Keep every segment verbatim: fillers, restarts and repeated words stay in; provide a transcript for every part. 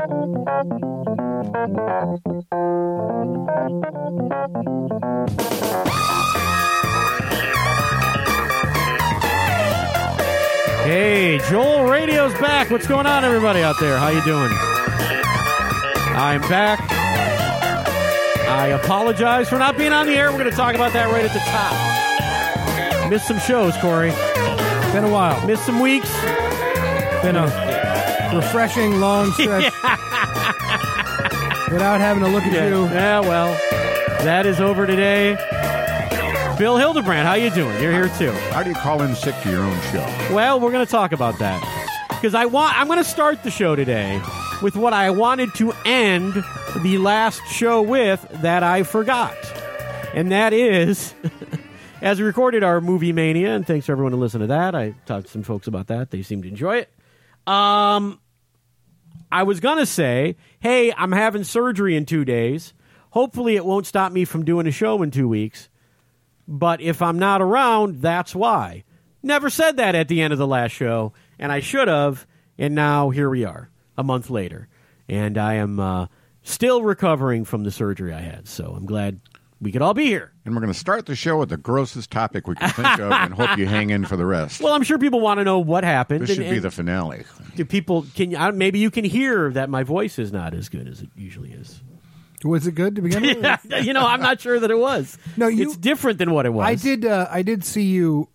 Hey, Joel Radio's back. What's going on, everybody out there? How you doing? I'm back. I apologize for not being on the air. We're going to talk about that right at the top. Missed some shows, Corey. Been a while. Missed some weeks. Been a refreshing long stretch without having to look at yeah. you. Yeah, well, that is over today. Bill Hildebrand, how you doing? You're here too. How do you call in sick to your own show? Well, we're going to talk about that because I want. I'm going to start the show today with what I wanted to end the last show with that I forgot, and that is, as we recorded our Movie Mania, and thanks for everyone to listen to that. I talked to some folks about that; they seemed to enjoy it. Um, I was going to say, hey, I'm having surgery in two days. Hopefully, it won't stop me from doing a show in two weeks. But if I'm not around, that's why. Never said that at the end of the last show, and I should have, and now here we are, a month later. And I am uh, still recovering from the surgery I had, so I'm glad we could all be here. And we're going to start the show with the grossest topic we can think of and hope you hang in for the rest. Well, I'm sure people want to know what happened. This and, should be and the finale. Do people, can you, maybe you can hear that my voice is not as good as it usually is. Was it good to begin with? Yeah, you know, I'm not sure that it was. No, you, it's different than what it was. I did. Uh, I did see you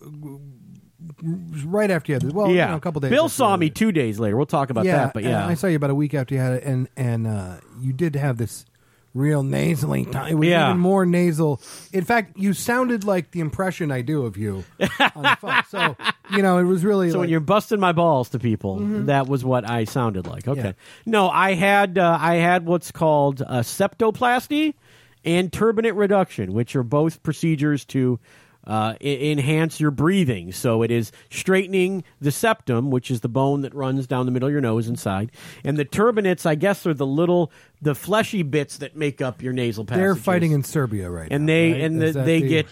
right after you had this. Well, yeah, you know, a couple days. Bill saw me two days later. We'll talk about yeah, that. But yeah, I saw you about a week after you had it, and and uh, you did have this real nasally. T- it was yeah. even more nasal. In fact, you sounded like the impression I do of you on the phone. So you know, it was really. So like, when you're busting my balls to people, mm-hmm. that was what I sounded like. Okay, yeah. No, I had uh, I had what's called a septoplasty and turbinate reduction, which are both procedures to uh, I- enhance your breathing. So it is straightening the septum, which is the bone that runs down the middle of your nose and and the turbinates, I guess, are the little, the fleshy bits that make up your nasal passages. They're fighting in Serbia right and now. They, right? and the, they the... get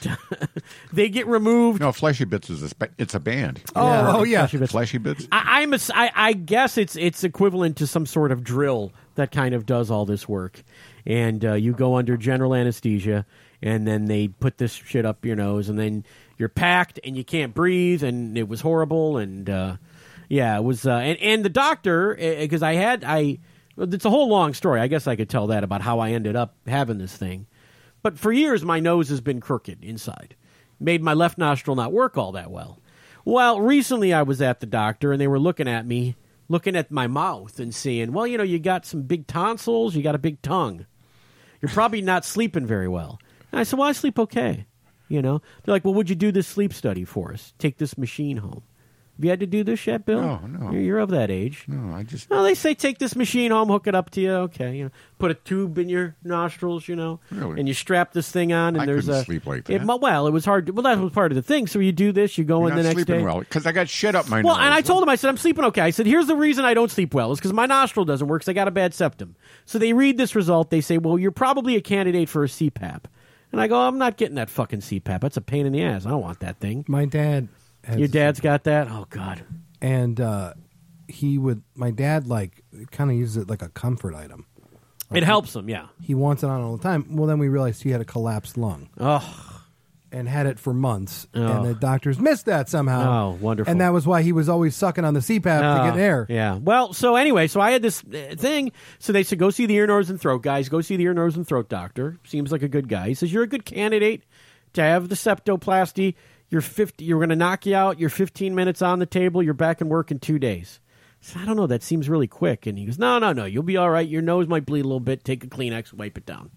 they get removed. No, Fleshy Bits is a spe- it's a band. Oh, yeah. oh yeah, Fleshy Bits. Fleshy Bits. I, I'm a, I, I guess it's it's equivalent to some sort of drill that kind of does all this work. And uh, you go under general anesthesia, and then they put this shit up your nose, and then you're packed, and you can't breathe, and it was horrible. And uh, yeah, it was. Uh, and and the doctor, because I had I, it's a whole long story. I guess I could tell that about how I ended up having this thing. But for years, my nose has been crooked inside, made my left nostril not work all that well. Well, recently I was at the doctor, and they were looking at me, looking at my mouth, and saying, "Well, you know, you got some big tonsils, you got a big tongue. You're probably not sleeping very well." And I said, "Well, I sleep okay." You know, they're like, "Well, would you do this sleep study for us? Take this machine home." Have you had to do this yet, Bill? No, no. You're, you're of that age. No, I just. No, they say take this machine home, hook it up to you. Okay, you know, put a tube in your nostrils, you know, Really? and you strap this thing on. And I there's couldn't a sleep like It, that. well, it was hard. To, well, that was part of the thing. So you do this, you go You're in not the next sleeping day. well because I got shit up my Well, nose. and I told him, I said, I'm sleeping okay. I said, here's the reason I don't sleep well is because my nostril doesn't work because I got a bad septum. So they read this result. They say, well, you're probably a candidate for a C PAP. And I go, I'm not getting that fucking C PAP. That's a pain in the ass. I don't want that thing. My dad. Has Your dad's got that? Oh, God. And uh, he would, my dad, like, kind of uses it like a comfort item. Like it helps him, yeah. He wants it on all the time. Well, then we realized he had a collapsed lung. Oh. And had it for months. Oh. And the doctors missed that somehow. Oh, wonderful. And that was why he was always sucking on the C PAP Oh, to get air. Yeah. Well, so anyway, so I had this uh, thing. So they said, go see the ear, nose, and throat guys. Go see the ear, nose, and throat doctor. Seems like a good guy. He says, you're a good candidate to have the septoplasty. You're fifty. You're going to knock you out. You're fifteen minutes on the table. You're back in work in two days. So I don't know. That seems really quick. And he goes, no, no, no. You'll be all right. Your nose might bleed a little bit. Take a Kleenex, wipe it down.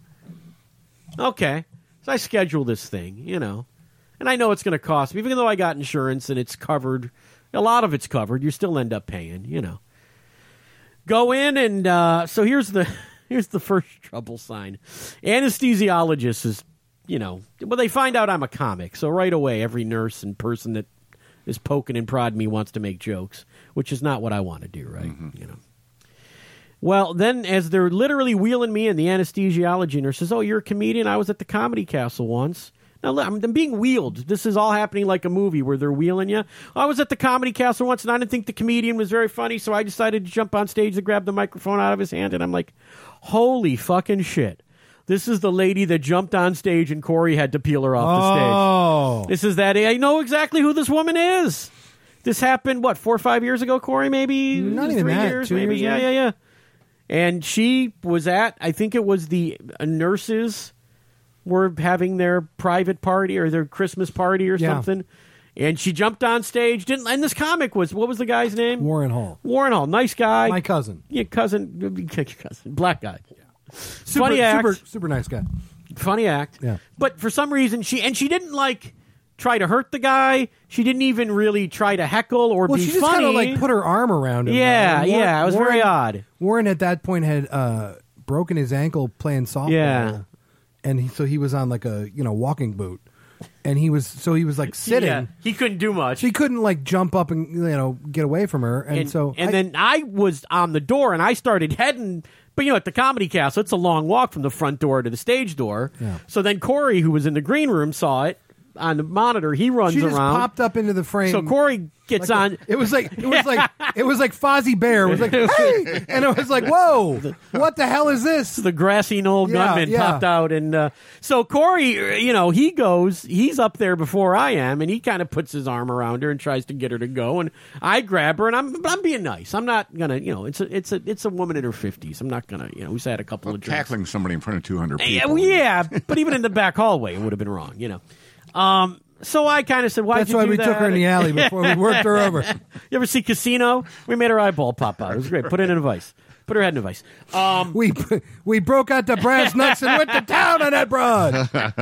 Okay. So I schedule this thing, you know. And I know it's going to cost me, even though I got insurance and it's covered. A lot of it's covered. You still end up paying, you know. Go in and uh, so here's the here's the first trouble sign. Anesthesiologist is, you know, well, they find out I'm a comic. So right away, every nurse and person that is poking and prodding me wants to make jokes, which is not what I want to do, right? Mm-hmm. You know. Well, then as they're literally wheeling me in, the anesthesiology nurse says, oh, you're a comedian? I was at the Comedy Castle once. Now, I'm, I'm being wheeled. This is all happening like a movie where they're wheeling you. I was at the Comedy Castle once, and I didn't think the comedian was very funny, so I decided to jump on stage to grab the microphone out of his hand, and I'm like, holy fucking shit. This is the lady that jumped on stage, and Corey had to peel her off the Oh. stage. This is that. I know exactly who this woman is. This happened, what, four or five years ago, Corey, maybe? Not even Three that, years, two maybe? years Yeah, ago? yeah, yeah. And she was at, I think it was the uh, nurses were having their private party or their Christmas party or Yeah. something. And she jumped on stage. Didn't and this comic was, what was the guy's name? Warren Hall. Warren Hall. Nice guy. My cousin. Yeah, cousin. cousin. Black guy. Super, Funny act. super, super nice guy. Funny act. Yeah. But for some reason, she, and she didn't like try to hurt the guy. She didn't even really try to heckle or Well, be she just funny. kind of like put her arm around him. Yeah, though. And Warren- yeah, it was Warren, very odd. Warren at that point had uh, broken his ankle playing softball. Yeah. And he, so he was on like a, you know, walking boot. And he was, so he was like sitting. Yeah, he couldn't do much. So he couldn't like jump up and, you know, get away from her. And, and so. and I- then I was on the door and I started heading. But you know, at the Comedy Castle, it's a long walk from the front door to the stage door. Yeah. So then Corey, who was in the green room, saw it on the monitor. He runs she just around. popped up into the frame. So Corey gets like on. a- it was like it was like it was like Fozzie Bear. It was like, hey, and it was like, whoa, what the hell is this? The grassy knoll Yeah, gunman yeah. popped out, and uh, so Corey, you know, he goes, he's up there before I am, and he kind of puts his arm around her and tries to get her to go, and I grab her, and I'm, I'm being nice. I'm not gonna, you know, it's a, it's a, it's a woman in her fifties. I'm not gonna, you know, we've had a couple Well, of drinks. tackling somebody in front of two hundred Yeah, people. well, yeah, but even in the back hallway, it would have been wrong, you know. Um, so I kind of said, "Why?" That's why we took her in the alley before we worked her over. You ever see Casino? We made her eyeball pop out. It was great. Put it in a vice. Put her head in a vice. Um, We we broke out the brass nuts and went to town on that broad.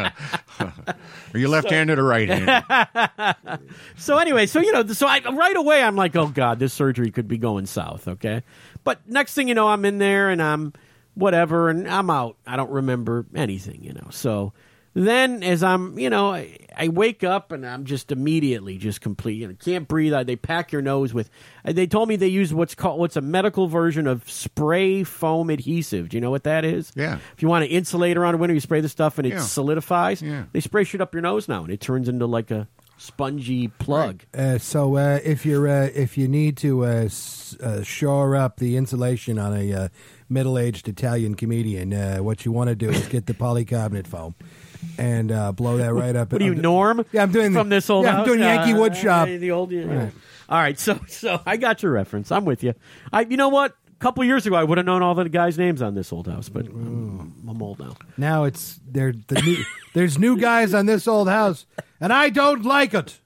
Are you left-handed or right-handed? so anyway, so you know, so I right away I'm like, oh god, this surgery could be going south. Okay, but next thing you know, I'm in there and I'm whatever, and I'm out. I don't remember anything, you know. So then, as I'm, you know, I, I wake up and I'm just immediately just complete. You know, can't breathe. I, they pack your nose with. They told me they use what's called what's a medical version of spray foam adhesive. Do you know what that is? Yeah. If you want to insulate around a window, you spray the stuff and it Yeah. solidifies. Yeah. They spray shit up your nose now and it turns into like a spongy plug. Uh, so uh, if you're uh, if you need to uh, s- uh, shore up the insulation on a uh, middle-aged Italian comedian, uh, what you want to do is get the polycarbonate foam and uh, blow that right up. What are you, I'm- Norm? Yeah, I'm doing the- from this old yeah, I'm house. doing Yankee Uh, Wood Shop. uh, the old. Yeah. Right. All right, so so I got your reference. I'm with you. I, you know what? A couple years ago, I would have known all the guys' names on this old house, but I'm, I'm old now. Now it's there. The new, there's new guys on this old house, and I don't like it.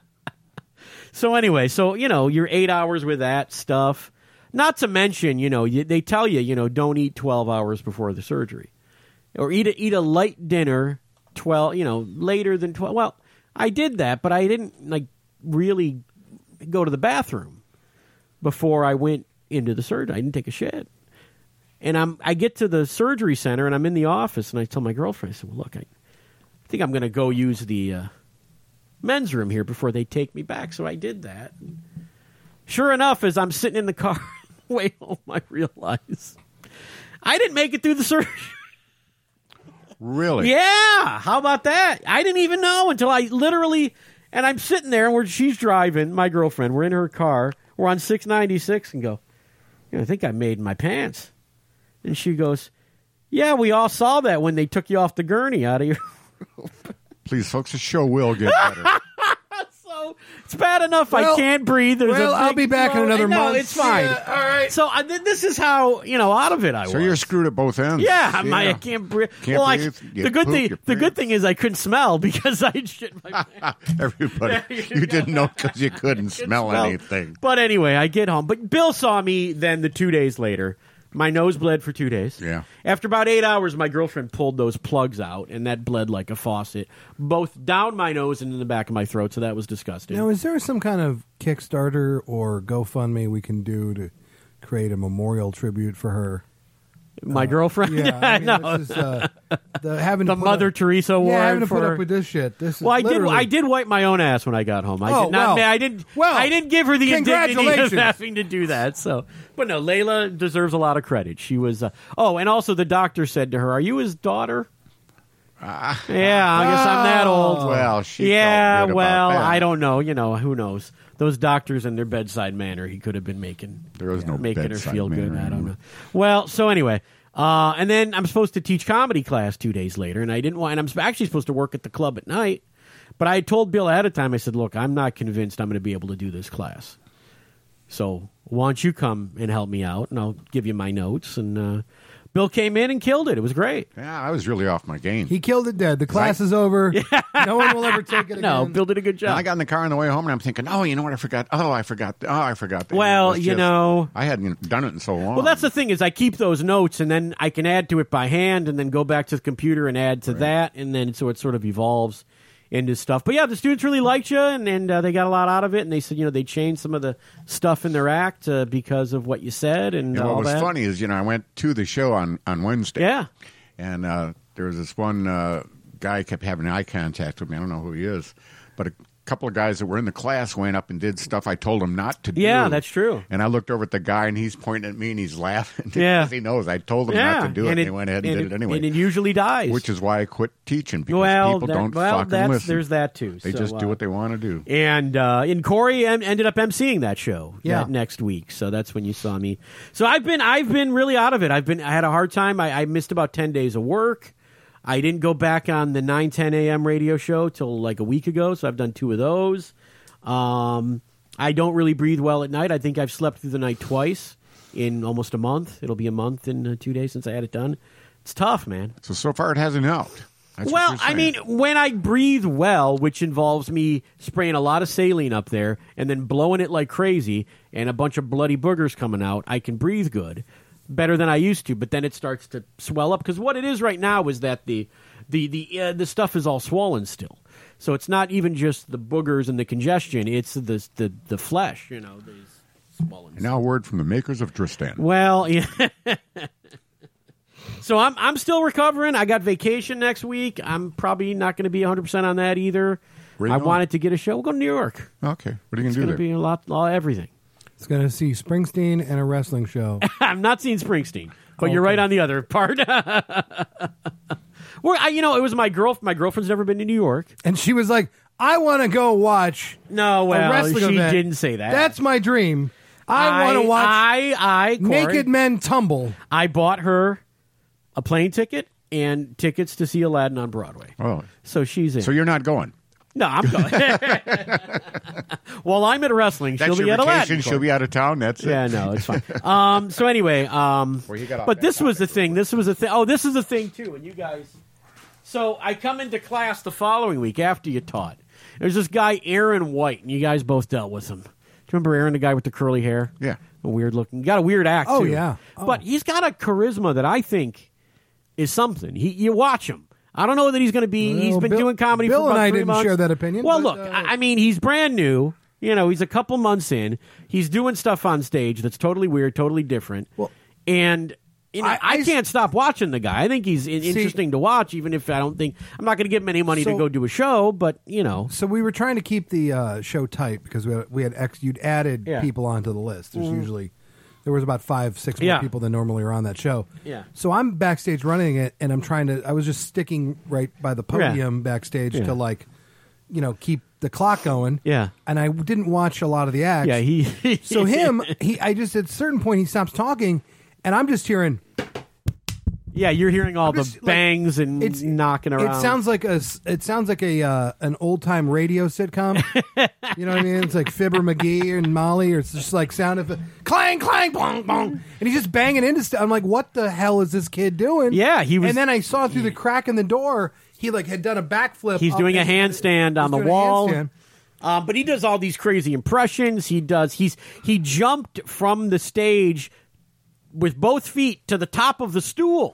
So anyway, so you know, you're eight hours with that stuff. Not to mention, you know, you, they tell you, you know, don't eat twelve hours before the surgery, or eat a, eat a light dinner twelve, you know, later than twelve. Well, I did that, but I didn't like really go to the bathroom before I went into the surgery. I didn't take a shit. And I'm I get to the surgery center and I'm in the office and I tell my girlfriend, I said, well, look, I think I'm going to go use the uh, men's room here before they take me back. So I did that. Sure enough, as I'm sitting in the car way home, I realize I didn't make it through the surgery. Really? Yeah, how about that? I didn't even know until I literally, and I'm sitting there where she's driving, my girlfriend, we're in her car, we're on six ninety-six, and go, you know, I think I made my pants. And she goes, yeah, we all saw that when they took you off the gurney out of your... Please, folks, the show will get better. So it's bad enough I Well- can't breathe. There's well, a I'll big be back in throat. another no, month. it's fine. Yeah, all right. So uh, th- this is how, you know, out of it I So was. you're screwed at both ends. Yeah, I'm- I can't breathe. Can't well, breathe, I, you the good poop thing, your the good pants. thing is I couldn't smell because I shit my pants. Everybody. Yeah, You didn't know because you couldn't Couldn't smell anything. But anyway, I get home. But Bill saw me then the two days later. My nose bled for two days. Yeah. After about eight hours, my girlfriend pulled those plugs out, and that bled like a faucet, both down my nose and in the back of my throat. So that was disgusting. Now, is there some kind of Kickstarter or GoFundMe we can do to create a memorial tribute for her? my girlfriend. Yeah, I mean, no. this is, uh, the having The to put Mother up, Teresa award yeah, having to put for- up with this shit. This is Well, I did. literally- I did wipe my own ass when I got home. I Oh, did not. well. I didn't. Well, I didn't give her the indignity of congratulations. having to do that. So, but no, Layla deserves a lot of credit. She was. Uh, oh, and also the doctor said to her, "Are you his daughter?" Uh, Yeah, I guess I'm that old. Well, she yeah, felt good well, about that. I don't know. You know, who knows? Those doctors and their bedside manner, he could have been making. There was no making her bedside feel good. manner I don't anymore. know. Well, so anyway, uh, and then I'm supposed to teach comedy class two days later, and I didn't want. And I'm sp- actually supposed to work at the club at night, but I told Bill ahead of time. I said, "Look, I'm not convinced I'm going to be able to do this class. So why don't you come and help me out, and I'll give you my notes." And uh, Bill came in and killed it. It was great. Yeah, I was really off my game. He killed it dead. The class is over. No one will ever take it again. No, Bill did a good And job. I got in the car on the way home, and I'm thinking, oh, you know what? I forgot. Oh, I forgot. Oh, I forgot. that. Well, It was you just- know- I hadn't done it in so long. Well, that's the thing is I keep those notes and then I can add to it by hand and then go back to the computer and add to that and then so it sort of evolves into stuff. But yeah, the students really liked you and, and uh, they got a lot out of it and they said, you know, they changed some of the stuff in their act uh, because of what you said and, And all what was that. funny is, you know, I went to the show on, on Wednesday. Yeah. And uh, there was this one uh, guy kept having eye contact with me. I don't know who he is. But a couple of guys that were in the class went up and did stuff I told them not to do. Yeah, that's true. And I looked over at the guy, and he's pointing at me, and he's laughing. Yeah. Because he knows I told him Yeah. not to do it, and, it, they went ahead and, and did it anyway. And it usually dies. Which is why I quit teaching, because well, people that- don't well, fucking that's, listen. there's that too. They So, just do uh, what they want to do. And uh, and Corey em- ended up emceeing that show Yeah. that next week, so that's when you saw me. So I've been I've been really out of it. I've been I had a hard time. I, I missed about ten days of work. I didn't go back on the nine ten a.m. radio show till like a week ago, so I've done two of those. Um, I don't really breathe well at night. I think I've slept through the night twice in almost a month. It'll be a month in uh, two days since I had it done. It's tough, man. So, so far it hasn't helped. That's what Well, you're I saying. mean, when I breathe well, which involves me spraying a lot of saline up there and then blowing it like crazy and a bunch of bloody boogers coming out, I can breathe good, better than I used to. But then it starts to swell up because what it is right now is that the the the uh, the stuff is all swollen still. So it's not even just the boogers and the congestion; it's the the the flesh, you know, these swollen. And now a word from the makers of Tristan. Well, yeah. So I'm I'm still recovering. I got vacation next week. I'm probably not going to be one hundred percent on that either. Where you I going? wanted to get a show. We'll go to New York. Okay. What are you going It's to do going to there? be a lot, lot everything. It's going to see Springsteen and a wrestling show. I'm not seeing Springsteen, but you're Okay. right on the other part. Well, I, you know, it was my girl. My girlfriend's never been to New York. And she was like, I want to go watch No, a well, wrestling she event. didn't say that. That's my dream. I, want to watch I, I, Corey, naked men tumble. I bought her a plane ticket and tickets to see Aladdin on Broadway. Oh, So she's in. so you're not going. No, I'm going. Well, I'm at wrestling. That's She'll be your at Aladdin. vacation. She'll be out of town. That's it. Yeah, no, it's fine. Um, so anyway, um, Well, you got off but that this was the thing. This was the thing. Oh, this is the thing too. And you guys, so I come into class the following week after you taught. There's this guy Aaron White, and you guys both dealt with him. Do you remember Aaron, the guy with the curly hair? Yeah. A weird looking. Got a weird act. Oh, too. yeah. Oh. But he's got a charisma that I think is something. He, you watch him. I don't know that he's going to be. Well, he's been Bill- doing comedy Bill for about and I three didn't months. share that opinion, Well, but, look, uh, I I mean, he's brand new. You know, he's a couple months in. He's doing stuff on stage that's totally weird, totally different. Well, and you know, I, I- I s- can't stop watching the guy. I think he's in- interesting to watch, even if I don't think I'm not going to give him any money to So- go do a show. But you know, So we were trying to keep the uh, show tight because we had, we had ex, you'd added Yeah. people onto the list. There's usually there was about five, six more Yeah. people than normally are on that show. Yeah. So I'm backstage running it, and I'm trying to. I was just sticking right by the podium backstage Yeah. to like, you know, keep the clock going. Yeah. And I didn't watch a lot of the acts. yeah, he. So him, he, I just at a certain point he stops talking, and I'm just hearing. yeah, you're hearing all I'm the just, like, bangs and it's knocking around. It sounds like a s- it sounds like a uh, an old time radio sitcom. You know what I mean? It's like Fibber McGee and Molly, or it's just like sound of clang clang bong bong, and he's just banging into stuff. I'm like, what the hell is this kid doing? Yeah, he was- And then I saw through the crack in the door, he like had done a backflip. He's up doing a and- handstand on he's the doing a wall. handstand. Um, but he does all these crazy impressions. He does. He's he jumped from the stage with both feet to the top of the stool.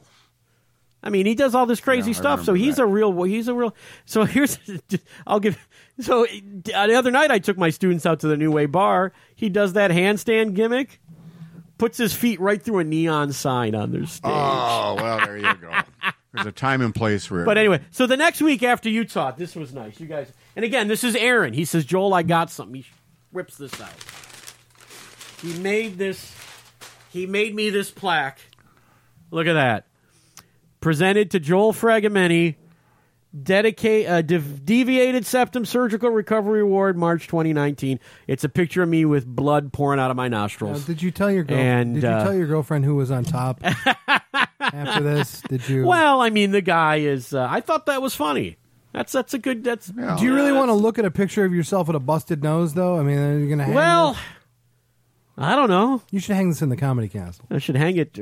I mean, he does all this crazy Yeah, I stuff. So remember he's that. a real. He's a real. So here's. I'll give. So uh, the other night, I took my students out to the New Way Bar. He does that handstand gimmick. Puts his feet right through a neon sign on their stage. Oh, well, there you go. There's a time and place for it. But anyway, so the next week after you taught, this was nice. You guys, and again, this is Aaron. He says, "Joel, I got something." He rips this out. He made this. He made me this plaque. Look at that. Presented to Joel Fragamenti Dedicate uh, dev- deviated septum surgical recovery award, March twenty nineteen. It's a picture of me with blood pouring out of my nostrils. Now, did you tell your girl- And, Did you uh, tell your girlfriend who was on top after this? Did you? Well, I mean, the guy is. Uh, I thought that was funny. That's that's a good. That's. Yeah. Do you really yeah, want to that's- look at a picture of yourself with a busted nose, though? I mean, are you going to hang Well, this? I don't know. You should hang this in the Comedy Castle. I should hang it.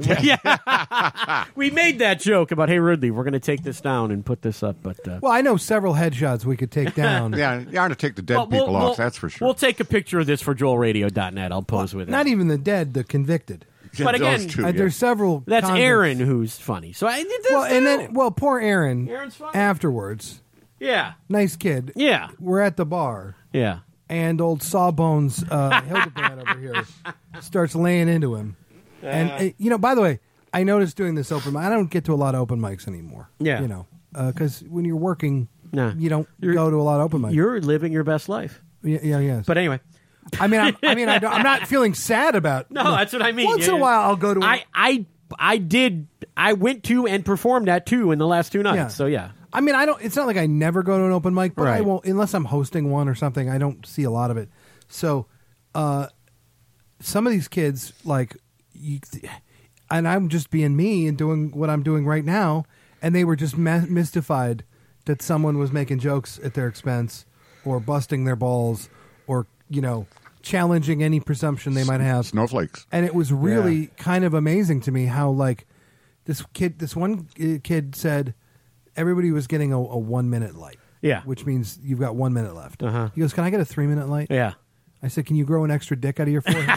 Yeah, we made that joke about, hey Ridley, we're going to take this down and put this up, but uh, Well, I know several headshots we could take down. Yeah, you ought to take the dead well, people we'll- off. we'll- That's for sure. We'll take a picture of this for Joel Radio dot net. I'll pose with it. Not even the dead, the convicted. Yeah, but those again, two, Uh, yeah. There's several. That's convicts. Aaron who's funny. So I did this. Well, and too. then, well, poor Aaron. Aaron's funny. Afterwards, yeah, nice kid. yeah, We're at the bar, yeah. and old Sawbones uh, Hildebrand over here starts laying into him. And uh, you know, by the way, I noticed doing this open mic. I don't get to a lot of open mics anymore. Yeah. you know, because when you're working, No. you don't You're- go to a lot of open mics. You're living your best life. yeah, yeah, yes. But anyway, I mean, I'm, I mean, I don't, I'm not feeling sad about. no, that's what I mean. Once Yeah, in a yeah. while, I'll go to. I, I, I did. I went to and performed at two in the last two nights. Yeah. So yeah, I mean, I don't. It's not like I never go to an open mic, but I Right. won't unless I'm hosting one or something. I don't see a lot of it. So, uh, some of these kids, like, you, and I'm just being me and doing what I'm doing right now, and they were just ma- mystified that someone was making jokes at their expense, or busting their balls, or you know, challenging any presumption they might have. Snowflakes. And it was really kind of amazing to me how, like, this kid, this one uh, kid said everybody was getting a, a one minute light. Yeah. Which means you've got one minute left. Uh-huh. He goes, "Can I get a three minute light?" yeah. I said, "Can you grow an extra dick out of your forehead?"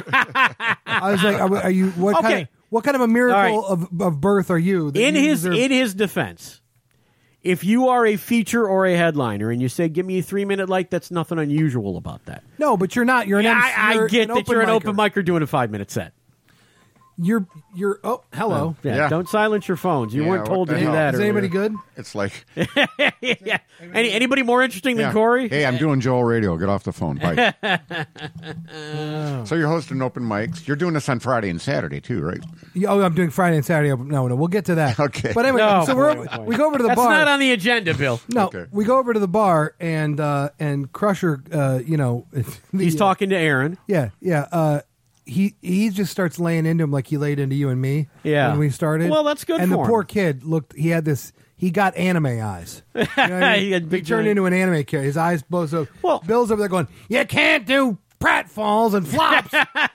I was like, "Are, are you what kind Okay. of what kind of a miracle All right. of, of birth are you?" that In you his deserve- in his defense, if you are a feature or a headliner and you say, "Give me a three minute light," that's nothing unusual about that. no, but you're not. You're an Yeah, M C, I, I you're get an that you're an micer. open micer doing a five minute set. You're you're. Oh, hello. Yeah, Yeah. Don't silence your phones. You Yeah, weren't what told the to do hell? that. Is anybody earlier. good? It's like, yeah. Any, anybody more interesting yeah. than Corey? Hey, I'm doing Joel Radio. Get off the phone. Bye. So you're hosting open mics. You're doing this on Friday and Saturday too, right? Yeah, Oh, I'm doing Friday and Saturday. No, no, we'll get to that. Okay. But anyway, No, so boy, we're oh, boy. we go over to the That's bar. not on the agenda, Bill. No, Okay. we go over to the bar and uh, and Crusher, uh, you know, He's the- talking to Aaron. Yeah, yeah. Uh, he he just starts laying into him like he laid into you and me. Yeah. when we started. Well, that's good And for the him. poor kid looked. He had this. He got anime eyes. You know what I mean? He had big turned giant- into an anime character. His eyes blows up. Well- Bill's over there going, "You can't do pratfalls and flops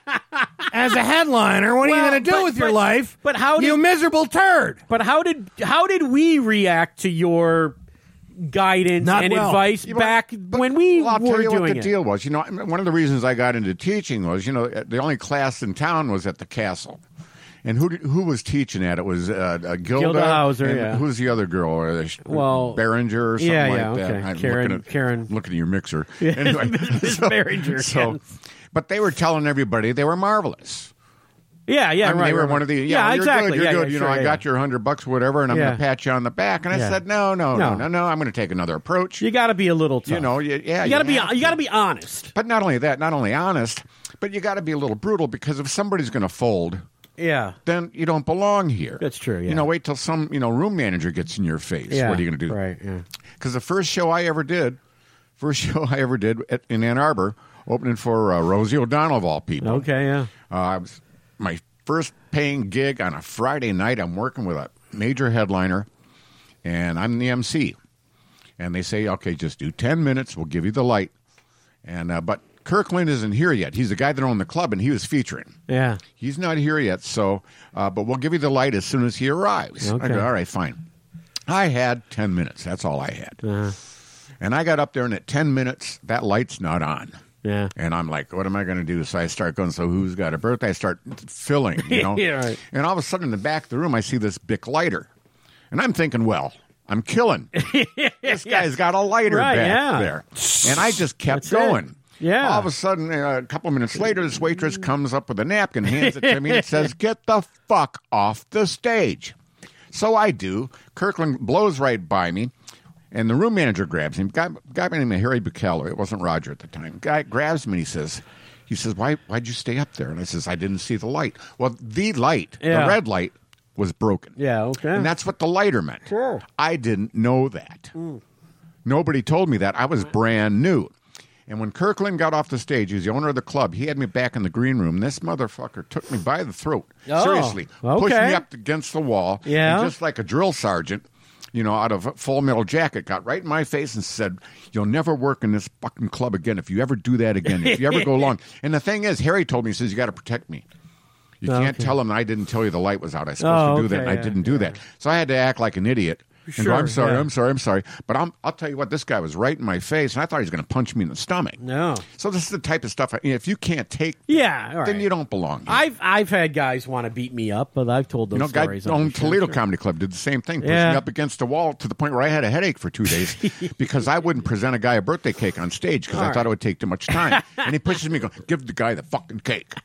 as a headliner. What are Well, you going to do but- with your but- life? but how you did- miserable turd?" But how did how did we react to your guidance Not and well. advice Yeah, but- back but- when we well, I'll were tell you doing what the it? deal was. You know, one of the reasons I got into teaching was, you know, the only class in town was at the castle. And who did, who was teaching at it was uh, uh, Gilda, Gilda Hauser, and yeah. who's the other girl? Uh, sh- Well, Behringer or something yeah, like yeah, that. okay. I'm Karen- looking at, Karen. looking at your mixer. Yeah, Anyway, Miss Behringer, So, yes. but they were telling everybody they were marvelous. Yeah, yeah, I mean, right. they were right, one of the right. yeah, yeah, you're exactly. good, you're yeah, good. yeah, you sure, know, I yeah. got your hundred bucks, whatever, and I'm Yeah. going to pat you on the back. And I Yeah. said, no, no, no, No. no, no, I'm going to take another approach. You got to be a little tough. You know, you, yeah, you got to be have you got to to. be honest. But not only that, not only honest, but you got to be a little brutal because if somebody's going to fold, Yeah. then you don't belong here. That's true, yeah. You know, wait till some you know room manager gets in your face. Yeah. What are you going to do? Right. Yeah. Because the first show I ever did, first show I ever did at, in Ann Arbor, opening for uh, Rosie O'Donnell of all people. Okay. Yeah. Uh, I was my first paying gig on a Friday night. I'm working with a major headliner, and I'm the M C. And they say, okay, just do ten minutes. We'll give you the light. And uh, but Kirkland isn't here yet. He's the guy that owned the club, and he was featuring. Yeah. He's not here yet, so uh, but we'll give you the light as soon as he arrives. I Okay. go, all right, fine. I had ten minutes. That's all I had. Uh-huh. And I got up there, and at ten minutes, that light's not on. Yeah. And I'm like, what am I going to do? So I start going, so who's got a birthday? I start filling, you know. Yeah, right. And all of a sudden in the back of the room, I see this Bic lighter. And I'm thinking, well, I'm killing. This guy's got a lighter Right, back yeah. there. And I just kept That's it. going. Yeah. All of a sudden, uh, a couple of minutes later, this waitress comes up with a napkin, hands it to me, and it says, get the fuck off the stage. So I do. Kirkland blows right by me. And the room manager grabs him. Guy, guy by the name of Harry Buckello. It wasn't Roger at the time. Guy grabs him and he says, he says, why why'd you stay up there? And I says, I didn't see the light. Well, the light, Yeah. the red light, was broken. Yeah. Okay. And that's what the lighter meant. Sure. I didn't know that. Nobody told me that. I was brand new. And when Kirkland got off the stage, he was the owner of the club. He had me back in the green room. This motherfucker took me by the throat. Oh, Seriously. okay. Pushed me up against the wall. Yeah. And just like a drill sergeant, you know, out of a full metal jacket, got right in my face and said, "You'll never work in this fucking club again if you ever do that again, if you ever go long." And the thing is, Harry told me, he says, "You got to protect me. You Oh, can't okay. tell him that I didn't tell you the light was out. I was supposed Oh, to do that, okay, and I yeah, didn't do yeah. that." So I had to act like an idiot. And go, Sure, I'm sorry, yeah. I'm sorry, I'm sorry. But I'm, I'll tell you what, this guy was right in my face, and I thought he was going to punch me in the stomach. No. So this is the type of stuff, I, if you can't take, Yeah, all right. then you don't belong here. I've I've had guys want to beat me up, but I've told those You know, guy stories. on on the show, Toledo sure. Comedy Club did the same thing, pushed Yeah. me up against the wall to the point where I had a headache for two days because I wouldn't present a guy a birthday cake on stage because I All thought right. it would take too much time. And he pushes me, going, "Give the guy the fucking cake."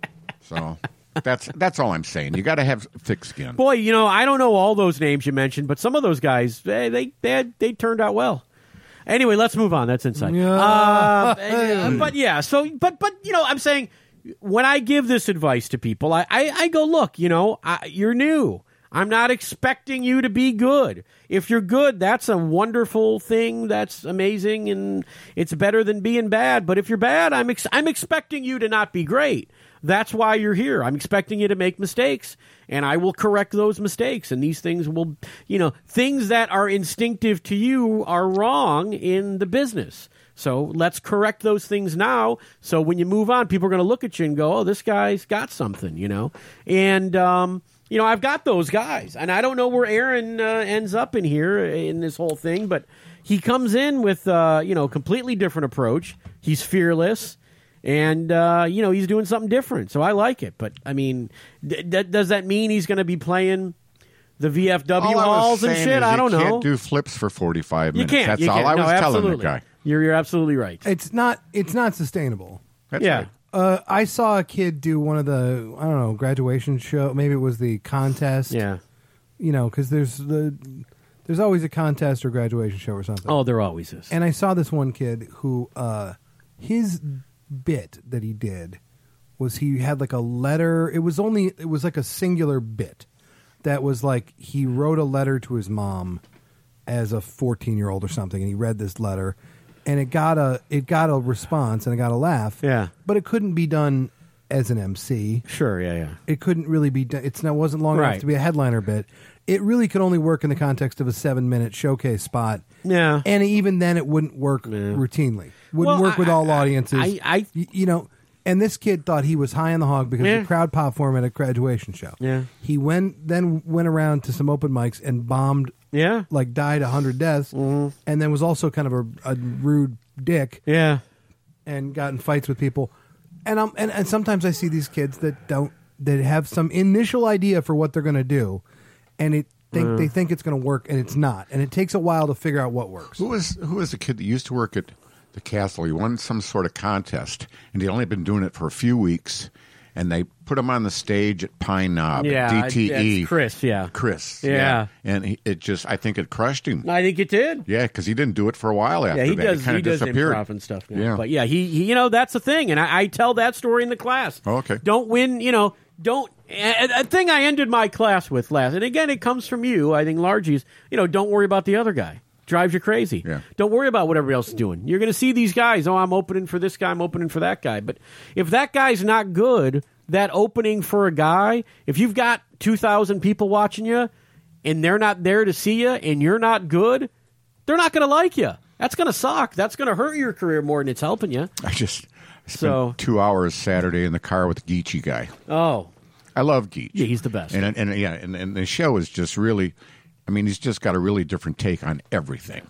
So that's that's all I'm saying. You got to have thick skin. Boy, you know, I don't know all those names you mentioned, but some of those guys, they they they, had, they turned out well. Anyway, let's move on. That's inside. Yeah. Uh, uh, but yeah, so but but you know, I'm saying when I give this advice to people, I I, I go, look, you know, I, you're new. I'm not expecting you to be good. If you're good, that's a wonderful thing. That's amazing, and it's better than being bad. But if you're bad, I'm ex- I'm expecting you to not be great. That's why you're here. I'm expecting you to make mistakes, and I will correct those mistakes. And these things will, you know, things that are instinctive to you are wrong in the business. So let's correct those things now. So when you move on, people are going to look at you and go, "Oh, this guy's got something," you know. And um, you know, I've got those guys, and I don't know where Aaron uh, ends up in here in this whole thing, but he comes in with uh, you know, a completely different approach. He's fearless. And, uh, you know, he's doing something different. So I like it. But, I mean, d- d- does that mean he's going to be playing the V F W All I was halls and saying shit? is I don't you know. can't do flips for forty-five you minutes. can't. That's you all can't. I was no, telling absolutely. the guy. You're, you're absolutely right. It's not. It's not sustainable. That's yeah. right. Uh, I saw a kid do one of the I don't know graduation show. Maybe it was the contest. Yeah. You know, because there's the there's always a contest or graduation show or something. Oh, there always is. And I saw this one kid who uh, his bit that he did was he had like a letter. It was only it was like a singular bit that was like he wrote a letter to his mom as a fourteen year old or something, and he read this letter, and it got a it got a response and it got a laugh. Yeah. but it couldn't be done as an M C. Sure, yeah, yeah. It couldn't really be done. It's not wasn't long Right. enough to be a headliner bit. It really could only work in the context of a seven minute showcase spot. Yeah. And even then, it wouldn't work routinely. Wouldn't Well, work with I- all I- audiences. I- I- Y- you know, and this kid thought he was high on the hog because Yeah. of the crowd pop form at a graduation show. Yeah. He went then went around to some open mics and bombed, Yeah. like died a hundred deaths, and then was also kind of a, a rude dick Yeah. and got in fights with people. And um and, and sometimes I see these kids that don't that have some initial idea for what they're going to do, and it think they think it's going to work, and it's not, and it takes a while to figure out what works. Who was who was the kid that used to work at the castle? He won some sort of contest, and he'd only been doing it for a few weeks. And they put him on the stage at Pine Knob, Yeah, at D T E. that's Chris, yeah. Chris, Yeah. and he, it just I think it crushed him. I think it did. Yeah, because he didn't do it for a while after Yeah, he that. does. It kind He of does disappeared. improv and stuff. Now. Yeah. But yeah, he, he, you know, that's the thing, and I, I tell that story in the class. Oh, okay. Don't win. You know, don't. A, a thing I ended my class with last, and again, it comes from you. I think largely is, you know, don't worry about the other guy. Drives you crazy. Yeah. Don't worry about what everybody else is doing. You're going to see these guys. Oh, I'm opening for this guy. I'm opening for that guy. But if that guy's not good, that opening for a guy, if you've got two thousand people watching you and they're not there to see you and you're not good, they're not going to like you. That's going to suck. That's going to hurt your career more than it's helping you. I just spent So- two hours Saturday in the car with the Geechee guy. Oh, I love Geech. yeah, he's the best. And and yeah, and, and the show is just really, I mean, he's just got a really different take on everything.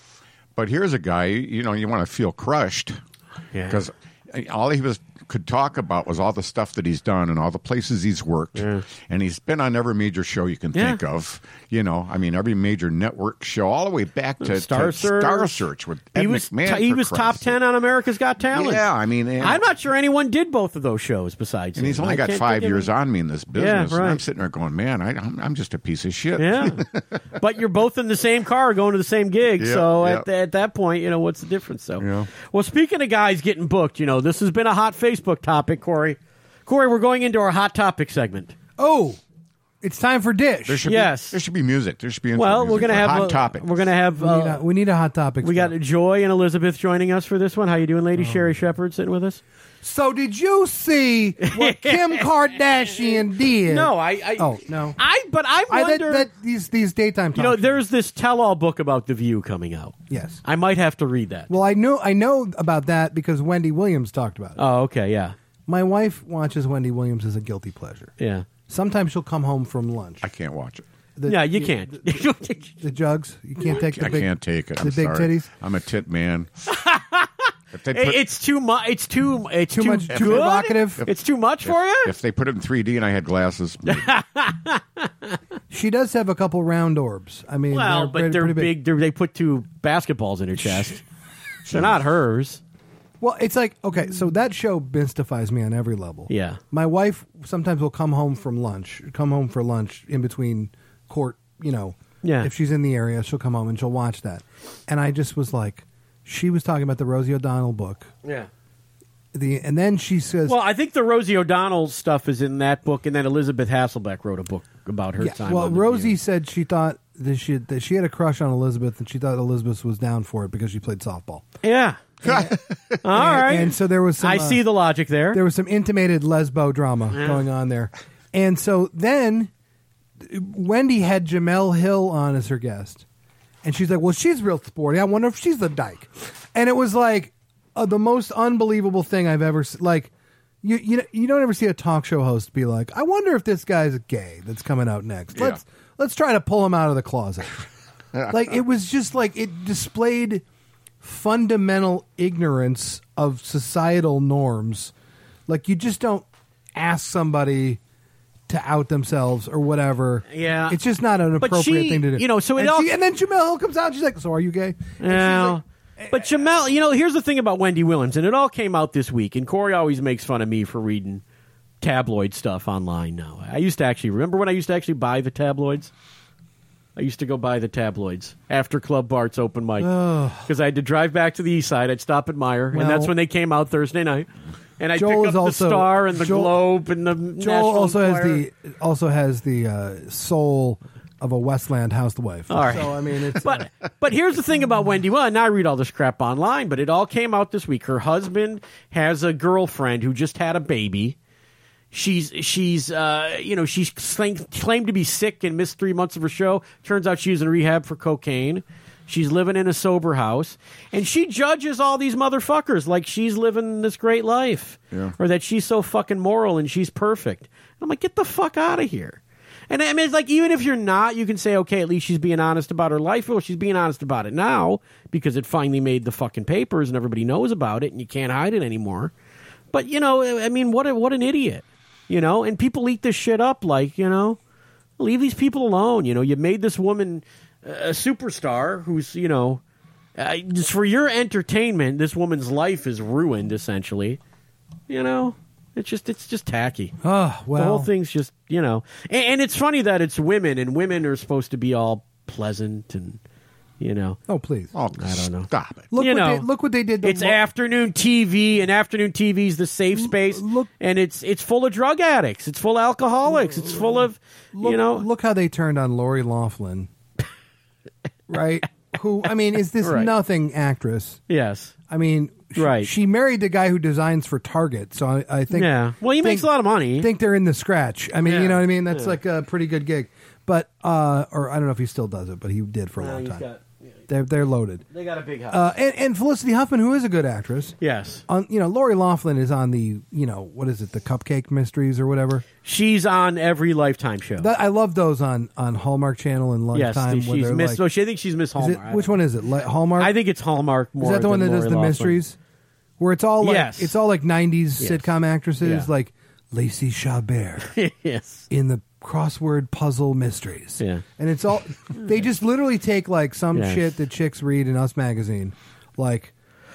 But here's a guy, you know, you want to feel crushed Yeah. because all he was could talk about was all the stuff that he's done and all the places he's worked, Yeah. and he's been on every major show you can Yeah. think of. You know, I mean, every major network show, all the way back to Star to Search. Star Search with Ed he was McMahon. he for was top Christ's ten on America's Got Talent. Yeah, I mean, and- I'm not sure anyone did both of those shows besides And he's him. only I got can't five think of years any- on me in this business. right. And I'm sitting there going, man, I, I'm, I'm just a piece of shit. Yeah, but you're both in the same car going to the same gig. Yeah, so yeah. at, at that point, you know, what's the difference? So, Yeah. well, speaking of guys getting booked, you know, this has been a hot Facebook topic, Corey. Corey, we're going into our hot topic segment. Oh, It's time for Dish. There should Yes. be, there should be music. There should be intro Well, music we're gonna for have hot a, topic. We're gonna have. we, need Uh, a, we need a hot topic. we got spot. Joy and Elizabeth joining us for this one. How you doing, lady? Sherry Shepherd sitting with us. So did you see what Kim Kardashian did? No, I. I Oh, no. I. But I I, wonder. that, that these these daytime. you know, talk shows. there's this tell-all book about The View coming out. Yes. I might have to read that. Well, I know I know about that because Wendy Williams talked about it. Oh, okay, yeah, My wife watches Wendy Williams as a guilty pleasure. yeah, Sometimes she'll come home from lunch. I can't watch it. The, yeah. You the- can't. The jugs. You can't take the I big. can't take it. the I'm big sorry. titties? I'm a tit man. If they It- put, it's too much. It's too. It's Too too much- too good? provocative? It's too much for you. if they put it in three D and I had glasses, She does have a couple round orbs. I mean, Well, they're but pretty- they're pretty big. They're, they put two basketballs in her chest. They're not hers. Well, it's like okay, so that show mystifies me on every level. Yeah. My wife sometimes will come home from lunch, come home for lunch in between court, you know. Yeah. If she's in the area, she'll come home and she'll watch that. And I just was like, she was talking about the Rosie O'Donnell book. Yeah. The and then she says, Well, I think the Rosie O'Donnell stuff is in that book, and then Elizabeth Hasselbeck wrote a book about her yeah, time. well, on The Rosie View. said she thought that she that she had a crush on Elizabeth, and she thought Elizabeth was down for it because she played softball. Yeah. All right. And so there was some. I uh, see the logic there. There was some intimated lesbo drama Yeah. going on there. And so then Wendy had Jamel Hill on as her guest. And she's like, well, she's real sporty. I wonder if she's the dyke. And it was like uh, the most unbelievable thing I've ever seen. Like, you, you know, you don't ever see a talk show host be like, I wonder if this guy's gay that's coming out next. Yeah. Let's let's try to pull him out of the closet. Like, it was just like, it displayed fundamental ignorance of societal norms. Like, you just don't ask somebody to out themselves or whatever. Yeah. It's just not an But appropriate she- thing to do. you know, so it and, all- she, and then Jamel Hill comes out and she's like, so are you gay? And she's Yeah. like, But Jamel, you know, here's the thing about Wendy Williams, and it all came out this week, and Corey always makes fun of me for reading tabloid stuff online now. I used to actually, remember when I used to actually buy the tabloids? I used to go buy the tabloids after Club Bart's open mic because I had to drive back to the east side. I'd stop at Meyer, Well- and that's when they came out Thursday night. And I'd Joel pick is up also- the Star and the Joel- Globe and the Joel National also has Enquirer. the also has the uh, soul of a Westland housewife. All right. So I mean, it's But but here's the thing about Wendy. Well, now I read all this crap online, but it all came out this week. Her husband has a girlfriend who just had a baby. She's she's uh, you know she's claimed, claimed to be sick and missed three months of her show. Turns out she was in rehab for cocaine. She's living in a sober house, and she judges all these motherfuckers like she's living this great life, Yeah. or that she's so fucking moral and she's perfect. I'm like, get the fuck out of here. And I mean, it's like, even if you're not, you can say, okay, at least she's being honest about her life. Well, she's being honest about it now because it finally made the fucking papers and everybody knows about it and you can't hide it anymore. But, you know, I mean, what a, what an idiot, you know? And people eat this shit up like, you know, leave these people alone. You know, you made this woman a superstar who's, you know, uh, just for your entertainment, this woman's life is ruined, essentially. You know? It's just it's just tacky. oh well. The whole thing's just, you know. And, and it's funny that it's women, and women are supposed to be all pleasant and, you know. Oh please. oh, I don't know. Stop it. Look you what know, they, look what they did. To It's Lo- afternoon T V, and afternoon T V is the safe space. look- and it's it's full of drug addicts. It's full of alcoholics. It's full of, Look, you know. look how they turned on Lori Loughlin, right? Who I mean, is this Right. nothing actress? Yes. I mean, sh- Right. She married the guy who designs for Target, so I, I think. Yeah. Well, he think- makes a lot of money. I think they're in the scratch. I mean, Yeah. you know what I mean? That's Yeah. like a pretty good gig. But uh, or I don't know if he still does it, but he did for a Uh, long he's time. got- yeah, They're they're loaded. they got a big house. Uh, and, and Felicity Huffman, who is a good actress. yes. On you know, Lori Loughlin is on the you know what is it, the Cupcake Mysteries or whatever. She's on every Lifetime show. That, I love those on, on Hallmark Channel and yes. Lunchtime. the- where she's they're Miss. like- no, she, I think she's Miss is it- Hallmark. I which don't- one is it? Like Hallmark. I think it's Hallmark more. is that the one than that does Lori the Loughlin. mysteries? Where it's all like Yes. it's all like nineties Yes. sitcom actresses Yeah. like Lacey Chabert yes. in the crossword puzzle mysteries. Yeah. And it's all they just literally take like some Yes. shit that chicks read in Us magazine. Like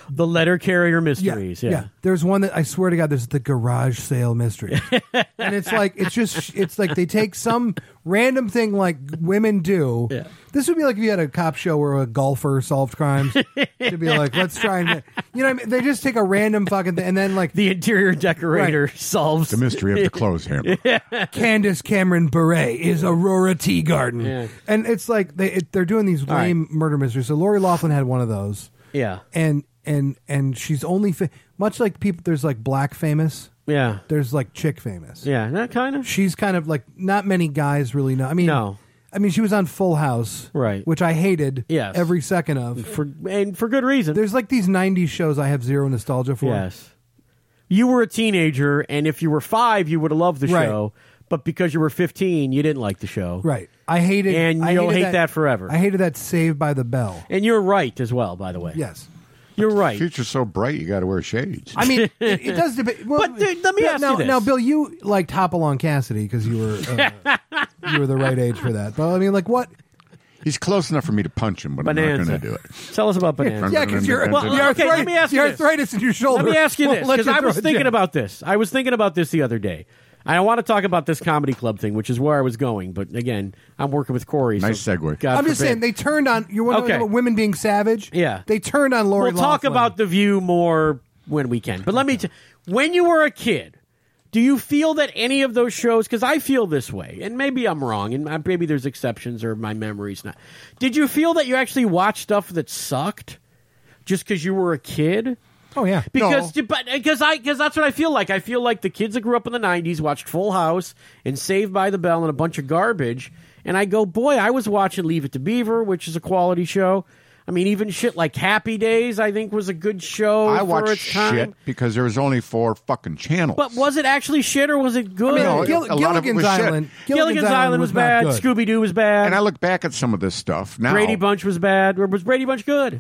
The letter carrier Yeah, mysteries. Yeah. yeah. There's one that I swear to God, there's the garage sale mystery, and it's like it's just it's like they take some random thing like women do. Yeah. This would be like if you had a cop show where a golfer solved crimes. To be like, let's try and you know what I mean? They just take a random fucking thing and then like The interior decorator Right. solves The mystery of the clothes hammer. Candace Cameron Bure is Aurora Teagarden, Yeah. and it's like they it, they're doing these right. lame murder mysteries. So Lori Loughlin had one of those. Yeah. and and and she's only fa- much like people. There's like black famous. Yeah. There's like chick famous. Yeah. That kind of. She's kind of like not many guys really know. I mean, No. I mean she was on Full House, Right. Which I hated. Yes. every second of. For and for good reason. There's like these nineties shows I have zero nostalgia for. Yes. You were a teenager, and if you were five, you would have loved the Right. show. But because you were fifteen, you didn't like the show. Right. I hated. And I you'll hated hate that forever. I hated that Saved by the Bell. And you're right as well, by the way. Yes. You're right. Future's so bright, you got to wear shades. I mean, it, it does debate. Well, But, dude, let me yeah, ask now, you this. Now, Bill, you liked Hopalong Cassidy because you were uh, you were the right age for that. But I mean, like, what? He's close enough for me to punch him, but I'm not Bonanza. going to do it. Tell us about Bonanza. Yeah, because you're Well, the okay, arthritis, let me ask you the this. arthritis in your shoulder. Let me ask you won't this, let because you I throw was a thinking jab. about this. I was thinking about this the other day. I want to talk about this comedy club thing, which is where I was going. But again, I'm working with Corey. Nice so segue. God I'm just forbid. saying they turned on. You're wondering Okay. about women being savage. Yeah. they turned on Lori. We'll talk Loughlin. about The View more when we can. But let me. T- when you were a kid, do you feel that any of those shows? Because I feel this way, and maybe I'm wrong, and maybe there's exceptions, or my memory's not. Did you feel that you actually watched stuff that sucked just because you were a kid? Oh yeah, Because, No. but because I because that's what I feel like. I feel like the kids that grew up in the nineties watched Full House and Saved by the Bell and a bunch of garbage, and I go, boy, I was watching Leave It to Beaver, which is a quality show. I mean, even shit like Happy Days, I think, was a good show I for watched its time. shit because there was only four fucking channels. But was it actually shit or was it good? I mean, No, Gil- a lot of it Gilligan's was shit. Island. Gilligan's, Island was, not bad. good. Scooby Doo was bad. and I look back at some of this stuff now. Brady Bunch was bad. Or was Brady Bunch good?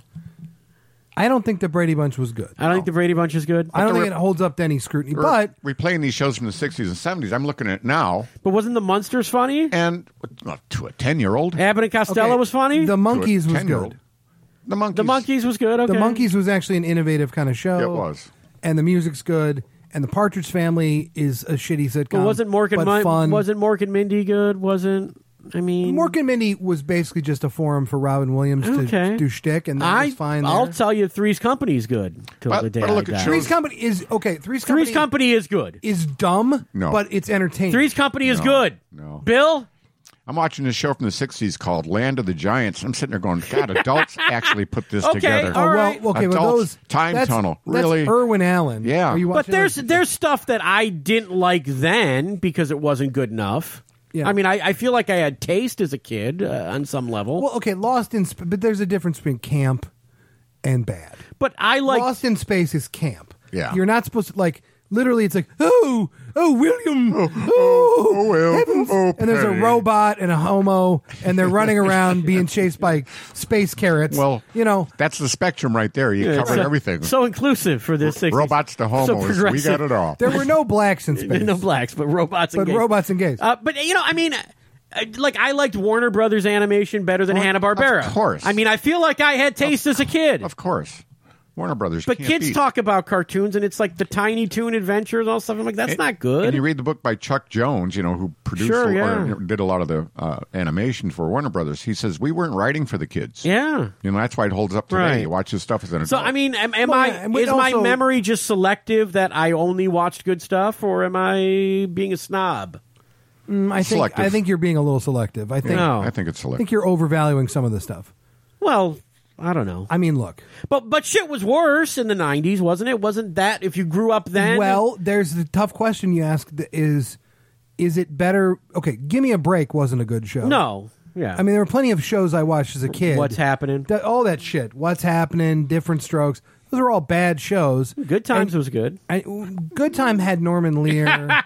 I don't think the Brady Bunch was good. I don't think the Brady Bunch is good. I don't the think re- it holds up to any scrutiny. We're But replaying these shows from the sixties and seventies. I'm looking at it now, But wasn't the Munsters funny? and well, to a ten-year-old, Abbott and Costello okay, was funny. The The, Monkeys was ten-year-old. good. The monkeys. Monkeys was good. Okay. The Monkeys was actually an innovative kind of show. It was. and the music's good. And the Partridge Family is a shitty sitcom. But wasn't Mork and but Min- fun. wasn't Mork and Mindy good? Wasn't I mean Mork and Mindy was basically just a forum for Robin Williams Okay. to do shtick, and that I was fine. I'll there. tell you, Three's Company is good till But- the day but I look at die. shows- Three's Company is okay. Three's Company, Three's Company is good. is dumb, No. but it's entertaining. Three's Company is No, good. no. Bill, I'm watching this show from the sixties called Land of the Giants. I'm sitting there going, God, adults actually put this Okay, together. Oh all well, right. okay, well Adults, those Time that's, Tunnel, that's really? Irwin Allen. Yeah. Are you but watching there's it? there's stuff that I didn't like then because it wasn't good enough. Yeah. I mean, I, I feel like I had taste as a kid uh, on some level, well, okay, Lost in Sp- but there's a difference between camp and bad. but I like Lost in Space is camp. Yeah. You're not supposed to, like, literally, it's like, oh, oh, William, oh, oh, Will, heavens. oh, and there's a Penny. robot and a homo, and they're running around being chased by space carrots. Well, you know, that's the spectrum right there. You Yeah, covered so, everything. So inclusive for this sixties. Robots to So homos. we progressive. got it all. there were no blacks in space. no blacks, but robots and but gays. robots and gays. Uh, but you know, I mean, uh, like I liked Warner Brothers animation better than Well, Hanna Barbera. of course. I mean, I feel like I had taste as a kid. Of course. Warner Brothers. But can't kids beat. talk about cartoons, and it's like the Tiny Toon Adventures and all stuff. I'm like, that's not good. And you read the book by Chuck Jones, you know, who produced Sure, or yeah. did a lot of the uh, animation for Warner Brothers. He says we weren't writing for the kids. yeah. You know, that's why it holds up today. Right. You watch this stuff as an adult. So I mean, am, am Well, I? yeah, and we Is my also- memory just selective that I only watched good stuff, or am I being a snob? Mm, I think selective. I think you're being a little selective. I think No. I think it's I selective. think you're overvaluing some of the stuff. Well, I don't know. I mean, look. But but shit was worse in the nineties, wasn't it? Wasn't that if you grew up then? Well, there's the tough question you ask that is is it better? Okay, Give Me a Break wasn't a good show. no. Yeah. I mean, there were plenty of shows I watched as a kid. What's happening? That, all that shit. What's happening? Different Strokes. Those are all bad shows. Good Times And was good. I, Good Time had Norman Lear.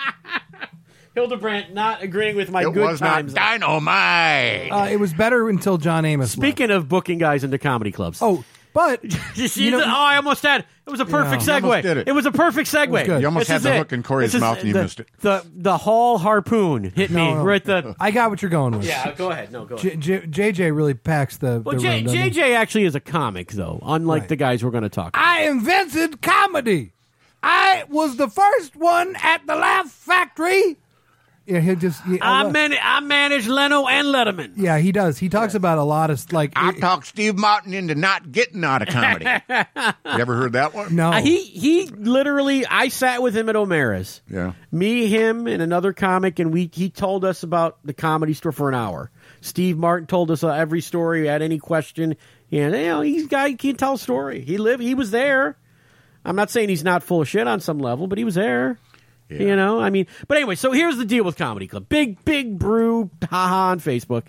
Hildebrandt not agreeing with my it Good was Times. not dynamite. uh, it was better until John Amos. left. Speaking of booking guys into comedy clubs, Oh, But You see you know, the- oh, I almost had. It was a perfect Yeah. You almost segue. did it. was a perfect segue. good. You almost This had is the it. hook in Corey's This is mouth and you the, missed it. The the Hall harpoon hit me No, no. right the. I got what you're going with. Yeah, go ahead. No, go ahead. J- J- J J really packs the. Well, the J- room, doesn't he? JJ actually is a comic, though, unlike Right. the guys we're going to talk about. I invented comedy. I was the first one at the Laugh Factory. Yeah, he just. He, I, I love- man- I managed Leno and Letterman. yeah, he does. He talks about a lot of like. I it- talked Steve Martin into not getting out of comedy. You ever heard that one? no, Uh, he he literally, I sat with him at O'Mara's. Yeah. Me, him, and another comic, and we he told us about the Comedy Store for an hour. Steve Martin told us uh, every story. Had any question, and you know, he's a guy he can tell a story. He lived, he was there. I'm not saying he's not full of shit on some level, but he was there. Yeah. You know, I mean, but anyway, so here's the deal with Comedy Club. Big, big brew, haha, on Facebook.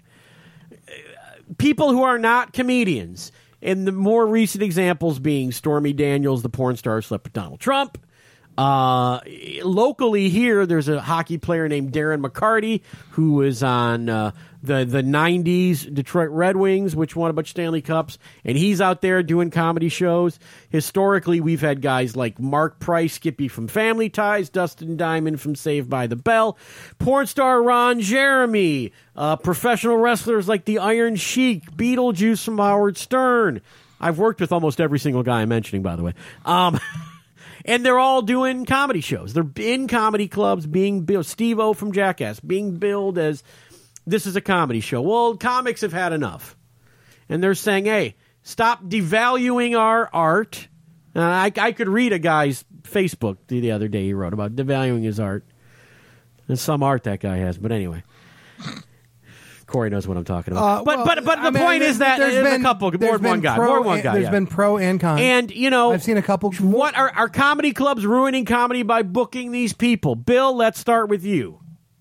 People who are not comedians, and the more recent examples being Stormy Daniels, the porn star, slept with Donald Trump. Uh, locally here, there's a hockey player named Darren McCarty who was on uh, the the nineties Detroit Red Wings, which won a bunch of Stanley Cups, and he's out there doing comedy shows. Historically, we've had guys like Mark Price, Skippy from Family Ties, Dustin Diamond from Saved by the Bell, porn star Ron Jeremy, uh, professional wrestlers like the Iron Sheik, Beetlejuice from Howard Stern. I've worked with almost every single guy I'm mentioning, by the way. Um, And they're all doing comedy shows. They're in comedy clubs being billed. Steve-O from Jackass being billed as this is a comedy show. Well, comics have had enough. And they're saying, hey, stop devaluing our art. Uh, I, I could read a guy's Facebook the, the other day he wrote about devaluing his art. And some art that guy has. But anyway. Corey knows what I'm talking about. Uh, but, well, but but the I mean, point there- is that there's there's been- a couple, there's more than one been guy. pro More than one and- guy. There's yeah. been pro and con. And, you know, I've seen a couple. what are, are comedy clubs ruining comedy by booking these people? Bill, let's start with you.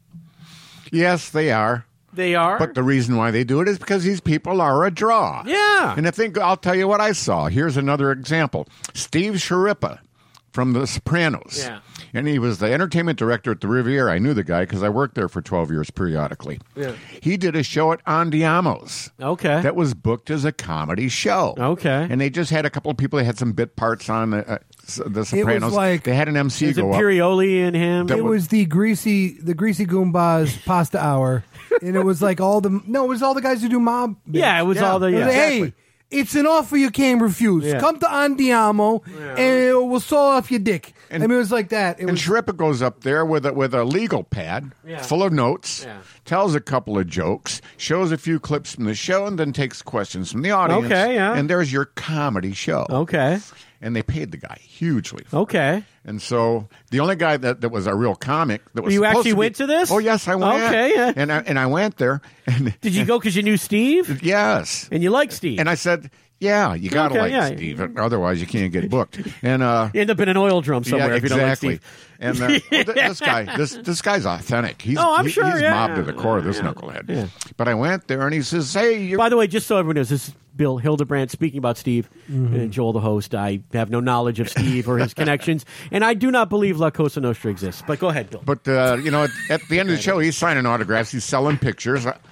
Yes, they are. They are. But the reason why they do it is because these people are a draw. Yeah. And I think I'll tell you what I saw. Here's another example. Steve Sharippa from The Sopranos. Yeah. And he was the entertainment director at the Riviera. I knew the guy because I worked there for twelve years periodically. Yeah. He did a show at Andiamo's. Okay. That was booked as a comedy show. Okay. And they just had a couple of people that had some bit parts on the, uh, S- the Sopranos. like- they had an M C Is it go up. Imperioli and him? That It was the greasy, the greasy Goombas pasta hour, and it was like all the no, it was all the guys who do mob. yeah, it was Yeah. all the. It It Yeah. was, hey, Exactly. it's an offer you can't refuse. Yeah. Come to Andiamo, and we'll saw off your dick. And- I mean, it was like that. It And was Sharippa goes up there with a, with a legal pad Yeah. full of notes, Yeah. tells a couple of jokes, shows a few clips from the show, and then takes questions from the audience. Okay, yeah. And there's your comedy show. Okay. And they paid the guy hugely. for it. Okay. And so the only guy that, that was a real comic that was You supposed actually to be- went to this? Oh yes, I went. Okay, yeah. And I, and I went there. And Did you go because you knew Steve yes. and you like Steve? And I said, yeah, you got to Okay, like yeah. Steve, otherwise you can't get booked. And uh, you end up in an oil drum somewhere yeah, if you don't like exactly. Steve. And uh, well, th- this guy, this this guy's authentic. He's, Oh, I'm he- sure, he's yeah, mobbed yeah. to the core of this Yeah, knucklehead. yeah. But I went there, and he says, "Hey, you're By the way, just so everyone knows, this is Bill Hildebrand speaking about Steve Mm-hmm. and Joel, the host. I have no knowledge of Steve or his connections, and I do not believe La Cosa Nostra exists. But go ahead, Bill. But uh, you know, at, at the end of the show, he's signing autographs. He's selling pictures. I,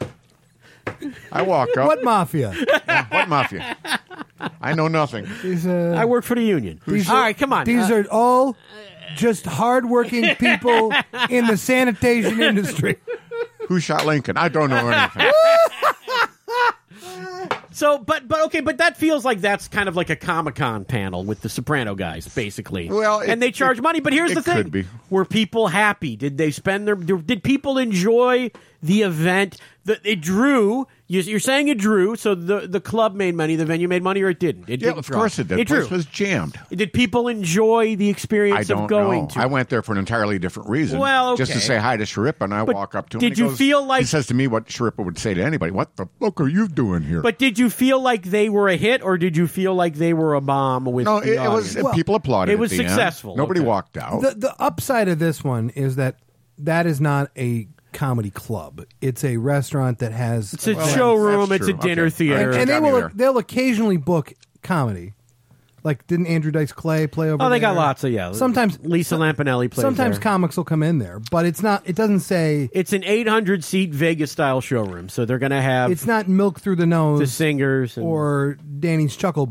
I walk up. what mafia? What mafia? I know nothing. These, uh, I work for the union. these All are- right, come on. These Uh, are all just hardworking people in the sanitation industry. Who shot Lincoln? I don't know anything. So, but but okay, but that feels like that's kind of like a Comic Con panel with the Soprano guys, basically. Well, it- and they charge it- money. But here's it the thing: could be. were people happy? Did they spend their? Did people enjoy the event? The, it drew. you- You're saying it drew, so the the club made money, the venue made money, or it didn't? It Yeah, didn't of draw. course it did. It The drew. place was jammed. Did people enjoy the I experience don't of going know. to? I went there for an entirely different reason. Well, just to okay. say hi to Sharippa, and I But walk up to him. did and he you goes- feel like- he says to me what Sharippa would say to anybody? What the fuck are you doing here? But did you feel like they were a hit, or did you feel like they were a bomb with no, the it, it was audience? people applauded. it at was the end. successful. Nobody Okay. walked out. The the upside of this one is that that is not a comedy club. It's a restaurant that has It's a Well, showroom. that's It's a true. dinner Okay. theater. and, and they Got me will there. they'll occasionally book comedy. Like didn't Andrew Dice Clay play over Oh, they there? got lots of yeah. Sometimes Lisa Lampanelli plays. Sometimes there. comics will come in there, but it's not. It doesn't say. It's an eight hundred seat Vegas style showroom, so they're going to have It's not milk through the nose the singers and, or Danny's Chuckle Barn.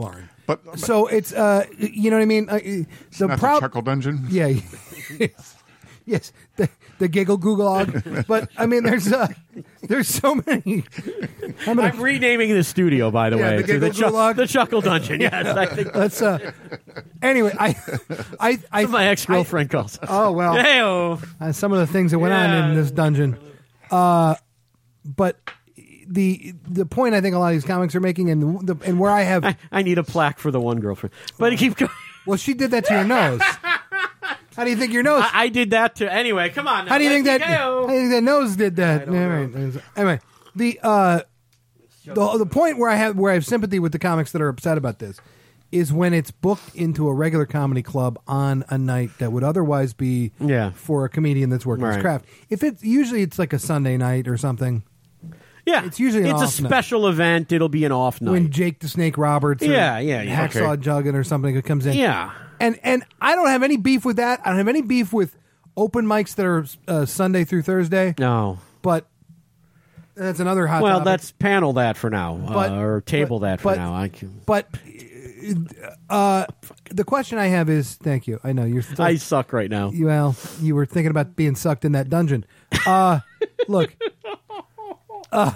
But, but so it's uh, you know what I mean. Uh, the not prob- the Chuckle Dungeon. Yeah. Yes, the the giggle googlog. But I mean, there's uh, there's so many. I'm, gonna, I'm renaming the studio, by the Yeah, way, the to Giggle the, Chuck- Gulag. the Chuckle Dungeon. Yes, I think let's. Uh, anyway, I, I, I my ex girlfriend calls us. Oh well, Hey-o. uh, some of the things that went on Yeah. in this dungeon. Uh, but the the point I think a lot of these comics are making, and the and where I have, I, I need a plaque for the one girlfriend, but keep going. well, she did that to your nose. How do you think your nose? I, I did that too. Anyway, come on. Now. How do you think that? Hey-o. How do you think that nose did that? I don't Yeah, right. Anyway, the uh, the the point where I have where I have sympathy with the comics that are upset about this is when it's booked into a regular comedy club on a night that would otherwise be Yeah. for a comedian that's working his Right. craft. If it's usually it's like a Sunday night or something. Yeah, It's usually an it's a off night. special event. It'll be an off night. When Jake the Snake Roberts, or Yeah, yeah, yeah. Hacksaw Okay. Juggin or something comes in, yeah. and and I don't have any beef with that. I don't have any beef with open mics that are uh, Sunday through Thursday. No. But that's another hot. Well, topic. let's panel that for now, But- uh, or table but- that for but- now. I can, But uh, the question I have is, thank you. I know you're. Still, I suck right now. you, well, you were thinking about being sucked in that dungeon. Uh, look. Uh,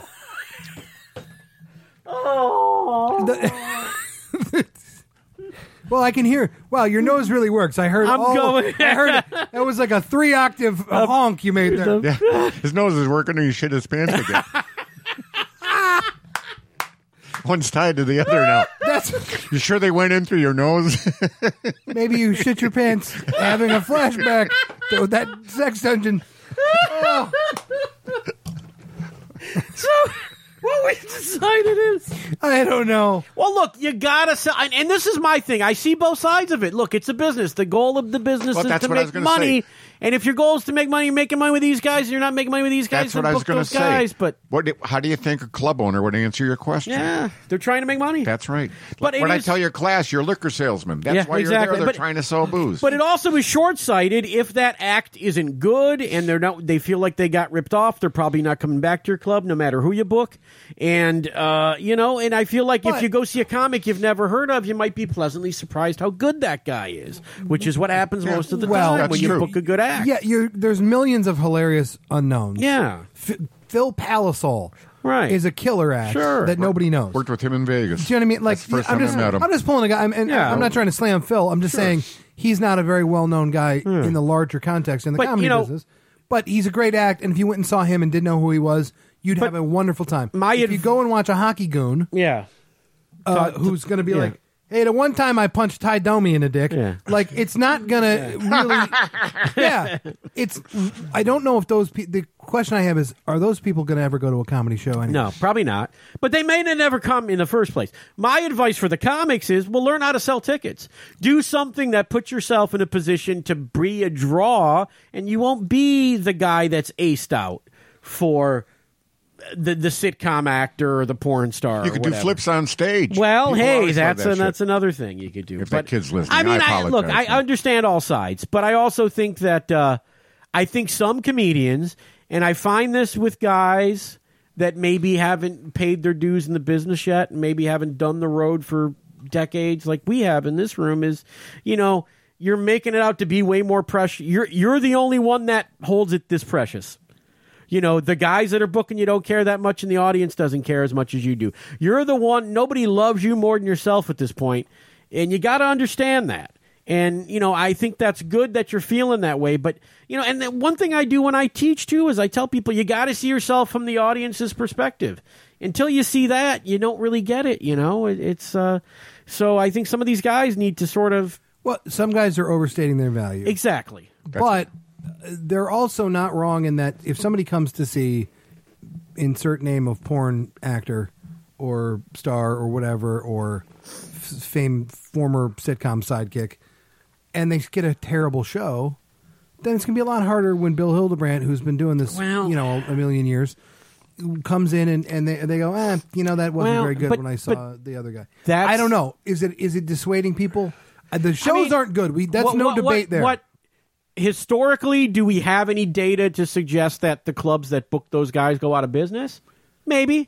the- well, I can hear. Wow, your nose really works. I heard. I'm all, going- I heard it. That was like a three octave honk you made there. Yeah, his nose is working, and he shit his pants again. One's tied to the other now. That's You sure they went in through your nose? maybe you shit your pants having a flashback to that sex dungeon. Oh. So, what we decided is, I don't know. well, look, you gotta sell, and, and this is my thing. I see both sides of it. Look, it's a business. The goal of the business Well, is that's to what I was make gonna money. say. And if your goal is to make money, you're making money with these guys. And you're not making money with these guys. That's what then I was book going to those say. guys. But what? do- How do you think a club owner would answer your question? yeah, they're trying to make money. That's right. But when it I is- tell your class, you're a liquor salesman. That's Yeah, why you're exactly. there. They're But- trying to sell booze. But it also is short-sighted. If that act isn't good and they're not, they feel like they got ripped off, they're probably not coming back to your club, no matter who you book. And uh, you know, and I feel like But- if you go see a comic you've never heard of, you might be pleasantly surprised how good that guy is, which is what happens most of the Well, time that's when you true. book a good act. Yeah, you're, there's millions of hilarious unknowns. yeah, F- Phil Palisol Right. is a killer act Sure. that nobody knows. Worked with him in Vegas. Do you know what I mean? Like, That's the first I'm time just, I met him. I'm just pulling a guy. I'm, and Yeah. I'm not trying to slam Phil. I'm just saying he's not a very well known guy in the larger context in the But, comedy you know- business. But he's a great act, and if you went and saw him and didn't know who he was, you'd have a wonderful time. my if adv- you go and watch a hockey goon, yeah. uh, Talk- who's going to be yeah. like, "Hey, the one time I punched Ty Domi in the dick," Yeah. like it's not gonna really. Yeah, it's. I don't know if those. Pe- the question I have is, are those people going to ever go to a comedy show? Anyway? No, probably not. But they may not never come in the first place. My advice for the comics is, well, learn how to sell tickets. Do something that puts yourself in a position to be a draw, and you won't be the guy that's aced out for the the sitcom actor or the porn star. You or could do whatever. flips on stage. Well, People hey, always love that's that a, shit. that's another thing you could do. If but, that kid's listening, I mean, I look, apologize. I understand all sides, but I also think that uh, I think some comedians, and I find this with guys that maybe haven't paid their dues in the business yet, and maybe haven't done the road for decades, like we have in this room, is you know you're making it out to be way more precious. You're you're the only one that holds it this precious. You know, the guys that are booking you don't care that much, and the audience doesn't care as much as you do. You're the one, nobody loves you more than yourself at this point, and you got to understand that. And, you know, I think that's good that you're feeling that way. But, you know, and the one thing I do when I teach, too, is I tell people you got to see yourself from the audience's perspective. Until you see that, you don't really get it, you know. It, it's uh, so I think some of these guys need to sort of... Well, some guys are overstating their value. Exactly. But they're also not wrong in that if somebody comes to see insert name of porn actor or star or whatever or f- fame former sitcom sidekick and they get a terrible show, then it's going to be a lot harder when Bill Hildebrandt, who's been doing this Well- you know a million years, comes in and, and they they go, eh, you know, that wasn't Well, very good but- when I saw the other guy. that's- I don't know. Is it is it dissuading people? Uh, The shows I mean, aren't good. We that's what- no what- debate what- there. What historically do we have any data to suggest that the clubs that book those guys go out of business? Maybe.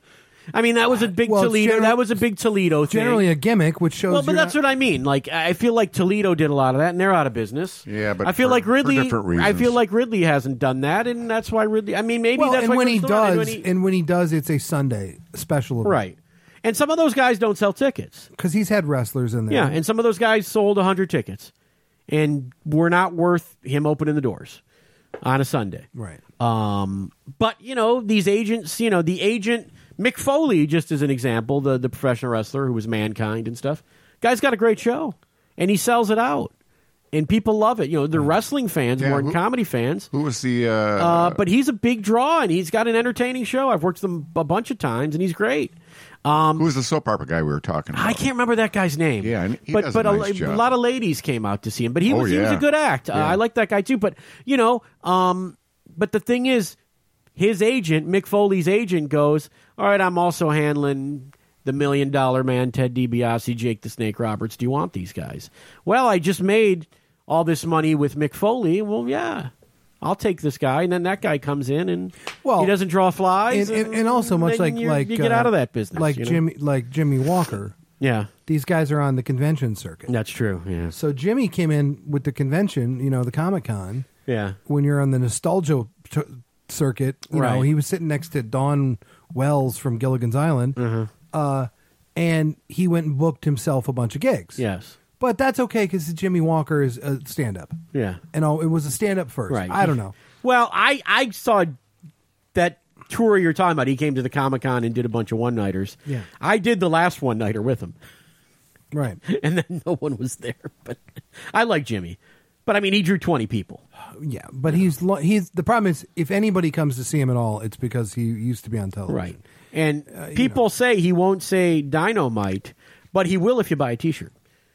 I mean, that was a big Well, it's Toledo. general- that was a big Toledo thing. Generally a gimmick, which shows. well, but you're that's not- what I mean. Like, I feel like Toledo did a lot of that, and they're out of business. Yeah, but I feel for- like for Ridley. different I feel reasons. like Ridley hasn't done that, and that's why Ridley. I mean, maybe Well, that's and why when he Ridley's doing it, does, when he- and when he does, it's a Sunday special event. right. And some of those guys don't sell tickets. Because he's had wrestlers in there. Yeah, and some of those guys sold one hundred tickets and were not worth him opening the doors on a Sunday. Right. Um, but, you know, these agents, you know, the agent, Mick Foley, just as an example, the, the professional wrestler who was Mankind and stuff, guy's got a great show, and he sells it out. And people love it. You know, they're wrestling fans Yeah, more than who- comedy fans. Who was the? Uh, Uh, but he's a big draw, and he's got an entertaining show. I've worked with him a bunch of times, and he's great. who was the soap opera guy we were talking about? I can't remember that guy's name. Yeah, and he but does but a a, nice job. lot of ladies came out to see him. But he Oh, was he was a yeah. good act. Uh, Yeah. I like that guy too. But you know, um, but the thing is, his agent, Mick Foley's agent, goes, "All right, I'm also handling the Million Dollar Man, Ted DiBiase, Jake the Snake Roberts. Do you want these guys?" Well, I just made all this money with Mick Foley. Well, yeah. I'll take this guy, and then that guy comes in, and Well, he doesn't draw flies, And, and, and also much then like you, like you get uh, out of that business, like you know? Jimmy like Jimmy Walker. Yeah, These guys are on the convention circuit. that's true. Yeah, So Jimmy came in with the convention, you know, the Comic Con. yeah. When you're on the nostalgia t- circuit, you know, Right. he was sitting next to Dawn Wells from Gilligan's Island, Mm-hmm. uh, and he went and booked himself a bunch of gigs. Yes. But that's okay because Jimmy Walker is a stand-up. Yeah. And oh, it was a stand-up first. Right. I don't know. Well, I, I saw that tour you're talking about. He came to the Comic Con and did a bunch of one nighters. Yeah. I did the last one nighter with him, Right. and then no one was there. But I like Jimmy. But I mean, he drew twenty people. Yeah, but he's lo- he's the problem is if anybody comes to see him at all, it's because he used to be on television. Right. And Uh, you people know. say he won't say Dynamite, but he will if you buy a T-shirt.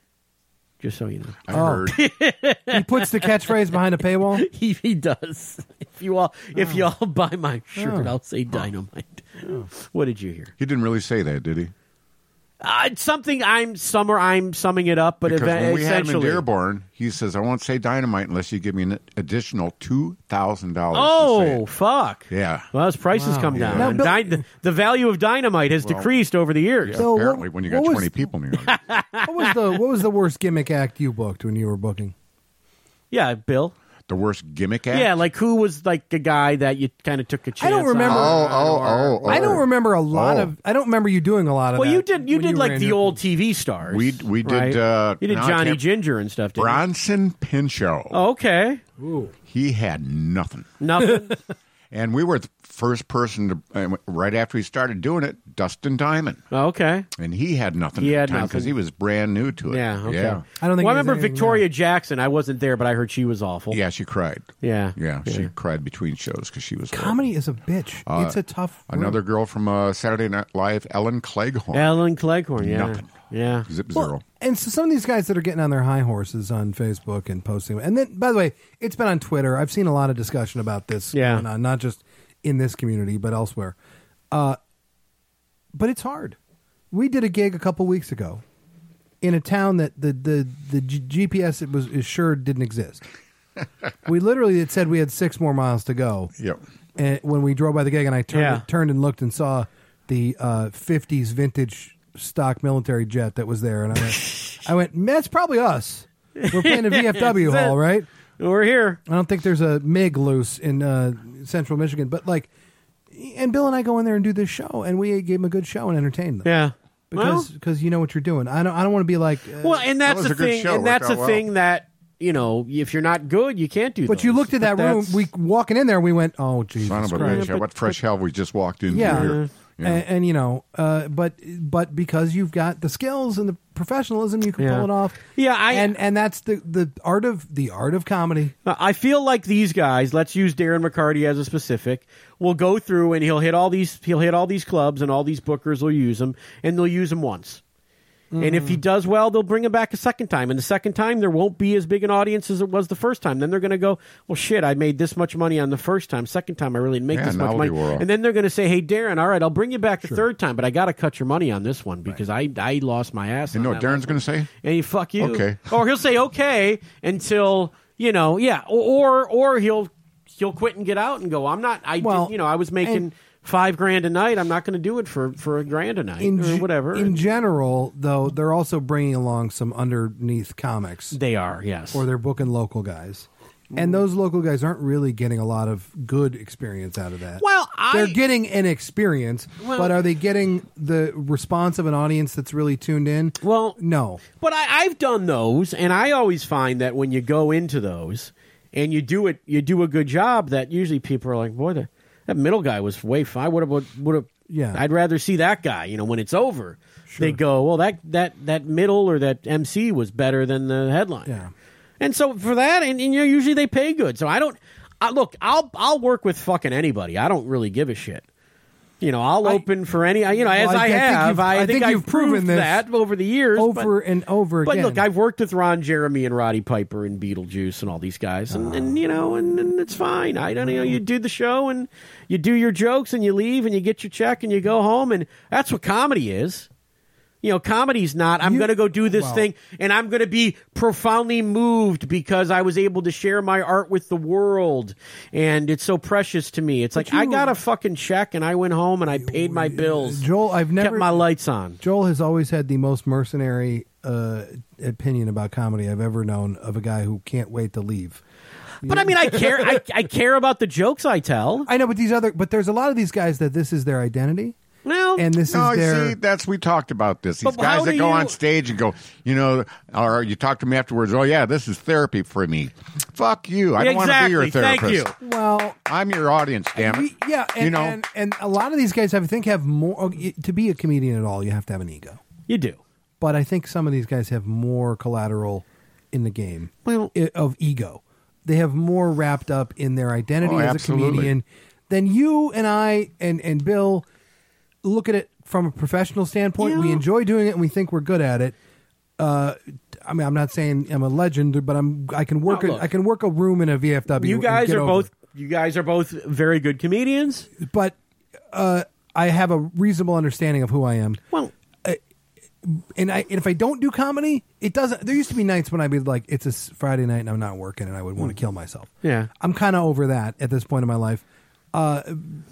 Just so you know. I Oh. heard. He puts the catchphrase behind a paywall. He, he does. If you all if you all buy my shirt, Oh. I'll say Dynamite. What did you hear? He didn't really say that, did he? Uh, it's something I'm summer. I'm summing it up, but Because eva- when we had him in essentially, Dearborn, he says, "I won't say dynamite unless you give me an additional two thousand dollars." oh fuck! yeah. Well, his prices Wow. come down. Now, And Bill- Dy- the, the value of dynamite has Well, decreased over the years. Yeah, So what- apparently, when you got what was- twenty people in the audience. What was the what was the worst gimmick act you booked when you were booking? Yeah, Bill. The worst gimmick act. Yeah, like who was like a guy that you kind of took a chance? I don't remember- on, Oh, oh, or- oh, oh. I don't remember a lot Oh. of. I don't remember you doing a lot of. Well, that you did. You when did were like in the your- old T V stars. We we did. right? Uh, you did no, I Johnny can't- Ginger and stuff. Didn't you? Bronson Pinchot. Oh, okay, Ooh. He had nothing, nothing. and we were the first person to. Uh, right after he started doing it, Dustin Diamond, okay. and he had nothing. He at had the time because nothing. he was brand new to it. Yeah, okay. Yeah. I don't think. Well, I it was remember anything, Victoria no. Jackson. I wasn't there, but I heard she was awful. Yeah, she cried. yeah, Yeah, she cried between shows because she was horrible. Comedy is a bitch. Uh, it's a tough. road. Another girl from uh, Saturday Night Live, Ellen Cleghorn. Ellen Cleghorn. Yeah, Nothing. yeah. Zip Well, zero. and so some of these guys that are getting on their high horses on Facebook and posting, and then by the way, it's been on Twitter. I've seen a lot of discussion about this Yeah. going on, not just in this community but elsewhere. Uh, but it's hard. We did a gig a couple weeks ago in a town that the the the G- GPS it was is sure didn't exist. We literally it said we had six more miles to go. Yep. And when we drove by the gig, and I turned, Yeah. turned and looked and saw the uh, fifties vintage stock military jet that was there, and I went, I went, that's probably us. We're playing a V F W That's it. hall, right? We're here. I don't think there's a MiG loose in uh, central Michigan, but like, and Bill and I go in there and do this show, and we gave them a good show and entertained them. Yeah. because because you know what you're doing. I don't I don't want to be like. Uh, Well, and that's was the a good thing. show. And that's Worked the out thing well. that you know, if you're not good, you can't do. but those. you looked at that But room. that's- We walking in there, we went, oh Jesus Son of a Christ. bitch. What fresh hell we just walked into Yeah. here. Yeah. And, and you know, uh, but but because you've got the skills and the professionalism, you can Yeah. pull it off. Yeah, I- and and that's the the art of the art of comedy. I feel like these guys. Let's use Darren McCarty as a specific. Will go through and he'll hit all these. He'll hit all these clubs and all these bookers will use him and they'll use him once. And if he does well, they'll bring him back a second time. And the second time, there won't be as big an audience as it was the first time. Then they're going to go, well, shit, I made this much money on the first time. Second time, I really didn't make Yeah, this much novelty money. wore off. And then they're going to say, hey, Darren, all right, I'll bring you back the third time, but I got to cut your money on this one because I, I lost my ass. You on know what that Darren's last going to say? and he fuck you. Okay. Or he'll say okay until you know, yeah, or or, or he'll he'll quit and get out and go. I'm not. I Well, did, you know I was making and- five grand a night, I'm not going to do it for, for a grand a night in or ge- whatever. In general, though, they're also bringing along some underneath comics, They are, yes. or they're booking local guys. And those local guys aren't really getting a lot of good experience out of that. Well, I- they're getting an experience, Well- but are they getting the response of an audience that's really tuned in? Well, No. But I, I've done those, and I always find that when you go into those and you do it, you do a good job. That usually people are like, "Boy, the, that middle guy was way fine. Would have, would have. Yeah. I'd rather see that guy." You know, when it's over, they go, "Well, that that that middle or that M C was better than the headliner." Yeah. And so for that, and, and you know, usually they pay good. So I don't. I, look, I'll I'll work with fucking anybody. I don't really give a shit. You know, I'll I- open for any. You know, as Well, I I, think have, you've- I, I think, think I've you've proven proved this that over the years, Over but, and over but again. look, I've worked with Ron Jeremy and Roddy Piper and Beetlejuice and all these guys, and, and you know, and, and it's fine. I don't you know. You do the show and you do your jokes and you leave and you get your check and you go home, and that's what comedy is. You know, comedy's not, I'm You- going to go do this well- thing and I'm going to be profoundly moved because I was able to share my art with the world and it's so precious to me. It's like, you- I got a fucking check and I went home and I paid my bills. Joel, I've never kept my lights on. Joel has always had the most mercenary uh, opinion about comedy I've ever known of a guy who can't wait to leave. But I mean, I care. I, I care about the jokes I tell. I know, but these other, but there's a lot of these guys that this is their identity, Well, and this No, is you their. see, that's we talked about this. These But how guys that do go you- on stage and go, you know, or you talk to me afterwards. Oh yeah, this is therapy for me. Fuck you. I don't want to be your exactly. therapist. Thank you. well, I'm your audience. Damn it. we- yeah, and, you know, and and a lot of these guys, I think, have more. oh, y- To be a comedian at all, you have to have an ego. You do. But I think some of these guys have more collateral in the game Well- i- of ego. They have more wrapped up in their identity Oh, as absolutely. a comedian than you and I and, and Bill look at it from a professional standpoint. We Yeah. enjoy doing it and we think we're good at it. Uh, I mean, I'm not saying I'm a legend, but I'm I can work No, a, look. I can work a room in a V F W. You and guys get are over both. it. You guys are both very good comedians. But uh, I have a reasonable understanding of who I am. Well, And I and if I don't do comedy, it doesn't. There used to be nights when I'd be like, it's a s- Friday night and I'm not working, and I would want to kill myself. Yeah. I'm kind of over that at this point in my life. Uh,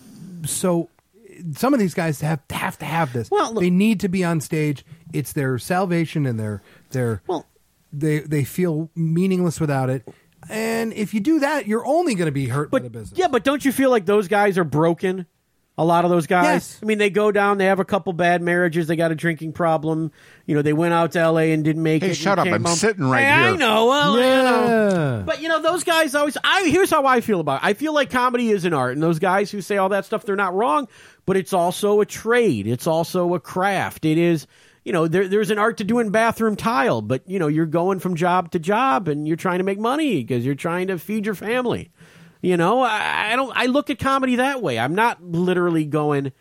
so some of these guys have have to have this. Well, look- they need to be on stage. It's their salvation, and their their Well- they they feel meaningless without it. And if you do that, you're only going to be hurt by the but business. yeah, but don't you feel like those guys are broken? A lot of those guys. Yes. I mean, they go down. They have a couple bad marriages. They got a drinking problem. You know, they went out to L A and didn't make Hey, it. shut and up. came I'm home. sitting right Hey, I here. know. Well, you know. Yeah. But you know, those guys always. I here's how I feel about it. I feel like comedy is an art, and those guys who say all that stuff, they're not wrong. But it's also a trade. It's also a craft. It is. You know, there, there's an art to doing bathroom tile, but you know, you're going from job to job, and you're trying to make money because you're trying to feed your family. You know, I, I don't. I look at comedy that way. I'm not literally going.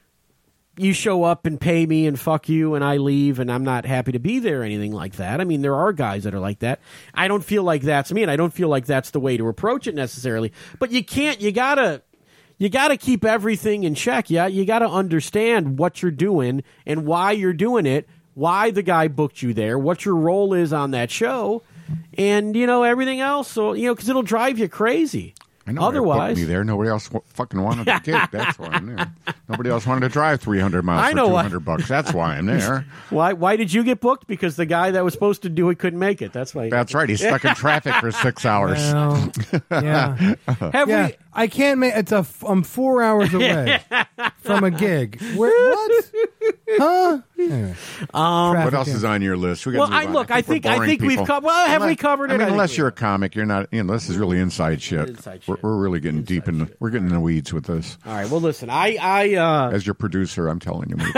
You show up and pay me and fuck you and I leave and I'm not happy to be there or anything like that. I mean, there are guys that are like that. I don't feel like that's me and I don't feel like that's the way to approach it necessarily. But you can't, you gotta, you gotta keep everything in check. Yeah, you gotta understand what you're doing and why you're doing it, why the guy booked you there, what your role is on that show, and you know everything else. So you know, because it'll drive you crazy. I know. Otherwise, me there. Nobody else w- fucking wanted to gig. That's why I'm there. Nobody else wanted to drive three hundred miles I for know two why. hundred bucks. That's why I'm there. why why did you get booked? Because the guy that was supposed to do it couldn't make it. That's why. That's right. He's stuck in traffic for six hours. Well, yeah. Have Yeah, we? I can't make. It's a. f- I'm four hours away from a gig. Where, what? Huh? Anyway. Um, What Traffic else jam. is on your list? We gotta Well, move I on. look. I think. we're I boring think we've people. covered. Well, have we Unless- covered it? I mean, think unless we you're a have. comic, you're not. You know, this is really inside shit. Inside We're, shit. we're really getting deep in. The, we're getting in the weeds with this. All right. Well, listen. I. I. Uh, As your producer, I'm telling you.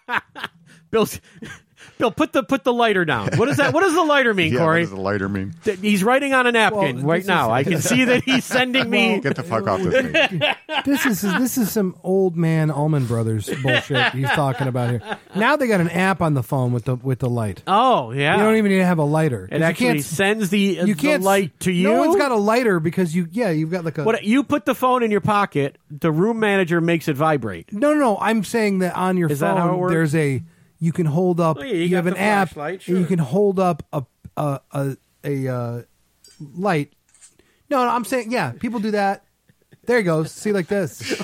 Bill. Bill, put the put the lighter down. What does that? What does the lighter mean, Yeah, what Corey? does the lighter mean? Th- He's writing on a napkin Well, right this now. is- I can see that he's sending me. Get the fuck off this thing. This is this is some old man Allman Brothers bullshit he's talking about here. Now they got an app on the phone with the with the light. Oh yeah. You don't even need to have a lighter. 'Cause It you actually can't- sends the, uh, you the can't light to you. No one's got a lighter because you. Yeah, you've got like a. What you put the phone in your pocket, the room manager makes it vibrate. No, no, no. I'm saying that on your Is that phone how it works? there's a. You can hold up. Oh, yeah, you you got have an the app. flashlight, And you sure. can hold up a a a, a uh, light. No, no, I'm saying yeah. People do that. There he goes. See, like this.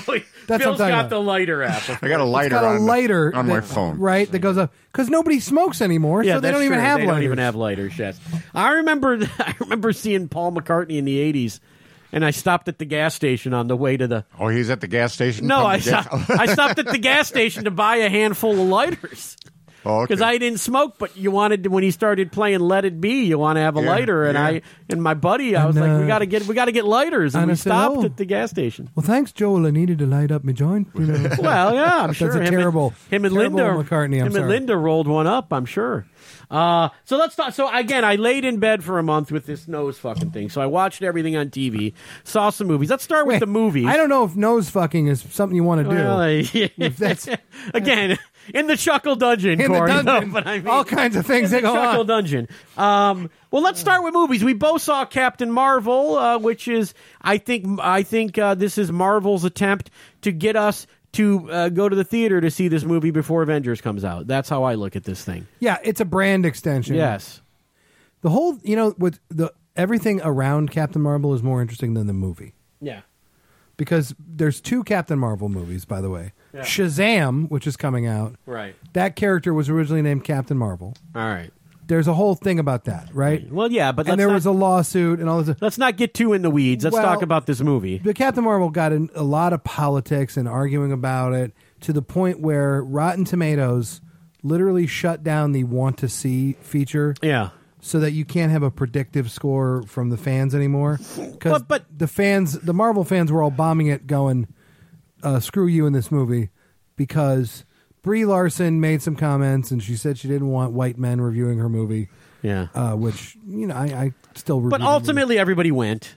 That's Bill's what I'm talking got about. the lighter app. I got a lighter It's got a on, lighter on my that- phone. right? That goes up because nobody smokes anymore, Yeah, so they that's don't even true. have They lighters. don't even have lighters. Yes, I remember. I remember seeing Paul McCartney in the eighties, and I stopped at the gas station on the way to the. Oh, he's at the gas station? No, I pumping gas? stopped, I stopped at the gas station to buy a handful of lighters. Oh, okay. Because I didn't smoke, but you wanted to, when he started playing "Let It Be," you want to have a Yeah, lighter, and yeah. I and my buddy, I was And, like, uh, "We got to get, we got to get lighters," and and we I said, stopped "Oh." at the gas station. Well, thanks, Joel. I needed to light up my joint. You know. Well, yeah, I'm sure a him terrible- and, him and terrible Linda, McCartney, I'm him sorry. and Linda rolled one up. I'm sure. Uh, so let's talk. So again, I laid in bed for a month with this nose fucking thing. So I watched everything on T V, saw some movies. Let's start with Wait, the movies. I don't know if nose fucking is something you want to do. Well, uh, that's- again in the Chuckle Dungeon, In the Corey, dungeon, no, but I mean, all kinds of things in that the go Chuckle on. Dungeon. Um, well, let's start with movies. We both saw Captain Marvel, uh, which is, I think, I think uh, this is Marvel's attempt to get us to uh, go to the theater to see this movie before Avengers comes out. That's how I look at this thing. Yeah, it's a brand extension. Yes. The whole, you know, with the everything around Captain Marvel is more interesting than the movie Yeah. because there's two Captain Marvel movies, by the way. Yeah. Shazam, which is coming out. Right. That character was originally named Captain Marvel. All right. There's a whole thing about that, right? Well, yeah, but let's And there not, was a lawsuit and all this. let's not get too in the weeds. Let's Well, talk about this movie. The Captain Marvel got in a lot of politics and arguing about it to the point where Rotten Tomatoes literally shut down the want to see feature Yeah. so that you can't have a predictive score from the fans anymore. Because But- but- the fans, the Marvel fans were all bombing it going, uh, screw you in this movie because Brie Larson made some comments and she said she didn't want white men reviewing her movie, Yeah. uh, which, you know, I, I still review But the movie. ultimately, everybody went.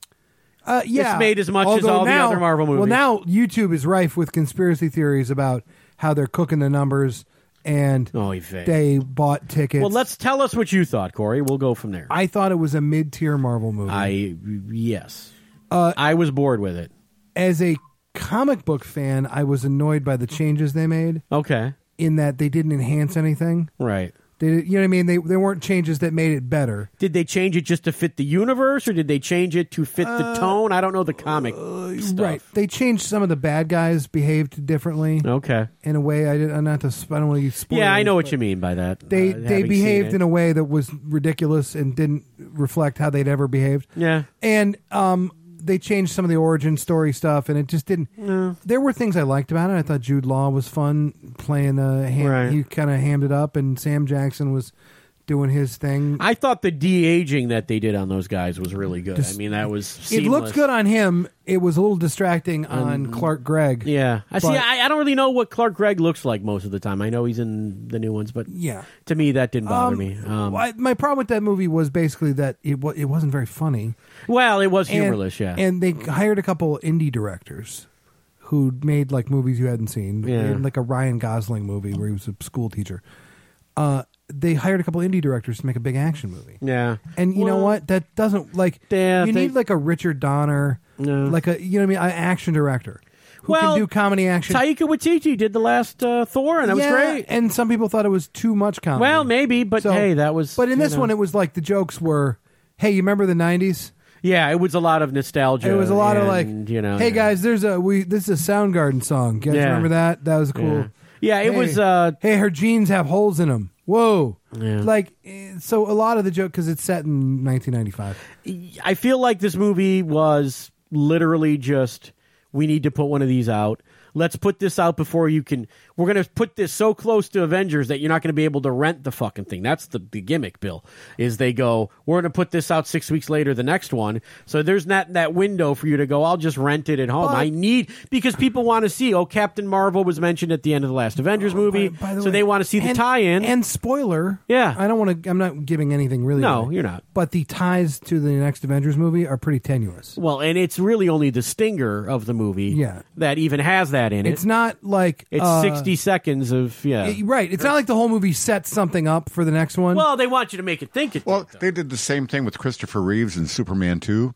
Uh, yeah, It's made as much as Although all the now- other Marvel movies. Well, now YouTube is rife with conspiracy theories about how they're cooking the numbers and Oh, he faked. they bought tickets. Well, let's tell us what you thought, Corey. We'll go from there. I thought it was a mid-tier Marvel movie. I yes, Uh, I was bored with it. As a comic book fan, I was annoyed by the changes they made Okay, in that they didn't enhance anything. right. They, you know what I mean? They they weren't changes that made it better. Did they change it just to fit the universe, or did they change it to fit the tone? I don't know the comic stuff. Uh, Right? They changed some of the bad guys behaved differently Okay. in a way. I did I'm not to. sp- I don't want to spoil. Yeah, I know what but- you mean by that. They uh, they having behaved seen in it. a way that was ridiculous and didn't reflect how they'd ever behaved. Yeah. And um, they changed some of the origin story stuff, and it just didn't. There were things I liked about it. I thought Jude Law was fun playing. Uh, ham, Right. He kind of hammed it up, and Sam Jackson was doing his thing. I thought the de aging that they did on those guys was really good. I mean, that was It seamless. looked good on him. It was a little distracting on Clark Gregg. Yeah, I see. But- I, I don't really know what Clark Gregg looks like most of the time. I know he's in the new ones, but Yeah. to me that didn't bother Um, me. Um, I- my problem with that movie was basically that it wa- it wasn't very funny. well, it was And- humorless. yeah, And they hired a couple indie directors who made like movies you hadn't seen. They Yeah. had, like a Ryan Gosling movie where he was a school teacher. Uh, they hired a couple indie directors to make a big action movie. yeah. And you know Well, what? That doesn't like Yeah, you they- need like a Richard Donner, No. like a you know what I mean, an action director who Well, can do comedy action. Taika Waititi did the last uh, Thor, and that Yeah, was great. And some people thought it was too much comedy. Well, maybe, but So- hey, that was. But in you this know. one, it was like the jokes were, "Hey, you remember the nineties?" yeah, it was a lot of nostalgia. It was a lot of like, and, you know, "Hey yeah. guys, there's a we this is a Soundgarden song. You guys Yeah. remember that? That was cool." Yeah, it Hey, was. Uh, hey, her jeans have holes in them. Whoa! Yeah. Like, eh, so a lot of the joke because it's set in nineteen ninety-five. I feel like this movie was literally just, we need to put one of these out. Let's put this out before you can. We're going to put this so close to Avengers that you're not going to be able to rent the fucking thing. That's the, the gimmick, Bill, is they go, we're going to put this out six weeks later, the next one. So there's not that window for you to go, I'll just rent it at home. But- I need, because people want to see, oh, Captain Marvel was mentioned at the end of the last Avengers movie. By- by the so way- they want to see the and- tie-in. And spoiler, Yeah. I don't want to. I'm not giving anything really. No, away. you're not. But the ties to the next Avengers movie are pretty tenuous. Well, and it's really only the stinger of the movie Yeah. that even has that in it. It's not like It's uh, sixty seconds of yeah. it- right. It's not like the whole movie sets something up for the next one. Well, they want you to make it think it. Well, did, though. they did the same thing with Christopher Reeves in Superman two.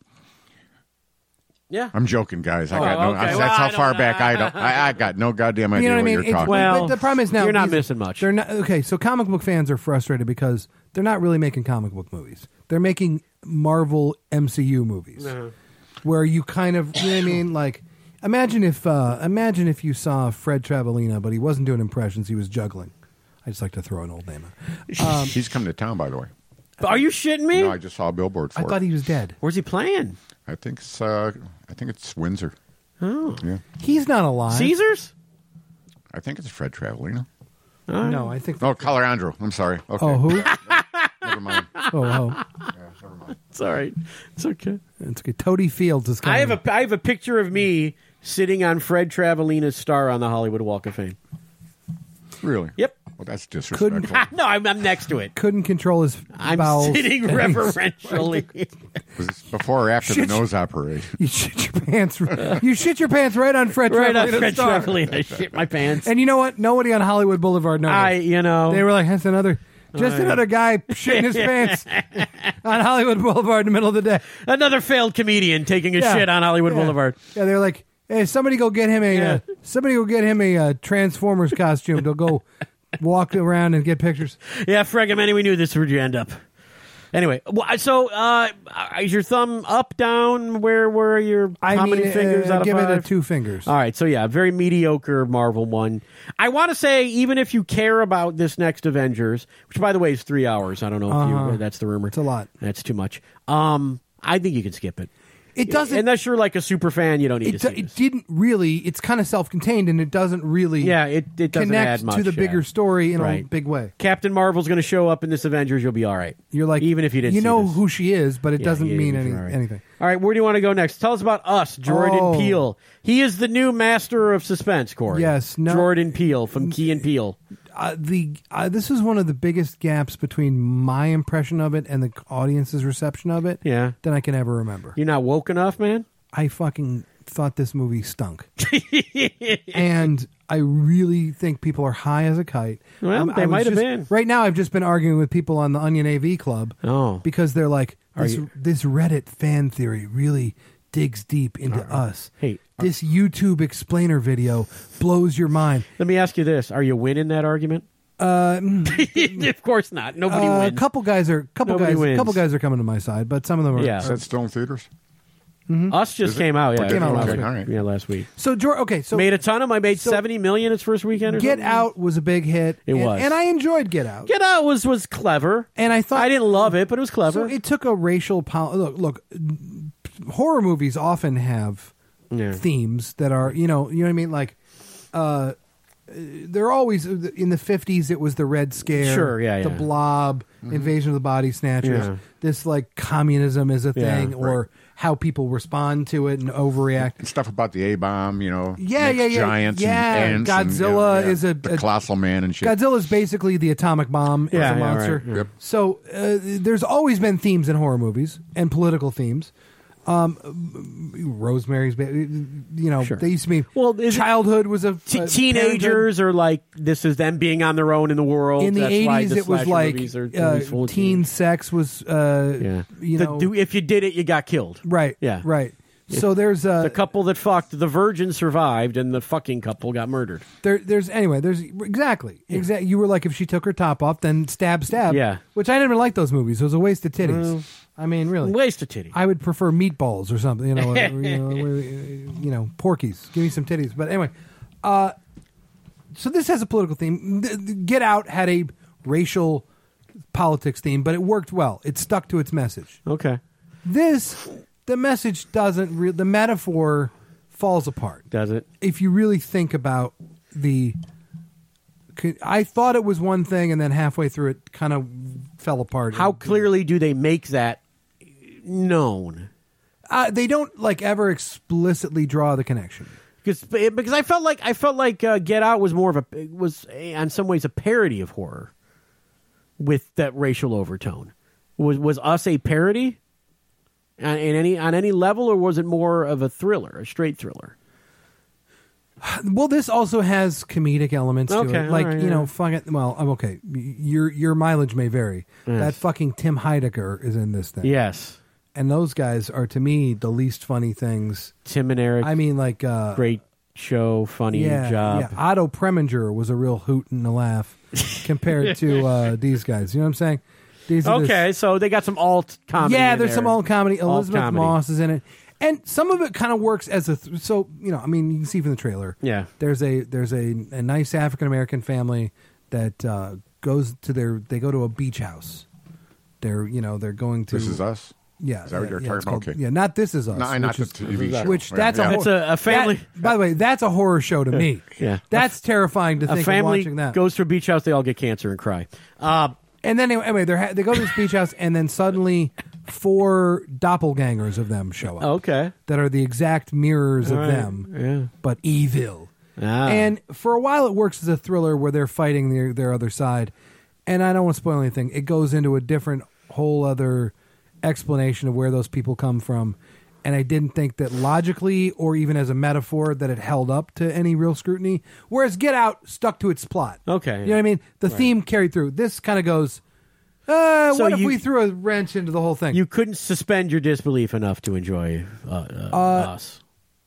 yeah. I'm joking, guys. I Oh, got no. okay. That's Well, I how don't far know. back I don't. I, I got no goddamn idea you know what I what mean? you're It's- talking. Well, but the problem is now you're not these- missing much. They're not okay. So comic book fans are frustrated because they're not really making comic book movies. They're making Marvel M C U movies, Uh-huh. where you kind of you know what I mean. Like Imagine if uh, imagine if you saw Fred Travalena, but he wasn't doing impressions; he was juggling. I just like to throw an old name out. Um, He's coming to town, by the way. Are you shitting me? No, I just saw a billboard for I it. thought he was dead. Where's he playing? I think it's. Uh, I think it's Windsor. Oh, Yeah, He's not alive. Caesars. I think it's Fred Travalena. No, I think. Oh, Calandro. I'm sorry. Okay. Oh, who? Never mind. oh, oh, Yeah, never mind. It's all right. It's okay. it's okay. Toady Fields is coming. I have a I have a picture of me sitting on Fred Travelena's star on the Hollywood Walk of Fame. Really? Yep. Well, that's disrespectful. no, I'm, I'm next to it. Couldn't control his I'm bowels. sitting reverentially. Was this before or after the Shit. nose operation? You shit your pants. You shit your pants right on Fred right on Travelena's Fred star. Travelina. I shit my pants. And you know what? Nobody on Hollywood Boulevard noticed. I, you know. They were like, "That's another, just I- another guy shitting his pants on Hollywood Boulevard in the middle of the day." Another failed comedian taking a Yeah. shit on Hollywood Yeah. Boulevard. Yeah, they're like, "Hey, somebody go get him a, Yeah. uh, somebody go get him a uh, Transformers costume. They'll go walk around and get pictures." Yeah, Fregamanny, we knew this would you end up. Anyway, well, so uh, is your thumb up, down? Where were your I how mean, many fingers uh, out of give five? it a two fingers. All right, so yeah, very mediocre Marvel one. I want to say, even if you care about this next Avengers, which by the way is three hours, I don't know if Uh-huh. you, that's the rumor. It's a lot. That's too much. Um, I think you can skip it. It doesn't. Unless you're like a super fan, you don't need It, to do- see it this. didn't really. It's kind of self-contained, and it doesn't really. Yeah, it, it doesn't connect add much to the yeah. bigger story in a Right. big way. Captain Marvel's going to show up in this Avengers. You'll be all right. You're like, even if you didn't, you see know this. who she is, but it Yeah, doesn't yeah, mean you'll be any, all right. anything. All right, where do you want to go next? Tell us about Us, Jordan Oh. Peele. He is the new master of suspense, Corey. Yes, no- Jordan Peele from Key and Peele. Uh, the uh, this is one of the biggest gaps between my impression of it and the audience's reception of it Yeah, that I can ever remember. you're not woke enough, man. I fucking thought this movie stunk, and I really think people are high as a kite. Well, Um, they I was might have just- been. Right now, I've just been arguing with people on the Onion A V Club Oh, because they're like, Are this, you- this Reddit fan theory really digs deep into us. hey, This YouTube explainer video blows your mind. let me ask you this: are you winning that argument? Uh, mm, Of course not. Nobody uh, a wins. couple guys are couple Nobody guys wins. couple guys are coming to my side, but some of them are. Yeah. Is that still in theaters? Us just Is it? came out. Yeah, Oh, came out last last week. week. All right. Yeah, last week. So, Jor- okay, so made a ton of them. I made so- seventy million its first weekend. Or Get something. Out was a big hit. It and, was. and I enjoyed Get Out. Get Out was was clever. and I thought I didn't love it, but it was clever. So it took a racial pol- look. Look, horror movies often have yeah. themes that are you know you know what I mean. Like, uh, they're always in the fifties. It was the Red Scare, Sure, yeah, the yeah. Blob, Invasion of the Body Snatchers. Yeah. This like communism is a Yeah, thing, or how people respond to it and overreact. And stuff about the A bomb, you know. Yeah, makes yeah, yeah. Giants Yeah, and ants. and, Godzilla you know, yeah, is a- the a- colossal man and shit. Godzilla is basically the atomic bomb as Yeah, a yeah, monster. right, yeah. Yep. So uh, there's always been themes in horror movies and political themes. Um, Rosemary's Baby, you know, Sure. they used to be. Well, is it- childhood was a, T- a teenagers are like this is them being on their own in the world. parenthood. in the That's why eighties. the It was slasher like movies are uh, movies full of teen teens. sex was, uh, Yeah, you The- know, do- if you did it, you got killed. right, Yeah. right. So there's uh, The couple that fucked, the virgin survived, and the fucking couple got murdered. there, there's anyway, there's exactly, exactly. You were like, if she took her top off, then stab, stab. Yeah. which I didn't like those movies. It was a waste of titties. Well, I mean, really. Waste of titty. I would prefer meatballs or something, you know, or, you know, where- you know, Porkies. Give me some titties. But anyway, uh, so this has a political theme. Th- th- Get Out had a racial politics theme, but it worked well. It stuck to its message. Okay, This, the message doesn't. Re- the metaphor falls apart. does it? If you really think about the, I thought it was one thing, and then halfway through it kind of fell apart. How clearly do they make that known? Uh, they don't like ever explicitly draw the connection. Because because I felt like I felt like uh, Get Out was more of a was a, in some ways a parody of horror with that racial overtone. Was was Us a parody on in any on any level, or was it more of a thriller, a straight thriller? Well, this also has comedic elements to Okay, it. Like, all right, you know, yeah. fuck it. Well, I'm okay. Your your mileage may vary. Yes. That fucking Tim Heidecker is in this thing. Yes, And those guys are, to me, the least funny things. Tim and Eric, I mean, like... Uh, great show, funny yeah, job. yeah. Otto Preminger was a real hoot and a laugh compared to uh, these guys. You know what I'm saying? These are Okay, this- so they got some alt comedy. yeah, in there's there. some alt comedy. Alt Elizabeth comedy. Moss is in it. And some of it kind of works as a th- so you know I mean you can see from the trailer. Yeah. There's a there's a, a nice African American family that uh, goes to their they go to a beach house. They're you know they're going to This Is Us? Yeah, Is that what yeah, you're yeah, talking it's about? called- Okay. Yeah, not This Is Us. No, which not the is, T V show. which Yeah, that's yeah. a It's hor- a- a family- that- by the way, that's a horror show to me. Yeah. That's terrifying to A think of family watching that. goes to a beach house, they all get cancer and cry. Uh, And then anyway, anyway they're ha- they go to this beach house, and then suddenly four doppelgangers of them show up. okay. That are the exact mirrors of All right. them, Yeah. but evil. Ah. And for a while, it works as a thriller where they're fighting their their other side. And I don't want to spoil anything. It goes into a different, whole other explanation of where those people come from. And I didn't think that logically or even as a metaphor that it held up to any real scrutiny. Whereas Get Out stuck to its plot. Okay. You know what I mean? The theme carried through. This kind of goes, uh, So what if you- we threw a wrench into the whole thing? You couldn't suspend your disbelief enough to enjoy uh, uh, us.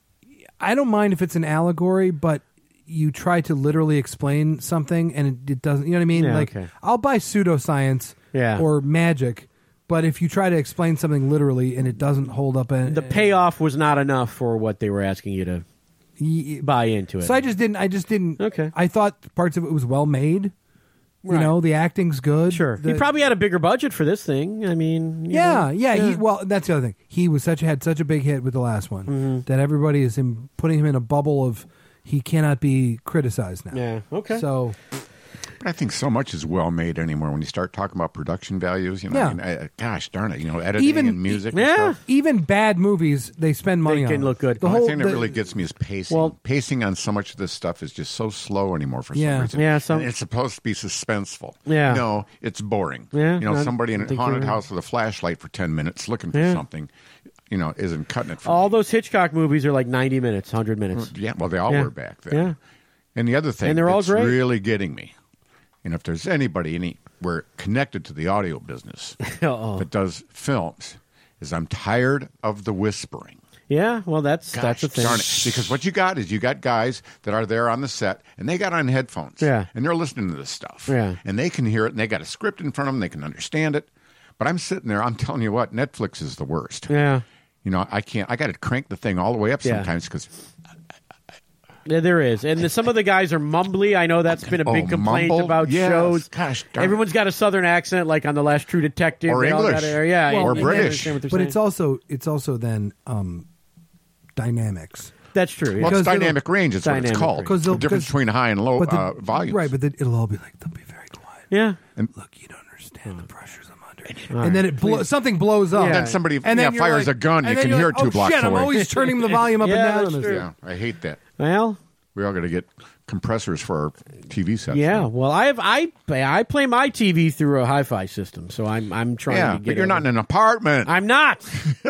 I don't mind if it's an allegory, but you try to literally explain something and it, it doesn't, you know what I mean? Yeah, like, okay. I'll buy pseudoscience Yeah. or magic, but if you try to explain something literally and it doesn't hold up, and The payoff was not enough for what they were asking you to y- buy into it. so I just didn't, I just didn't, Okay. I thought parts of it was well made. You Right. know, the acting's good. Sure. The- he probably had a bigger budget for this thing. I mean, you Yeah, know, yeah. He, well, that's the other thing. He was such had such a big hit with the last one Mm-hmm. that everybody is in, putting him in a bubble of he cannot be criticized now. Yeah, okay. So But I think so much is well made anymore when you start talking about production values. You know, Yeah. I mean, I, gosh darn it, you know, editing Even- and music. Yeah. and stuff. even bad movies, they spend money They on. can them. look good. The The whole only thing that the- really gets me is pacing. Well- pacing on so much of this stuff is just so slow anymore for Yeah. some reason. Yeah, some- And it's supposed to be suspenseful. Yeah. No, it's boring. Yeah, You know, I somebody in a think haunted you're right. house with a flashlight for ten minutes looking for Yeah. something, you know, isn't cutting it for all me. those Hitchcock movies are like ninety minutes, one hundred minutes. Yeah, well, they all Yeah. were back then. Yeah. And the other thing And they're all that's great. really getting me, and if there's anybody anywhere connected to the audio business Uh-oh. that does films, is I'm tired of the whispering. Yeah, well, that's Gosh, that's the thing. darn it. Because what you got is you got guys that are there on the set and they got on headphones. Yeah. And they're listening to this stuff. Yeah. And they can hear it and they got a script in front of them. They can understand it. But I'm sitting there, I'm telling you what, Netflix is the worst. Yeah. You know, I can't, I got to crank the thing all the way up Yeah. sometimes because Yeah, there is, and the, some of the guys are mumbly. I know that's been a big Oh, complaint mumble? about Yes. shows. Gosh, darn it. Everyone's got a southern accent, like on the last True Detective, Or They all English. got a- yeah, Well, you- or you British. understand what they're but saying. it's also it's also then um, dynamics. That's true. Yeah. well, it's Because it'll- dynamic range. It's what Dynamic it's called. range. 'Cause The they'll- difference 'cause- between high and low But the, uh, volumes. right? But the, it'll all be like they'll be very quiet. yeah. Look, you don't understand the pressures I'm under. And then it blo- something blows up. Yeah. Then somebody And yeah, then you're fires like- a gun. and You then can you're hear like, two oh, blocks shit, I'm away. always turning the volume up Yeah, and down. that's on this. true. Yeah, I hate that. Well, We all got to get compressors for our T V sets. yeah. now. Well, I have I I play my T V through a hi-fi system, so I'm I'm trying Yeah, to get. but you're it- not in an apartment. I'm not.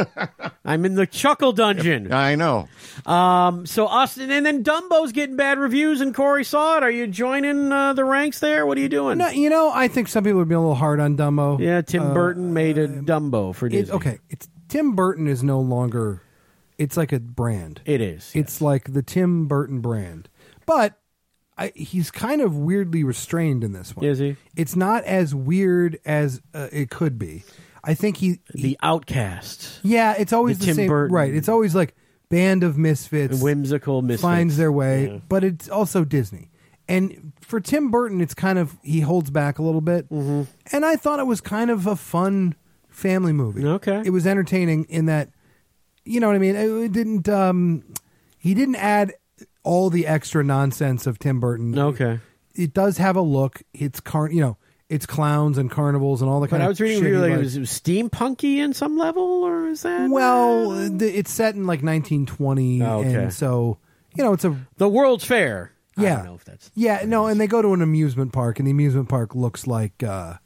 I'm in the Chuckle Dungeon. I know. Um, so us and, and then Dumbo's getting bad reviews, and Corey saw it. Are you joining uh, the ranks there? What are you doing? No, you know, I think some people are being a little hard on Dumbo. Yeah, Tim Uh, Burton made a Dumbo for It, Disney. okay, it's Tim Burton is no longer. It's like a brand. It is. It's like the Tim Burton brand, but I, he's kind of weirdly restrained in this one. Is he? It's not as weird as uh, it could be. I think he, he The Outcast. yeah, it's always The the, Tim same. Burton. Right, it's always like band of misfits Whimsical misfits. finds their way, Yeah. but it's also Disney. And for Tim Burton, it's kind of he holds back a little bit. Mm-hmm. And I thought it was kind of a fun family movie. Okay. It was entertaining in that, you know what I mean. It, it didn't. Um, he didn't add all the extra nonsense of Tim Burton. Okay. It does have a look. It's car, you know, it's clowns and carnivals and all the But kind I of. was reading shit where he like, it likes. was, it was steampunky in some level, or is that Well, uh, the, it's set in like nineteen twenty, Oh, okay. and so you know it's a the World's Fair? I yeah. don't know if that's Yeah, no, and they go to an amusement park, and the amusement park looks like uh,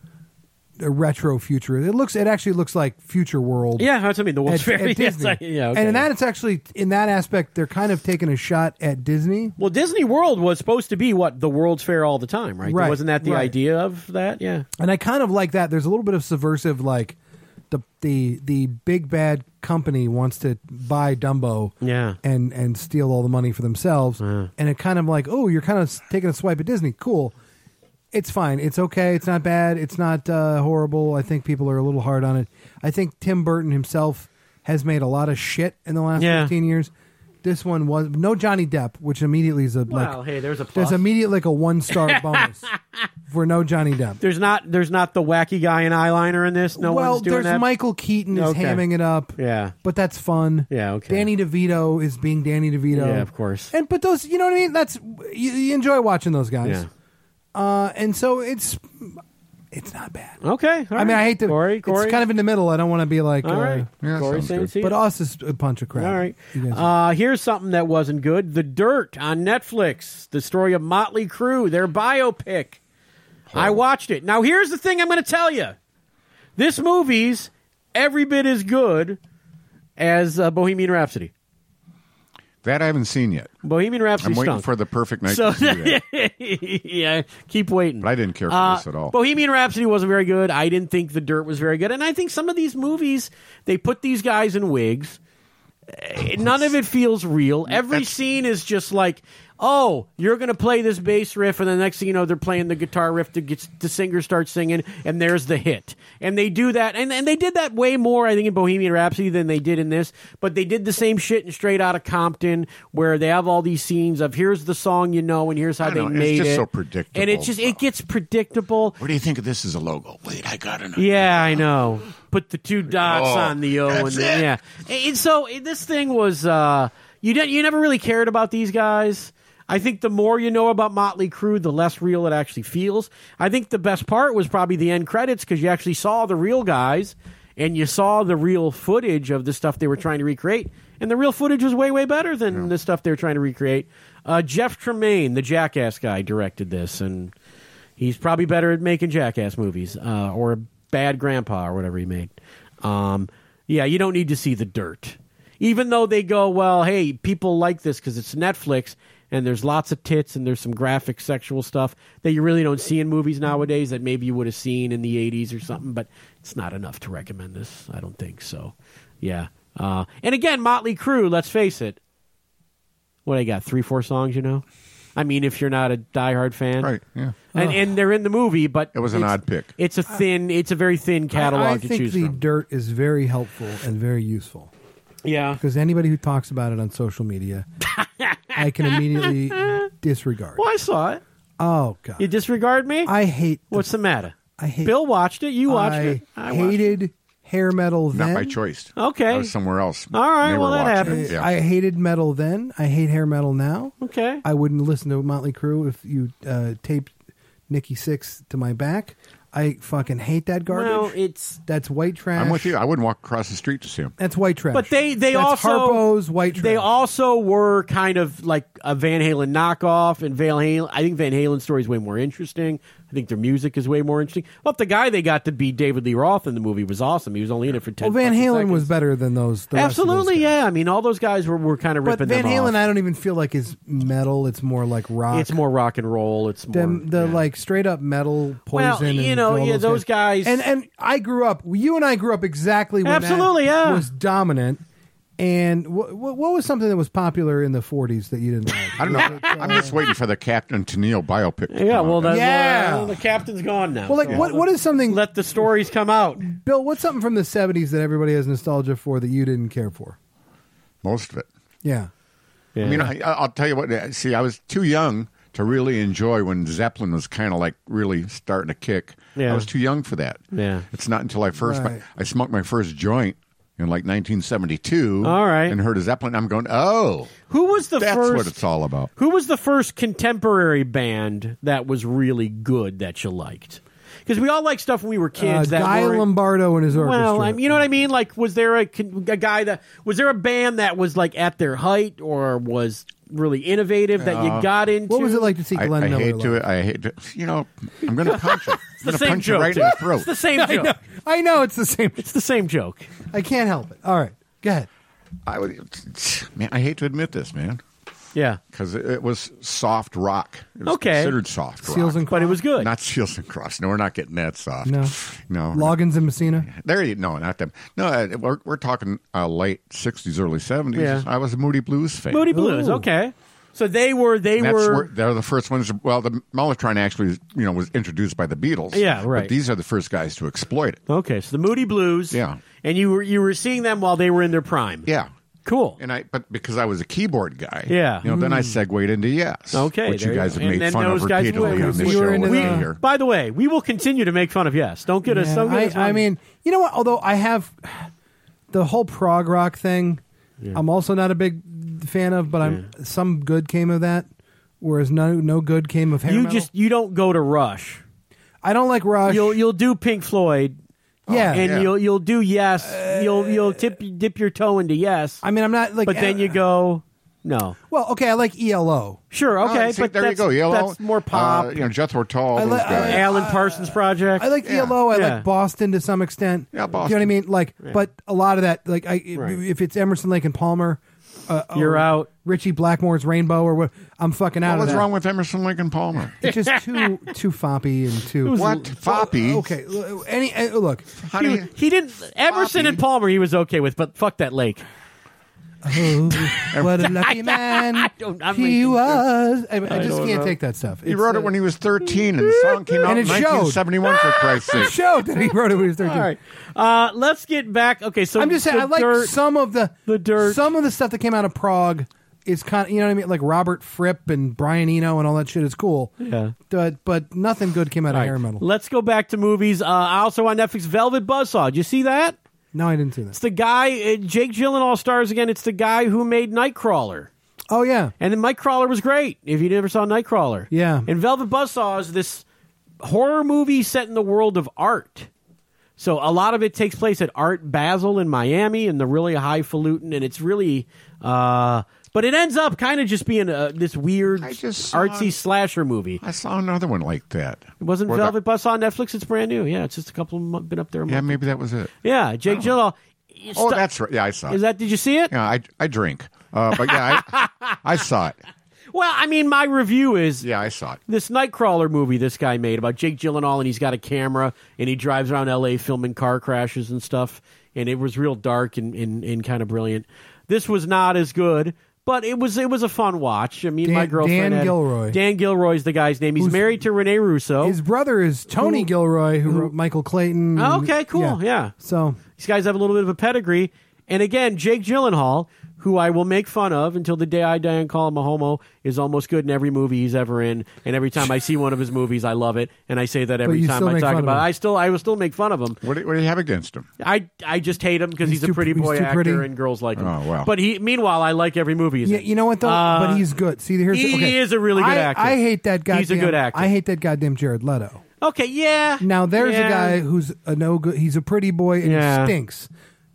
a retro future. It looks, it actually looks like Future World. yeah. That's what I mean. The World's At, Fair. at Yes, Disney. I- yeah. Okay. And in that, it's actually in that aspect, they're kind of taking a shot at Disney. well, Disney World was supposed to be what the World's Fair all the time, right? Right, Wasn't that the right. idea of that? Yeah. And I kind of like that. There's a little bit of subversive, like the the the big bad company wants to buy Dumbo, Yeah. and and steal all the money for themselves. Yeah. And it kind of like, oh, you're kind of taking a swipe at Disney. Cool. It's fine. It's okay. It's not bad. It's not uh, horrible. I think people are a little hard on it. I think Tim Burton himself has made a lot of shit in the last Yeah. fifteen years. This one was no Johnny Depp, which immediately is a Well, like. hey, there's a plus. There's immediately like a one star bonus for no Johnny Depp. There's not there's not the wacky guy in eyeliner in this. No well, one's doing there's that. Michael Keaton is Okay. hamming it up. Yeah. But that's fun. Yeah, okay. Danny DeVito is being Danny DeVito. Yeah, of course. And but those, you know what I mean? That's you, you enjoy watching those guys. Yeah. Uh, and so it's it's not bad. Okay. all I mean, right. I hate to. Corey, Corey. It's kind of in the middle. I don't want to be like. All uh, right. Yeah, Corey sounds saying good. see But it. us is a bunch of crap. All right. You guys- Uh, here's something that wasn't good. The Dirt on Netflix. The story of Motley Crue, their biopic. I watched it. Now, here's the thing I'm going to tell you. This movie's every bit as good as uh, Bohemian Rhapsody. That I haven't seen yet. Bohemian Rhapsody I'm waiting stunk. for the perfect night So, to see that. yeah, keep waiting. But I didn't care for Uh, this at all. Bohemian Rhapsody wasn't very good. I didn't think The Dirt was very good. And I think some of these movies, they put these guys in wigs. Eh, None of it feels real. Every That's- scene is just like, oh, you're going to play this bass riff, and the next thing you know, they're playing the guitar riff. The, gets, the singer starts singing, and there's the hit. And they do that, and, and they did that way more, I think, in Bohemian Rhapsody than they did in this. But they did the same shit in Straight Outta Compton, where they have all these scenes of here's the song you know, and here's how I they know, it's made just it. so predictable. And it just it gets predictable. What do you think of this as a logo? Wait, I got it. Yeah, I know. Put the two dots Oh, on the O, and that's the, it. yeah. And so this thing was uh, you didn't you never really cared about these guys. I think the more you know about Motley Crue, the less real it actually feels. I think the best part was probably the end credits because you actually saw the real guys and you saw the real footage of the stuff they were trying to recreate. And the real footage was way, way better than the stuff they were trying to recreate. Uh, Jeff Tremaine, the Jackass guy, directed this, and he's probably better at making Jackass movies uh, or Bad Grandpa or whatever he made. Um, yeah, you don't need to see The Dirt. Even though they go, well, hey, people like this because it's Netflix and there's lots of tits and there's some graphic sexual stuff that you really don't see in movies nowadays that maybe you would have seen in the eighties or something, but it's not enough to recommend this. I don't think so. Yeah. Uh, and again, Motley Crue, let's face it. What, I got three, four songs, you know? I mean, if you're not a diehard fan. Right, yeah. And, and they're in the movie, but It was an it's- odd pick. It's a thin, it's a very thin catalog I, I to think choose the from. Dirt is very helpful and very useful Yeah. because anybody who talks about it on social media, I can immediately disregard. Well, I saw it. Oh God, You disregard me? I hate. The, What's the matter? I hate. Bill watched it. You watched I it. I watched hated hair metal then. Not by choice. Okay. I was somewhere else. All right, They well, were that watching happens. it, Yeah. I hated metal then. I hate hair metal now. it. Okay. I wouldn't listen to Motley Crue if you uh, taped Nikki Sixx to my back. I fucking hate that garbage. Well, it's. That's white trash. I'm with you. I wouldn't walk across the street to see him. That's white trash. But they, they That's also. Harpo's white trash. They also were kind of like a Van Halen knockoff, and Van Halen. I think Van Halen's story is way more interesting. I think their music is way more interesting. Well, the guy they got to be David Lee Roth in the movie was awesome. He was only in it for ten. Well, Van fucking Halen seconds. was better than those. The rest of those Absolutely, guys. yeah. I mean, all those guys were, were kind of But ripping Van them Halen, off. I don't even feel like is metal. It's more like rock. It's more rock and roll. It's more Them, the yeah. like straight up metal, Well, Poison. you and know, all yeah, those guys- And and I grew up. You and I grew up exactly when Absolutely, that yeah. was dominant. And what, what was something that was popular in the forties that you didn't like? I don't know. I'm just waiting for the Captain Tennille biopic. to Yeah, come well, out. that's, Yeah. well, the captain's gone now. Well, like so what what is something? Let the stories come out. Bill, what's something from the seventies that everybody has nostalgia for that you didn't care for? Most of it. Yeah. Yeah. I mean, I, I'll tell you what. See, I was too young to really enjoy when Zeppelin was kind of like really starting to kick. Yeah. I was too young for that. Yeah. It's not until I first Right. I smoked my first joint in like nineteen seventy-two. All right. And heard a Zeppelin. I'm going, oh, who was the that's first? what it's all about. Who was the first contemporary band that was really good that you liked? Because we all like stuff when we were Uh, kids. that Guy weren't- Lombardo and his orchestra. Well, I mean, you know what I mean. Like, was there a, a guy that was there a band that was like at their height or was really innovative that you got into? what was it like to see I, Glenn I Miller? hate to live? it. I hate to. You know, I'm going to punch it. It's the I'm going to same punch joke. you right too. in the throat. It's the same I joke. know, I know it's the same. It's the same joke. I can't help it. All right, go ahead. I would, man, I hate to admit this, man, Yeah, because it, it was soft rock. It was Okay. considered soft rock. Seals and but it was good. Not Seals and Cross. No, we're not getting that soft. No. no. Loggins and Messina. There you no, not them. No, uh, we're we're talking uh, late sixties, early seventies. Yeah. I was a Moody Blues fan. Moody Blues. Ooh. Okay. So they were they That's were where, they're the first ones. Well, the Mellotron actually, you know, was introduced by the Beatles. Yeah, right. But these are the first guys to exploit it. okay. So the Moody Blues. Yeah. And you were you were seeing them while they were in their prime. Yeah. Cool. And I, but because I was a keyboard guy, Yeah. you know, then I segued into Yes, Okay, which there you you guys go. have And made then fun of those guys repeatedly were- on this we show were into every the- year. By the way, we will continue to make fun of Yes. Don't get us. Yeah, Don't get I, us I wrong. mean, you know what? Although I have the whole prog rock thing, I'm also not a big fan of. But I'm some good came of that, whereas no no good came of hair you metal. just you don't go to Rush. I don't like Rush. You'll you'll do Pink Floyd. yeah, and yeah. you'll you'll do Yes. you'll you'll tip dip your toe into Yes. I mean, I'm not like. but then you go no. Well, okay, I like E L O. Sure, okay, Oh, see, but there that's, you go. Yellow, that's more pop. Uh, you know, Jethro Tull. I Those li- guys. I- Alan Parsons Project. I like Yeah. E L O. I Yeah. like Boston to some extent. Yeah, You know what I Boston. mean? Like, but a lot of that, like, I Right. if it's Emerson, Lake and Palmer, uh, You're or out. Richie Blackmore's Rainbow, or what? I'm fucking out What of was that. wrong with Emerson, Lake and Palmer? It's just too too foppy and too. What Foppy? Okay, l- any uh, look. How he, do you, he didn't. Emerson Poppy. and Palmer, he was okay with, but fuck that lake. Oh, what a lucky man don't- I'm he making- was. I, I just don't can't know. take that stuff. he It's, wrote uh, it when he was thirteen, and the song came out And in it showed. nineteen seventy-one. For Christ's It sake! showed that he wrote it when he was thirteen. All right, uh, let's get back. Okay, so I'm just saying, the I like dirt, some of the the dirt. some of the stuff that came out of Prague is kind of, you know what I mean, like Robert Fripp and Brian Eno and all that shit is cool. Yeah. But but nothing good came out of All right, hair metal. let's go back to movies. Uh, also on Netflix, Velvet Buzzsaw. Did you see that? No, I didn't see It's that. the guy. Uh, Jake Gyllenhaal stars again. It's the guy who made Nightcrawler. Oh yeah, And then Nightcrawler was great. If you never saw Nightcrawler, Yeah. And Velvet Buzzsaw is this horror movie set in the world of art. So a lot of it takes place at Art Basel in Miami, and the really highfalutin, and it's really, uh, but it ends up kind of just being a, this weird I just saw- artsy slasher movie. I saw another one like that. It wasn't Where Velvet Buzzsaw on Netflix. It's brand new. Yeah, it's just a couple of months, been up there. A The, yeah, month. maybe that was it. Yeah, Jake Gyllenhaal. Oh, Stu- that's right. Yeah, I saw it. Is that? Did you see it? Yeah, I I drink, uh, but yeah, I, I saw it. Well, I mean, my review is Yeah, I saw it. this Nightcrawler movie this guy made about Jake Gyllenhaal, and he's got a camera, and he drives around L A filming car crashes and stuff, and it was real dark and, and, and kind of brilliant. This was not as good, but it was it was a fun watch. I mean, Dan- my girlfriend Dan had- Gilroy. Dan Gilroy's the guy's name. He's Who's- married to Renee Russo. His brother is Tony Who- Gilroy, who, wrote Michael Clayton. Oh, and- okay, cool, yeah. So These guys have a little bit of a pedigree. And again, Jake Gyllenhaal, who I will make fun of until the day I die and call him a homo, is almost good in every movie he's ever in. And every time I see one of his movies, I love it. And I say that every you time still I make talk fun of about it. him. I still, I will still make fun of him. What do, what do you have against him? I, I just hate him because he's, He's a too- pretty he's boy too actor pretty. and girls like him. Oh, wow. But he, meanwhile, I like every movie he's yeah, in. you know what though? Uh, but he's good. See, here's he okay. is a really good I, actor. I hate that goddamn. He's a good actor. I hate that goddamn Jared Leto. Okay, yeah. Now there's yeah. a guy who's a no good. He's a pretty boy and Yeah. he stinks.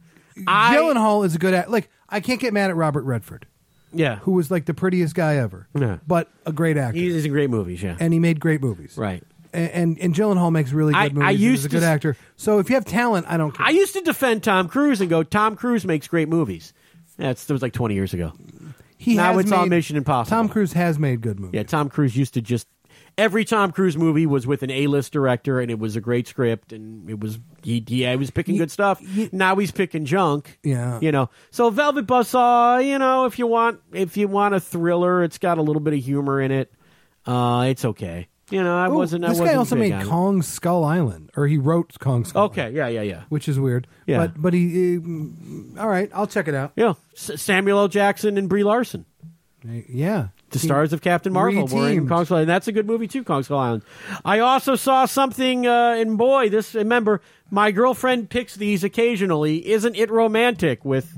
I- Gyllenhaal is a good actor. Like I can't get mad at Robert Redford, Yeah. who was like the prettiest guy ever, Yeah. but a great actor, He's, he's in great movies, yeah. and he made great movies. Right. And and, and Gyllenhaal makes really good I- movies. I and used is a to good s- actor. So if you have talent, I don't care. I used to defend Tom Cruise and go, Tom Cruise makes great movies. That's that was like twenty years ago. he now has it's all made- Mission Impossible. Tom Cruise has made good movies. Yeah, Tom Cruise used to just every Tom Cruise movie was with an A-list director, and it was a great script, and it was he, yeah, he was picking good stuff. Now he's picking junk. Yeah. you know. So Velvet Buzzsaw, you know, if you want if you want a thriller, it's got a little bit of humor in it. Uh, it's okay. You know, I Ooh, wasn't. I This guy wasn't also big made on it. Kong Skull Island, or he wrote Kong Skull Okay, Island, yeah, yeah, yeah, which is weird. Yeah. But but he, uh, all right, I'll check it out. yeah. S- Samuel L. Jackson and Brie Larson. Yeah. The He- stars of Captain Marvel were in reteamed. Kong Skull Island. That's a good movie too, Kong Skull Island. I also saw something, uh, and boy, this remember my girlfriend picks these occasionally. Isn't it romantic with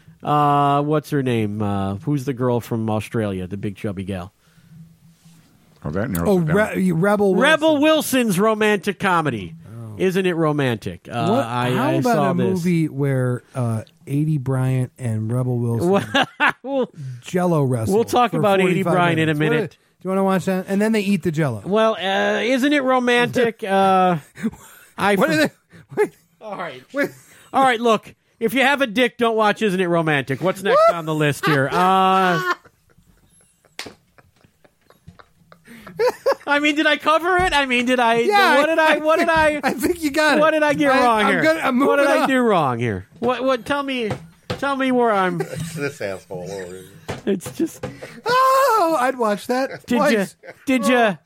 uh, what's her name? Uh, who's the girl from Australia, the big chubby gal? Oh, that narrows Oh, it down. Re- Rebel Wilson. Rebel Wilson's romantic comedy. Isn't it romantic? Uh, What, I, how I about saw a this. movie where uh, Aidy Bryant and Rebel Wilson Well, Jello wrestle? We'll talk for about Aidy forty-five Bryant in a minutes? What- minute. do you want to watch that? And then they eat the Jello. well, uh, isn't it romantic? uh, I What are they? Wait, All right. wait. All right, look. If you have a dick, don't watch Isn't It Romantic? What's next on the list here? Uh, I mean, did I cover it? I mean, did I? Yeah. What did I? What did I? I think you got it. What did I get I- wrong I'm here? Good, I'm what moving did I on. do wrong here? What? What? Tell me. Tell me where I'm. This asshole over here. It's just. Ah! Oh, I'd watch that Did twice. you? Did you?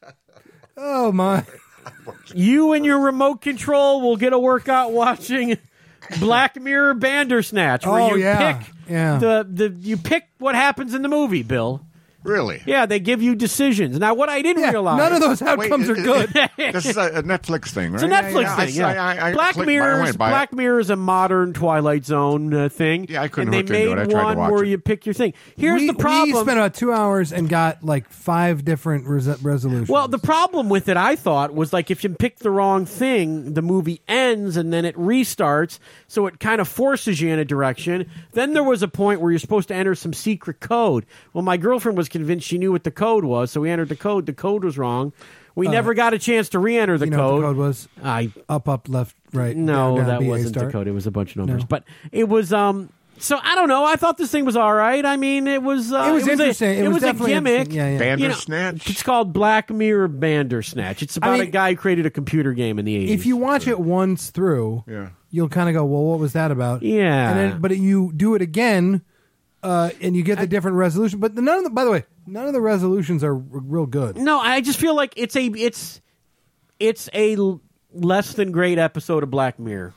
Oh my! You and your remote control will get a workout watching Black Mirror Bandersnatch, where Oh, you yeah. pick Yeah. the the you pick what happens in the movie, Bill. Really? Yeah, they give you decisions. Now, what I didn't Yeah, realize, none of those outcomes Wait, are good. This is a, a Netflix thing, right? It's a Netflix yeah, thing. I- Yeah, I- I Black clicked- Mirror. I went by it. Black Mirror is a modern Twilight Zone uh, thing. Yeah, I couldn't And hook they into made it. I tried to one watch where it. you pick your thing. Here's we, the problem. We spent about two hours and got like five different res- resolutions. Well, the problem with it, I thought, was like if you pick the wrong thing, the movie ends and then it restarts, so it kind of forces you in a direction. Then there was a point where you're supposed to enter some secret code. Well, my girlfriend was convinced she knew what the code was, so we entered the code. The code was wrong. We never got a chance to re-enter the you know code. what the code was? I Up, up, left, right. no, down, down, that B, A, wasn't the start. code. It was a bunch of numbers, No. but it was. um So I don't know. I thought this thing was all right. I mean, it was. Uh, It was a- interesting. It It, was was, a definitely gimmick. interesting. Yeah, yeah. You know, Bandersnatch? it's called Black Mirror Bandersnatch. It's about mean, a guy who created a computer game in the eighties. If you watch it once through, Yeah. you'll kind of go, "Well, what was that about?" Yeah. and then, but you do it again, uh, and you get the different resolution. But the, none of the, by the way, none of the resolutions are r- real good. No, I just feel like it's a it's it's a l- less than great episode of Black Mirror.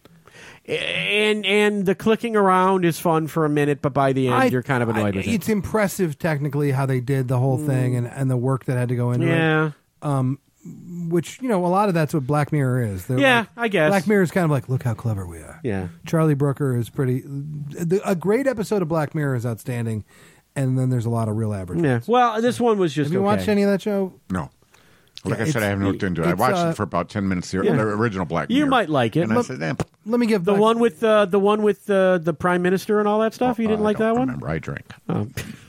And and the clicking around is fun for a minute, but by the end I- you're kind of annoyed I- with it. It's impressive technically how they did the whole thing and, and the work that had to go into it. Yeah. Which, you know, a lot of that's what Black Mirror is. They're Yeah, like- I guess. Black Mirror is kind of like, look how clever we are. Yeah. Charlie Brooker is pretty. The, a great episode of Black Mirror is outstanding, and then there's a lot of real average. Yeah. Well, this one was just Have you okay. watched any of that show? No. Like Yeah, I said, I it's- haven't looked into it. I it's, watched uh, it for about ten minutes. The, Yeah. the original Black You Mirror. might like it. And I Look- said, "Damn, Let me give The Black- one with uh, the one with uh, the prime minister and all that stuff. You didn't I like don't that one? remember. I drank. Oh.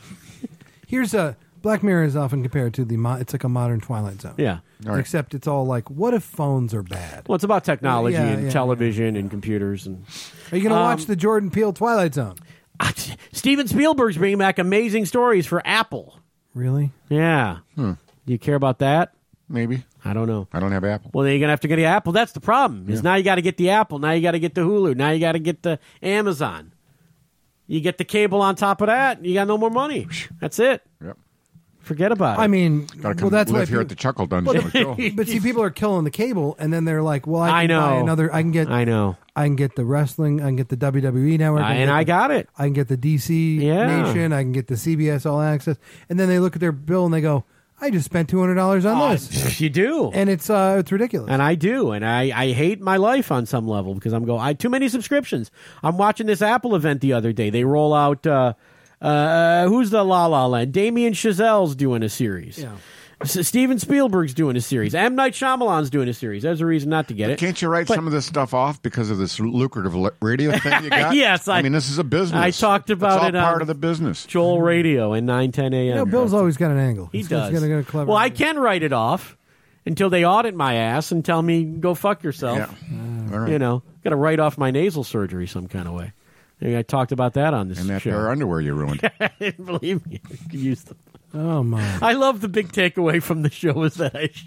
Here's a Black Mirror is often compared to the. Mo- it's like a modern Twilight Zone. Yeah. All right. Except it's all like, what if phones are bad? Well, it's about technology Yeah, and yeah, television and computers and. Are you going to um, watch the Jordan Peele Twilight Zone? Steven Spielberg's bringing back amazing stories for Apple. Really? Yeah. Hmm. Do you care about that? Maybe. I don't know. I don't have Apple. Well, then you're gonna have to get the Apple. That's the problem. Is now you got to get the Apple. Now you got to get the Hulu. Now you got to get the Amazon. You get the cable on top of that. You got no more money. That's it. Yep. Forget about it. I mean, Gotta come well, that's live why here people, at the Chuckle Dungeon. Well, for sure. but see, people are killing the cable, and then they're like, "Well, I I can buy know. another. I can get. I know. I can get the wrestling. I can get the W W E network, I, can and get I the- got it. I can get the D C Yeah. Nation. I can get the C B S All Access." And then they look at their bill and they go, "I just spent two hundred dollars on this," You do. and it's uh, it's ridiculous. And I do, and I, I hate my life on some level because I'm going. I too many subscriptions. I'm watching this Apple event the other day. They roll out. Uh, uh, who's the La La Land? Damien Chazelle's doing a series. Yeah. S- Steven Spielberg's doing a series. M. Night Shyamalan's doing a series. There's a reason not to get it. Can't you write But- some of this stuff off because of this lucrative li- radio thing you got? Yes, I- mean, this is a business. I talked about it's all it on- part of the business. Joel Radio and nine ten a.m. you know, Bill's always got an angle. He He's does. Got a clever well, I angle. can write it off until they audit my ass and tell me go fuck yourself. Yeah. All right. You know, got to write off my nasal surgery some kind of way. I, I talked about that on this And that show. pair of underwear you ruined. Believe me, I could use them. Oh my! I love the big takeaway from the show is that I.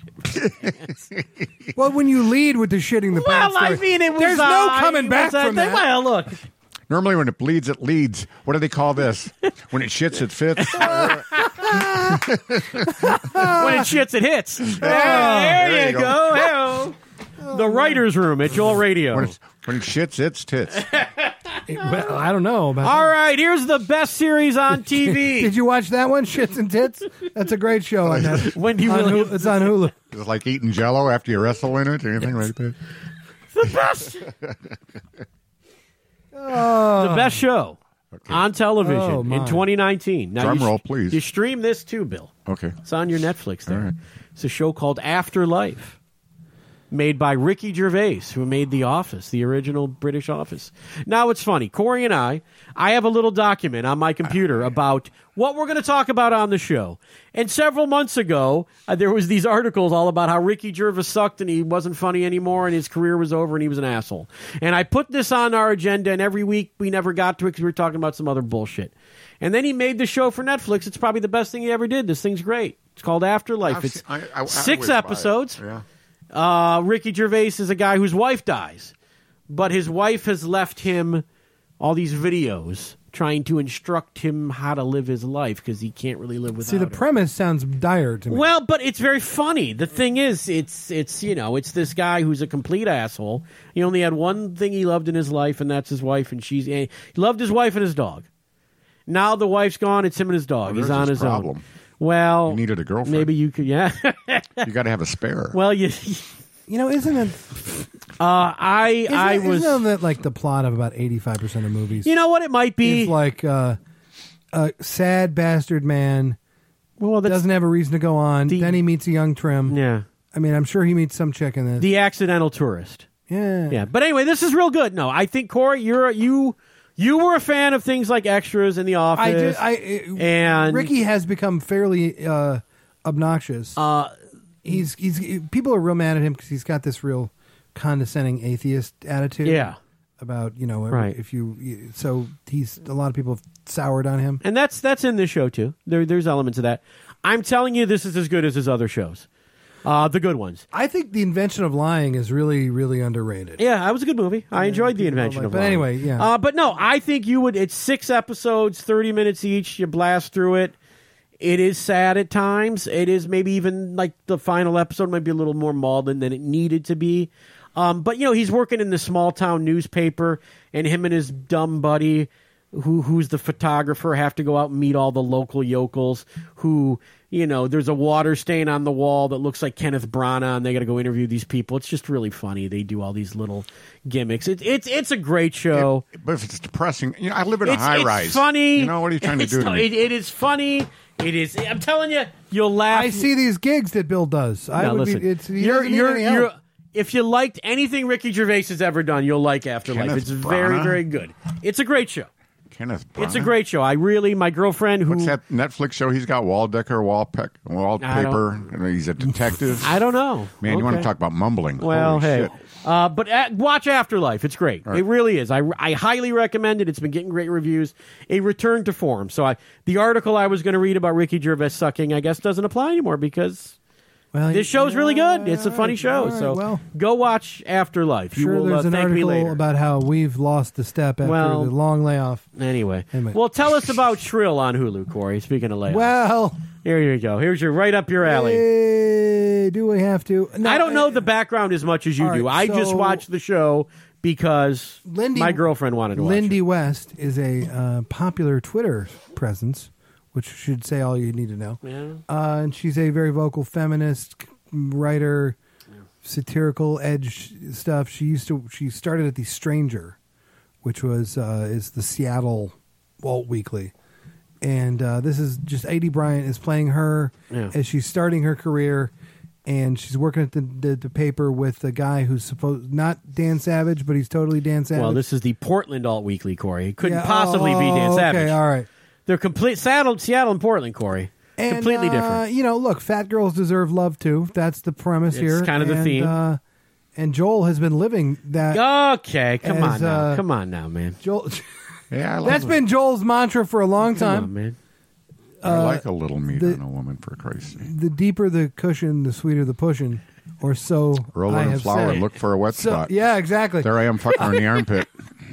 Well, when you lead with the shitting the Well, pants I story, mean, it was. there's uh, no I- coming it back was a from thing. that. Well, look, Normally, when it bleeds, it leads. What do they call this? When it shits, it fits. when it shits, it hits. there, there there you you go. Hey-o. The writers' room at Joel Radio. when, it, when it shits, it's tits. Well, I don't know about. All that. right, here's the best series on T V. Did you watch that one, Shits and Tits? That's a great show on that. Wendy on Williams. Hulu, it's on Hulu. It's like eating Jello after you wrestle in it, or anything like that. the best. The best show on television Oh, my. in twenty nineteen. Now Drum you, roll, please. You stream this too, Bill. Okay. It's on your Netflix there. All right. It's a show called Afterlife, made by Ricky Gervais, who made The Office, the original British Office. Now, it's funny. Corey and I, I have a little document on my computer about what we're going to talk about on the show. And several months ago, uh, there was these articles all about how Ricky Gervais sucked and he wasn't funny anymore and his career was over and he was an asshole. And I put this on our agenda, and every week we never got to it because we were talking about some other bullshit. And then he made the show for Netflix. It's probably the best thing he ever did. This thing's great. It's called Afterlife. I've It's seen- I- I- I six whiz by it. episodes. Yeah. Uh, Ricky Gervais is a guy whose wife dies, but his wife has left him all these videos trying to instruct him how to live his life because he can't really live without See, the her. premise sounds dire to me. Well, but it's very funny. The thing is, it's it's you know, it's this guy who's a complete asshole. He only had one thing he loved in his life, and that's his wife. And she's he loved his wife and his dog. Now the wife's gone. It's him and his dog. Well, He's there's on his his problem. own. Well, You needed a girlfriend. Maybe you could. Yeah. You got to have a spare. Well, you. you know, isn't it? Uh, I Isn't, I isn't was. that like the plot of about eighty-five percent of movies? You know what? It might be. It's like uh, a sad bastard man well, that's doesn't have a reason to go on. the- then he meets a young trim. yeah. I mean, I'm sure he meets some chick in this. The accidental tourist. yeah. Yeah, but anyway, this is real good. No, I think Corey, you're you you were a fan of things like Extras in The Office. I did. I and Ricky has become fairly uh, obnoxious. uh, he's he's people are real mad at him because he's got this real condescending atheist attitude. yeah, About you know Right. if you you- so he's a lot of people have soured on him. and that's that's in this show too. There there's elements of that. I'm telling you, this is as good as his other shows, uh, the good ones. I think The Invention of Lying is really really underrated. Yeah, that was a good movie. I enjoyed The people don't Invention like- of but Lying. anyway, yeah. Uh, but no, I think you would. It's six episodes, thirty minutes each. You blast through it. It is sad at times. It is maybe even like the final episode might be a little more maudlin than it needed to be. Um, but you know, he's working in the small town newspaper, and him and his dumb buddy, who who's the photographer, have to go out and meet all the local yokels. Who you know, there's a water stain on the wall that looks like Kenneth Branagh, and they got to go interview these people. It's just really funny. They do all these little gimmicks. It, it's it's a great show. But if it's depressing, you know, I live in a It's, high it's rise. funny. You know, what are you trying to It's do to no- me? It, it is funny. It is. I'm telling you, you'll laugh. I see these gigs that Bill does. I Now, would listen, be. It's he you're, doesn't need you're, any help. you're, if you liked anything Ricky Gervais has ever done, you'll like Afterlife. Kenneth it's very, Branagh? very good. It's a great show. Kenneth It's a Branagh? great show. I really, my girlfriend who What's that Netflix show he's got? Walldecker, Wallpeck, Wallpaper. and He's a detective. I don't know. Man, you want to Okay. talk about mumbling? Well, Holy hey, shit. uh, but uh, watch Afterlife. It's great. right. It really is. I, I highly recommend it. It's been getting great reviews. A return to form. So I, the article I was going to read about Ricky Gervais sucking, I guess, doesn't apply anymore because Well, this show's really good. It's a all funny right, show. all right, so well, go watch Afterlife. You sure, will there's uh, an thank me article later. about how we've lost the step after Well- the long layoff. Anyway, Anyway. well, tell us about Shrill on Hulu, Corey. Speaking of layoffs, Well, here you go. Here's your right up your alley. eh, do we have to? No, I don't know eh, the background as much as you all do. right, I just so- watched the show because Lindy- my girlfriend wanted to watch Lindy it. West is a uh, popular Twitter presence, which should say all you need to know. Yeah. Uh, and she's a very vocal feminist writer, satirical edge stuff. She used to. She started at the Stranger, which was uh, is the Seattle Alt Weekly, and uh, this is just A D Bryant is playing her Yeah. as she's starting her career, and she's working at the, the, the paper with the guy who's supposed not Dan Savage, but he's totally Dan Savage. Well, this is the Portland Alt Weekly, Corey. It couldn't Yeah, possibly be Dan oh, Savage. Okay, all right. They're complete Seattle, Seattle and Portland, Corey. And, Completely uh, different. You know, look, fat girls deserve love too. That's the premise It's here. kind of the and, theme. Uh, and Joel has been living that. Okay, come as, on now. uh, Come on now, man. Joel, Yeah, I like, that's been Joel's mantra for a long Come time. on, man. I like a little meat the- on a woman, for Christ's sake. The deeper the cushion, the sweeter the pushing, or so Roll I in a have flour said. and look for a wet So, spot. yeah, exactly. There I am fucking her in the armpit.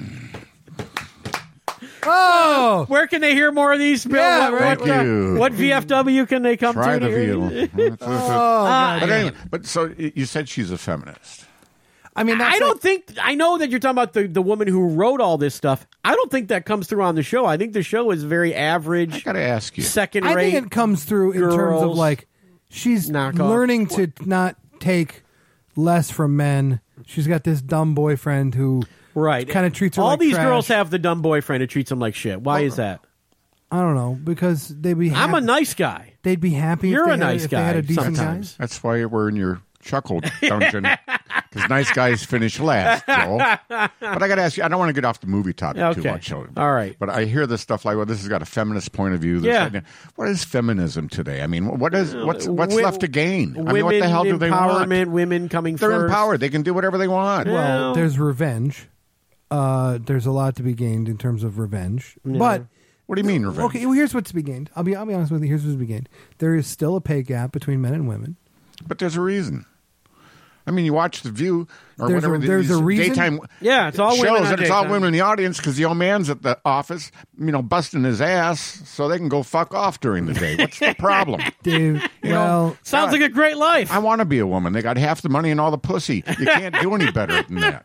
Oh, Where can they hear more of these, Bill? Yeah, what, right. what, Thank uh, you. what V F W can they come Try to? the to hear? veal. oh, God. But anyway, but so you said she's a feminist. I mean, that's I don't like- think I know that you're talking about the, the woman who wrote all this stuff. I don't think that comes through on the show. I think the show is very I average, got to ask you. second I rate. think it comes through in terms of girls, like she's knockoff. learning to not take less from men. She's got this dumb boyfriend who right. kind of treats her all like these trash. girls have the dumb boyfriend who treats them like shit. Why is that? I don't know because they'd be. I'm a happy- nice guy. They'd be happy. You're if they a had, nice if they had guy a decent sometimes. That's why we're in your chuckle dungeon. Because nice guys finish last, Joel. But I got to ask you, I don't want to get off the movie topic too Okay. much. All right. But I hear this stuff like, well, this has got a feminist point of view. This, Yeah. that. What is feminism today? I mean, what is what's what's Wi- left to gain? I Women mean, what the hell do they want? empowerment, women coming They're first. empowered. They can do whatever they want. Yeah. Well, Well- there's revenge. Uh, there's a lot to be gained in terms of revenge. But What do you mean, revenge? okay, well, here's what's to be gained. I'll be I'll be honest with you. Here's what's to be gained. There is still a pay gap between men and women. But there's a reason. I mean, you watch The View or There's whatever. a- there's these a reason? daytime Yeah, it's all shows, women on and it's all daytime. women in the audience because the old man's at the office, you know, busting his ass, so they can go fuck off during the day. What's the problem? Dude, You know, well, Sounds like a great life. I want to be a woman. They got half the money and all the pussy. You can't do any better than that.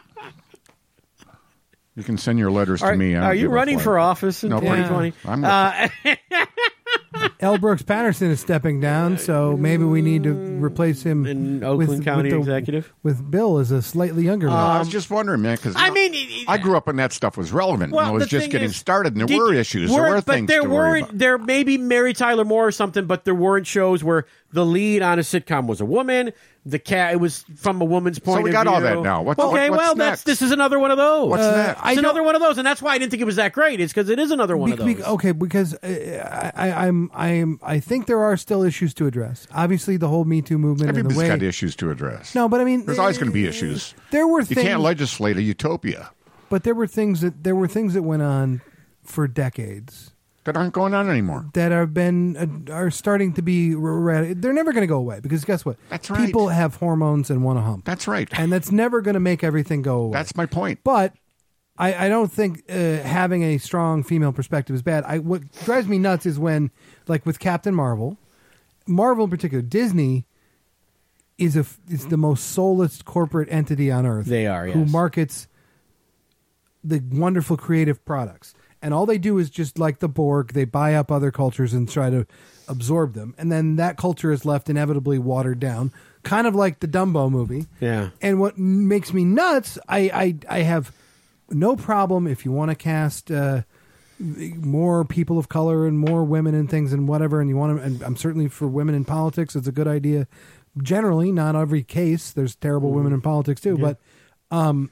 You can send your letters Are, to me. I don't are you give a running flying. for office in No, twenty twenty? I'm Uh, L. Brooks Patterson is stepping down, so maybe we need to replace him in Oakland with, County with the- executive. with Bill as a slightly younger man. I was just wondering, man, because I mean, I grew up when that stuff was relevant. Well, and it was the just thing getting is, started, and there did- were issues. There were but things there to worry weren't. about. There may be Mary Tyler Moore or something, but there weren't shows where the lead on a sitcom was a woman. The cat it was from a woman's point So we of got view. all that now. What's- okay, what- what's well, next? that's this is another one of those. What's Uh, next? I It's another don't- one of those, and that's why I didn't think it was that great. It's because it is another one of Be- those. be- okay, because uh, I, I, I'm, I'm, I think there are still issues to address. Obviously, the whole Me Too movement and the Everybody's way. got issues to address. No, but I mean, There's always going to be uh, issues. There were You things, can't legislate a utopia but there were things that there were things that went on for decades that aren't going on anymore. that have been uh, are starting to be. Ra- they're never going to go away because guess what? That's right. People have hormones and want to hump. That's right. and that's never going to make everything go away. That's my point. But I, I don't think uh, having a strong female perspective is bad. I what drives me nuts is when, like with Captain Marvel, Marvel in particular, Disney is a is the most soulless corporate entity on earth. They are, who yes. markets the wonderful creative products, and all they do is just like the Borg, they buy up other cultures and try to absorb them, and then that culture is left inevitably watered down, kind of like the Dumbo movie. Yeah. And what makes me nuts, I I, I have no problem if you want to cast uh, more people of color and more women and things and whatever, and you want to. And I'm certainly for women in politics. It's a good idea. Generally, not every case. There's terrible women in politics too, but um,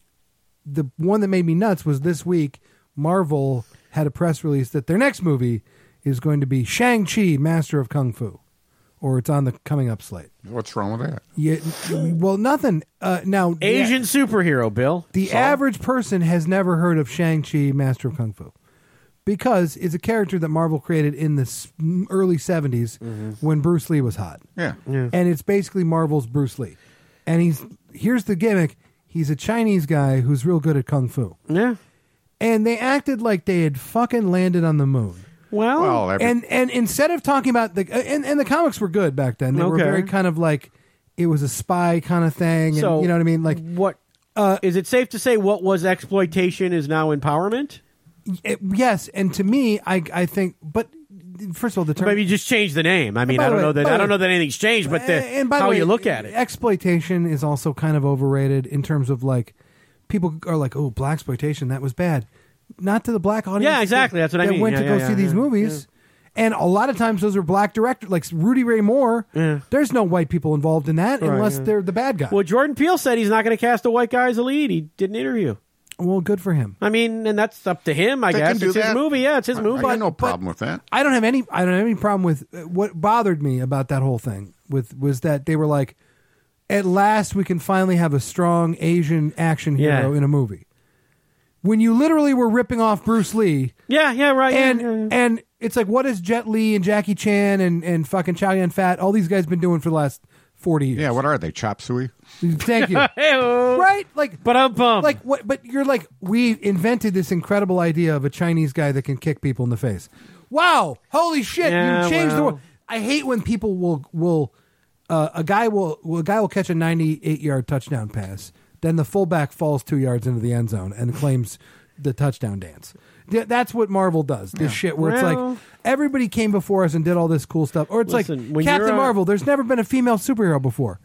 the one that made me nuts was this week. Marvel had a press release that their next movie is going to be Shang-Chi, Master of Kung Fu, or it's on the coming up slate. What's wrong with that? Yeah, well, nothing. Uh, now, the- Asian superhero, Bill. the So? average person has never heard of Shang-Chi, Master of Kung Fu, because it's a character that Marvel created in the s- early seventies when Bruce Lee was hot. Yeah. And it's basically Marvel's Bruce Lee. And he's here's the gimmick. He's a Chinese guy who's real good at Kung Fu. Yeah. And they acted like they had fucking landed on the moon. Well, Well, every, And and instead of talking about the and, and the comics were good back then. They were Okay. very kind of like it was a spy kind of thing. And, so you know what I mean? Like what? uh, Is it safe to say what was exploitation is now empowerment? it- yes, and to me, I I think, but first of all, the term Maybe you just change the name. I mean, By I the don't way- know that by I the don't way- know that anything's changed, but the, and by the how way, you look at it. exploitation is also kind of overrated in terms of like people are like, oh, black exploitation, that was bad. Not to the black audience. Yeah, exactly, that's what I that mean. went Yeah, to go yeah, see yeah, these yeah, movies. And a lot of times those are black directors, like Rudy Ray Moore. Yeah. There's no white people involved in that Right, unless yeah. they're the bad guy. Well, Jordan Peele said he's not going to cast a white guy as a lead. He did an interview. Well, good for him. I mean, and that's up to him, I They guess. can do It's his that. movie. Yeah, it's his I movie. got no but- problem with that. I don't have any. I don't have any problem with uh, what bothered me about that whole thing. With was that they were like, at last we can finally have a strong Asian action hero Yeah. in a movie. When you literally were ripping off Bruce Lee, Yeah, yeah, right. and yeah, yeah. and it's like, what has Jet Li and Jackie Chan and and fucking Chow Yun Fat, all these guys been doing for the last forty years? Yeah, what are they? Chop suey? Thank you. Hey-oh. Right? Like, But I'm bummed. like what? But you're like, we invented this incredible idea of a Chinese guy that can kick people in the face. Wow! Holy shit! Yeah, you changed the well. world. I hate when people will will uh, a guy will, will a guy will catch a ninety-eight yard touchdown pass, then the fullback falls two yards into the end zone and claims the touchdown dance. Th- That's what Marvel does. This shit where it's Well. like everybody came before us and did all this cool stuff, or it's Listen, like when Captain you're a- Marvel. There's never been a female superhero before.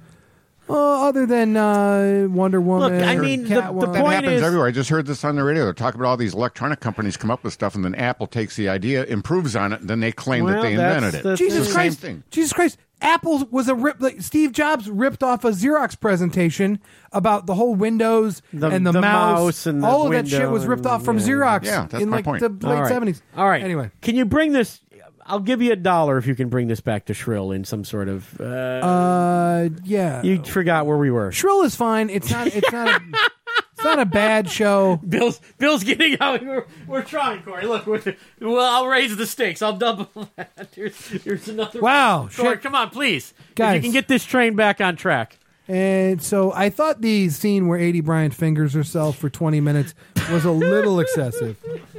Uh, other than uh, Wonder Woman. I or mean, the- the Catwoman. That Point happens is- everywhere. I just heard this on the radio. They're talking about all these electronic companies come up with stuff, and then Apple takes the idea, improves on it, and then they claim Well, that they that's invented it. the- It's Jesus the same Christ! thing. Jesus Christ! Apple was a rip. Like Steve Jobs ripped off a Xerox presentation about the whole Windows The- and the, the mouse. mouse and the all of that window shit was ripped and- off from yeah. Xerox Yeah, that's in my like point. the All late right. seventies. All right. Anyway, Can you bring this? I'll give you a dollar if you can bring this back to Shrill in some sort of. Uh, uh, yeah, you forgot where we were. Shrill is fine. It's not. It's not. A, it's not a bad show. Bill's Bill's getting out. We're, we're trying, Corey. Look, we're, well, I'll raise the stakes. I'll double that. Here's, here's another. Wow, Corey, shit. come on, please. If Guys. you can get this train back on track. And so I thought the scene where Adie Bryant fingers herself for twenty minutes was a little excessive.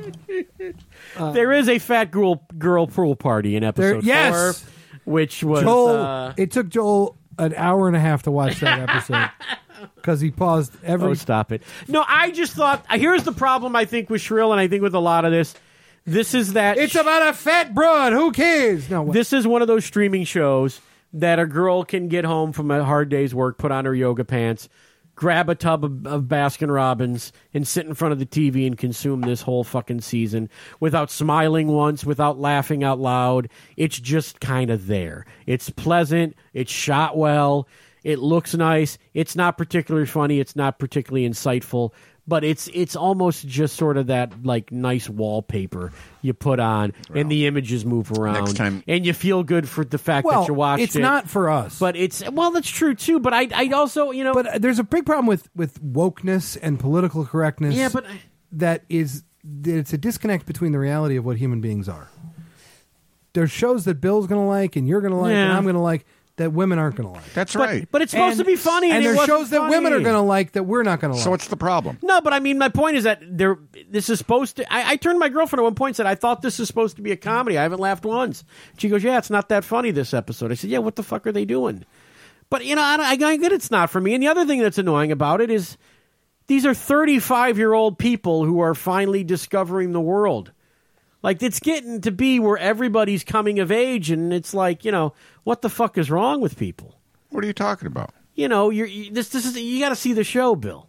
Uh, there is a fat girl girl pool party in episode there, yes! four, which was Joel. Uh, it took Joel an hour and a half to watch that episode because he paused every. Oh, stop it! No, I just thought. Here's the problem. I think with Shrill, and I think with a lot of this. This is that. It's about a fat broad. Who cares? No. What? This is one of those streaming shows that a girl can get home from a hard day's work, put on her yoga pants, grab a tub of, of Baskin Robbins, and sit in front of the T V and consume this whole fucking season without smiling once, without laughing out loud. It's just kind of there. It's pleasant. It's shot well. It looks nice. It's not particularly funny. It's not particularly insightful. But it's it's almost just sort of that like nice wallpaper you put on, well, and the images move around, next time. and you feel good for the fact well, that you watched it's it. It's not for us, but it's well, that's true too. But I I also you know, but there's a big problem with with wokeness and political correctness. Yeah, but that is it's a disconnect between the reality of what human beings are. There's shows that Bill's going to like, and you're going to like, yeah. and I'm going to like. That women aren't going to like. That's but, right. But it's supposed and, to be funny, and, and it there's shows funny. that women are going to like that we're not going to like. So what's the problem? No, but I mean, my point is that there. This is supposed to. I, I turned to my girlfriend at one point and said, "I thought this is supposed to be a comedy. I haven't laughed once." She goes, "Yeah, it's not that funny this episode." I said, "Yeah, what the fuck are they doing?" But you know, I, I, I get it's not for me. And the other thing that's annoying about it is these are thirty-five-year-old people who are finally discovering the world. Like, it's getting to be where everybody's coming of age, and it's like, you know, what the fuck is wrong with people? What are you talking about? You know, you're you, this. This is you got to see the show, Bill.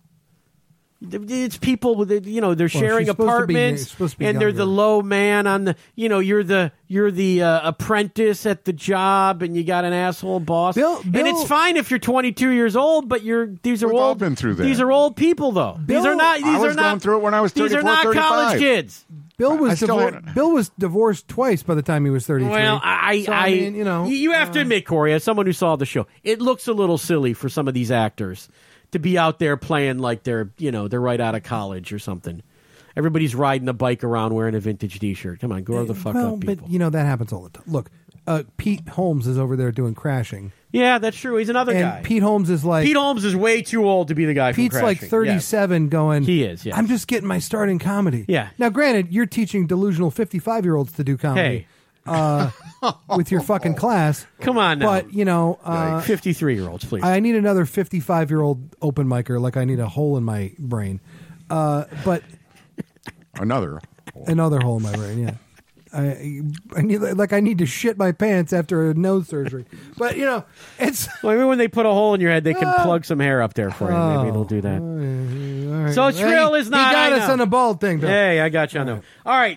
It's people with you know they're well, sharing apartments, be, be and younger. they're the low man on the. You know, you're the you're the uh, apprentice at the job, and you got an asshole boss. Bill, Bill, and it's fine if you're twenty-two years old, but you're these are We've old. all been through that. These are old people, though. Bill, these are not. These I was are not going through it when I was These are thirty-four, not thirty-five. college kids. Bill was I still divor- had- Bill was divorced twice by the time he was thirty-three. Well, I, so, I, I mean, you know, you have to uh, admit, Corey, as someone who saw the show, it looks a little silly for some of these actors to be out there playing like they're, you know, they're right out of college or something. Everybody's riding a bike around wearing a vintage T-shirt. Come on, grow the fuck well, up, people. but you know that happens all the time. Look, uh, Pete Holmes is over there doing Crashing. Yeah, that's true. He's another and guy. Pete Holmes is like Pete Holmes is way too old to be the guy. Pete's from like Crashing. thirty-seven, Yes. going. He is. Yeah. I'm just getting my start in comedy. Yeah. Now, granted, you're teaching delusional fifty-five-year-olds to do comedy. Hey. Uh, with your fucking class. Come on now. But, you know, uh, fifty-three-year-olds, please. I need another fifty-five-year-old open micer like I need a hole in my brain. Uh, but Another. another hole in my brain, yeah. I, I need like I need to shit my pants after a nose surgery. But, you know, it's... well, maybe when they put a hole in your head, they can Uh, plug some hair up there for you. oh, Maybe they'll do that. all right. So Shrill He- is not- He got I us know. on the bald thing, Bill. Hey, I got you on that. All right.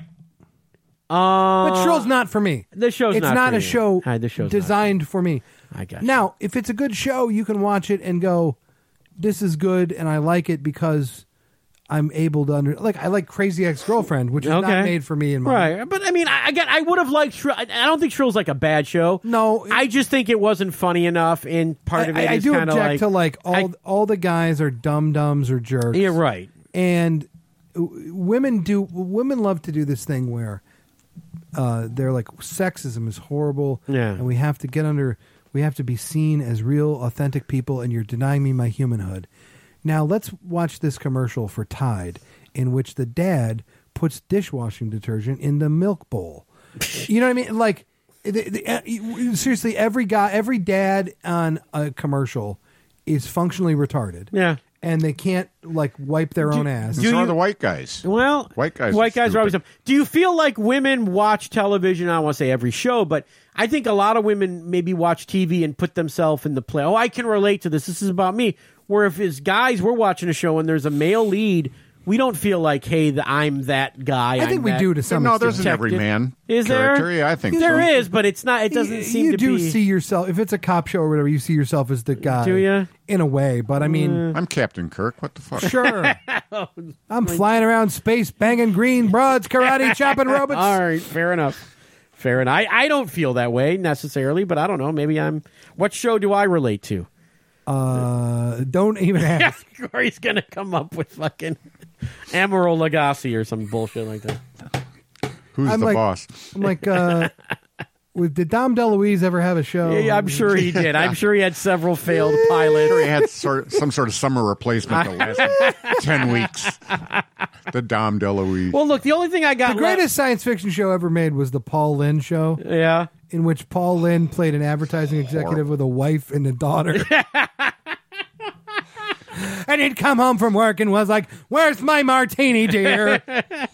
Uh, But Shrill's not for me. The show's it's not not, for a you. show Hi, the show's not designed for me. I got you. Now, if it's a good show, you can watch it and go, "This is good," and I like it because I'm able to under like I like Crazy Ex-Girlfriend, which is Okay. not made for me in my Right, but I mean, I, again, I would have liked. Shrill. I I don't think Shrill's like a bad show. No, I just think it wasn't funny enough, and part of I, it I is do kind of object like to like all I- all the guys are dum dums or jerks. Yeah, right. And w- women do women love to do this thing where uh, they're like sexism is horrible, Yeah. and we have to get under we have to be seen as real authentic people, and you're denying me my humanhood. Now let's watch this commercial for Tide, in which the dad puts dishwashing detergent in the milk bowl. You know what I mean? Like, the, the, uh, seriously, every guy, every dad on a commercial is functionally retarded. Yeah. And they can't, like, wipe their own ass. So are the white guys. Well, White guys white are guys are always. stupid. Do you feel like women watch television? I don't want to say every show, but I think a lot of women maybe watch T V and put themselves in the play. Oh, I can relate to this. This is about me. Where if as guys we're watching a show and there's a male lead, we don't feel like, hey, the, I'm that guy. I think I'm we that- do to some No, extent. there's an Detective. every man Is character. there? Yeah, I think There so. is, but it's not. It doesn't You- seem you to do be. see yourself, if it's a cop show or whatever, you see yourself as the guy. Do ya? In a way, but I mean, I'm Captain Kirk. What the fuck? sure. I'm flying around space, banging green broads, karate, chopping robots. All right, fair enough. Fair enough. I, I don't feel that way necessarily, but I don't know. Maybe I'm. What show do I relate to? Uh, don't even ask. Corey's gonna come up with fucking Emerald Lagasse or some bullshit like that. Who's I'm the like- boss? I'm like, uh, with, did Dom DeLuise ever have a show? Yeah, I'm sure he did. I'm sure he had several failed pilots. Sure he had sort some sort of summer replacement that lasted ten weeks. The Dom DeLuise. Well, look, the only thing I got The greatest science fiction show ever made was the Paul Lynde show. Yeah. In which Paul Lynde played an advertising executive with a wife and a daughter. And he'd come home from work and was like, "Where's my martini, dear?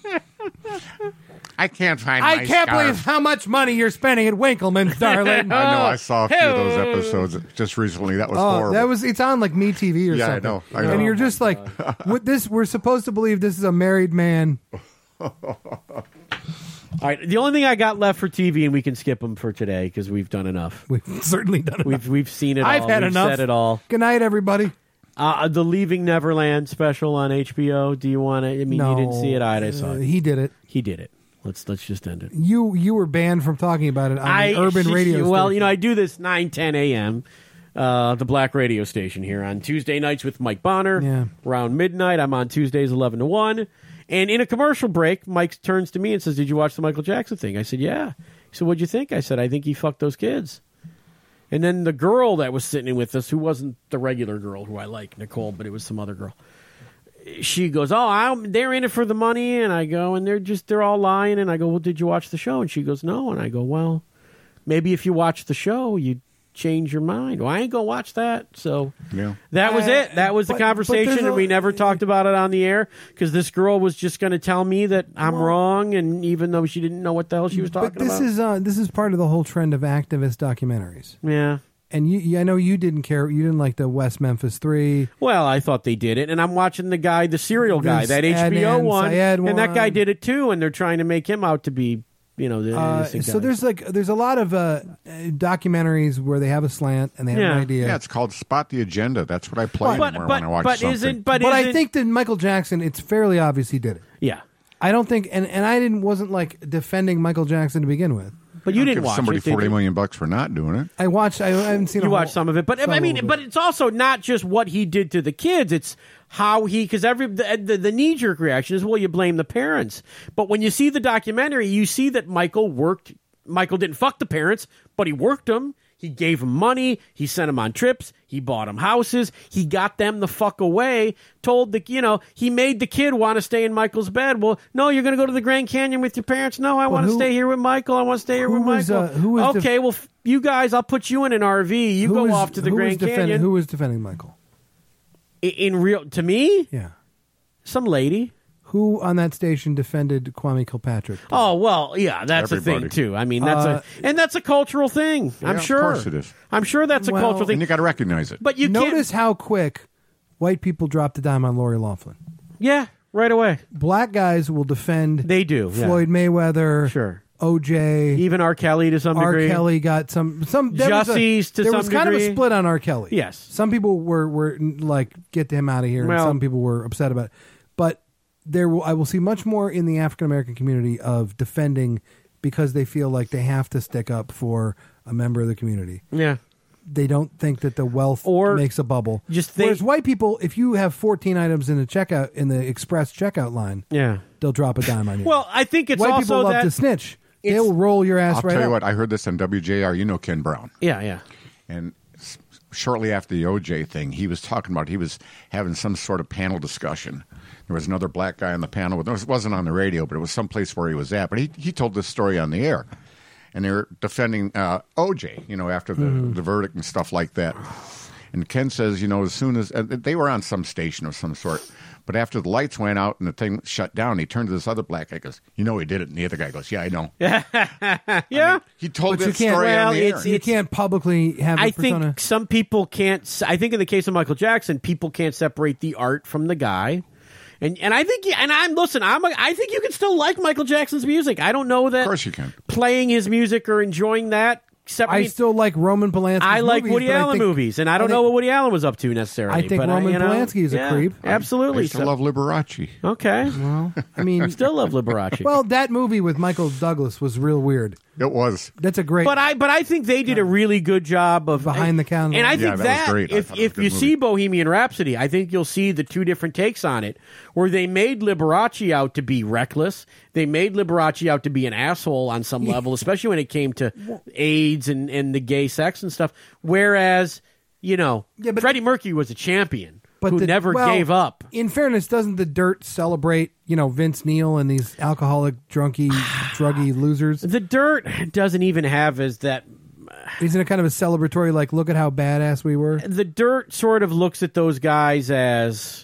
I can't find I my can't scarf. believe how much money you're spending at Winkleman's, darling." I know. I saw a few of those episodes just recently. That was Oh, horrible. that was it's on like Me T V or Yeah, I something. know, I know. And you're Oh, just like, what this? We're supposed to believe this is a married man. All right, the only thing I got left for T V, and we can skip them for today because we've done enough. We've certainly done it. We've we've seen it I've all. had we've enough. said it all. Good night, everybody. Uh, the Leaving Neverland special on H B O. Do you want to? I mean, no, you didn't see it. I, I saw uh, it. He did it. He did it. Let's let's just end it. You you were banned from talking about it on I, the urban radio. Well, station. you know, I do this nine ten a.m. Uh, the Black Radio Station here on Tuesday nights with Mike Bonner. Yeah. Around midnight, I'm on Tuesdays eleven to one. And in a commercial break, Mike turns to me and says, "Did you watch the Michael Jackson thing?" I said, "Yeah." He said, "What'd you think?" I said, "I think he fucked those kids." And then the girl that was sitting with us, who wasn't the regular girl who I like, Nicole, but it was some other girl, she goes, "Oh, I'm, they're in it for the money." And I go, "And they're just, they're all lying." And I go, "Well, did you watch the show?" And she goes, "No." And I go, "Well, maybe if you watch the show, you'd change your mind." Well, I ain't gonna watch that. So Yeah. that was Uh, it. That was the but- but conversation, there's and a- we never talked about it on the air because this girl was just going to tell me that I'm wrong, and even though she didn't know what the hell she was talking But this about. is uh, this is part of the whole trend of activist documentaries. Yeah. And you, you, I know you didn't care. You didn't like the West Memphis Three. Well, I thought they did it, and I'm watching the guy, the serial guy, There's that H B O Adnan one, Syed and that guy one. did it too, and they're trying to make him out to be, you know, the Uh, innocent so guy. there's like there's a lot of uh, documentaries where they have a slant and they have Yeah. an idea. Yeah, it's called Spot the Agenda. That's what I play but anymore but when I watch but something. isn't but, but I isn't- think that Michael Jackson, it's fairly obvious he did it. yeah. I don't think, and, and I didn't wasn't like defending Michael Jackson to begin with. But you didn't Give watch somebody it, did forty you? million bucks for not doing it. I watched. I, I haven't seen. You a watched whole- some of it, but some I of mean, it. but it's also not just what he did to the kids. It's how he, because every the, the, the knee jerk reaction is, well, you blame the parents. But when you see the documentary, you see that Michael worked. Michael didn't fuck the parents, but he worked them. He gave them money. He sent them on trips. He bought them houses. He got them the fuck away. Told the, you know, he made the kid want to stay in Michael's bed. Well, no, you're going to go to the Grand Canyon with your parents. No, I want to who- stay here with Michael. I want to stay here who with was, Michael. uh, who was okay, def- well, f- you guys, I'll put you in an R V. You Who go was- off to the who was Grand defending, Canyon. Who was defending Michael? I- In real, to me, Yeah. some lady. Who on that station defended Kwame Kilpatrick? Oh well, yeah, that's a Everybody. thing too. I mean, that's Uh, a and that's a cultural thing. Yeah, I'm of sure. course it is. I'm sure that's a Well- cultural And thing. you got to recognize it. But you Notice can't. how quick white people dropped the dime on Lori Loughlin. Yeah, right away. Black guys will defend They do. yeah. Floyd Mayweather, Sure. O J, Even R. Kelly to some R. degree. Kelly got some some there was a- Jussies to there some was kind of degree. a split on R. Kelly. Yes. some people were were like get him out of here, Well- and some people were upset about it. But there, will, I will see much more in the African American community of defending because they feel like they have to stick up for a member of the community. Yeah. They don't think that the wealth Or makes a bubble. just think- Whereas white people, if you have fourteen items in the checkout in the express checkout line, Yeah. they'll drop a dime on you. Well, I think it's white also people love that. to snitch. They it's- will roll your ass I'll right tell you up. what, I heard this on W J R. You know Ken Brown. Yeah, yeah. And s- shortly after the O J thing, he was talking about, he was having some sort of panel discussion. There was another black guy on the panel. It wasn't on the radio, but it was someplace where he was at. But he, he told this story on the air. And they were defending uh, O J, you know, after the, Mm-hmm. the verdict and stuff like that. And Ken says, you know, as soon as uh, they were on some station of some sort, but after the lights went out and the thing shut down, he turned to this other black guy and goes, you know, he did it. And the other guy goes, yeah, I know. Yeah. He told But you that can't- story well, on the it's- air. You can't publicly have. A I persona. think some people can't. s- I think in the case of Michael Jackson, people can't separate the art from the guy. And and I think and I'm listen. I'm a, I think you can still like Michael Jackson's music. I don't know that Of course you can. playing his music or enjoying that. Except, I still like Roman Polanski. I like movies, Woody but I Allen think- movies, and I don't I know think- what Woody Allen was up to necessarily. I think but Roman you know, Polanski is a yeah, creep. I Absolutely. used to So- love Liberace. okay. Well, I mean, Still love Liberace. well, that movie with Michael Douglas was real weird. It was. That's a great. But I but I think they did a really good job of Behind the counter. And I Yeah, think that was that, great. I if thought it was a if good you movie. see Bohemian Rhapsody, I think you'll see the two different takes on it, where they made Liberace out to be reckless. They made Liberace out to be an asshole on some level, especially when it came to AIDS and, and the gay sex and stuff. Whereas, you know, Yeah, but- Freddie Mercury was a champion but who the- never well, gave up. In fairness, doesn't the Dirt celebrate, you know, Vince Neil and these alcoholic, drunky, druggy losers? The Dirt doesn't even have as that. Isn't it kind of a celebratory, like, look at how badass we were? The Dirt sort of looks at those guys as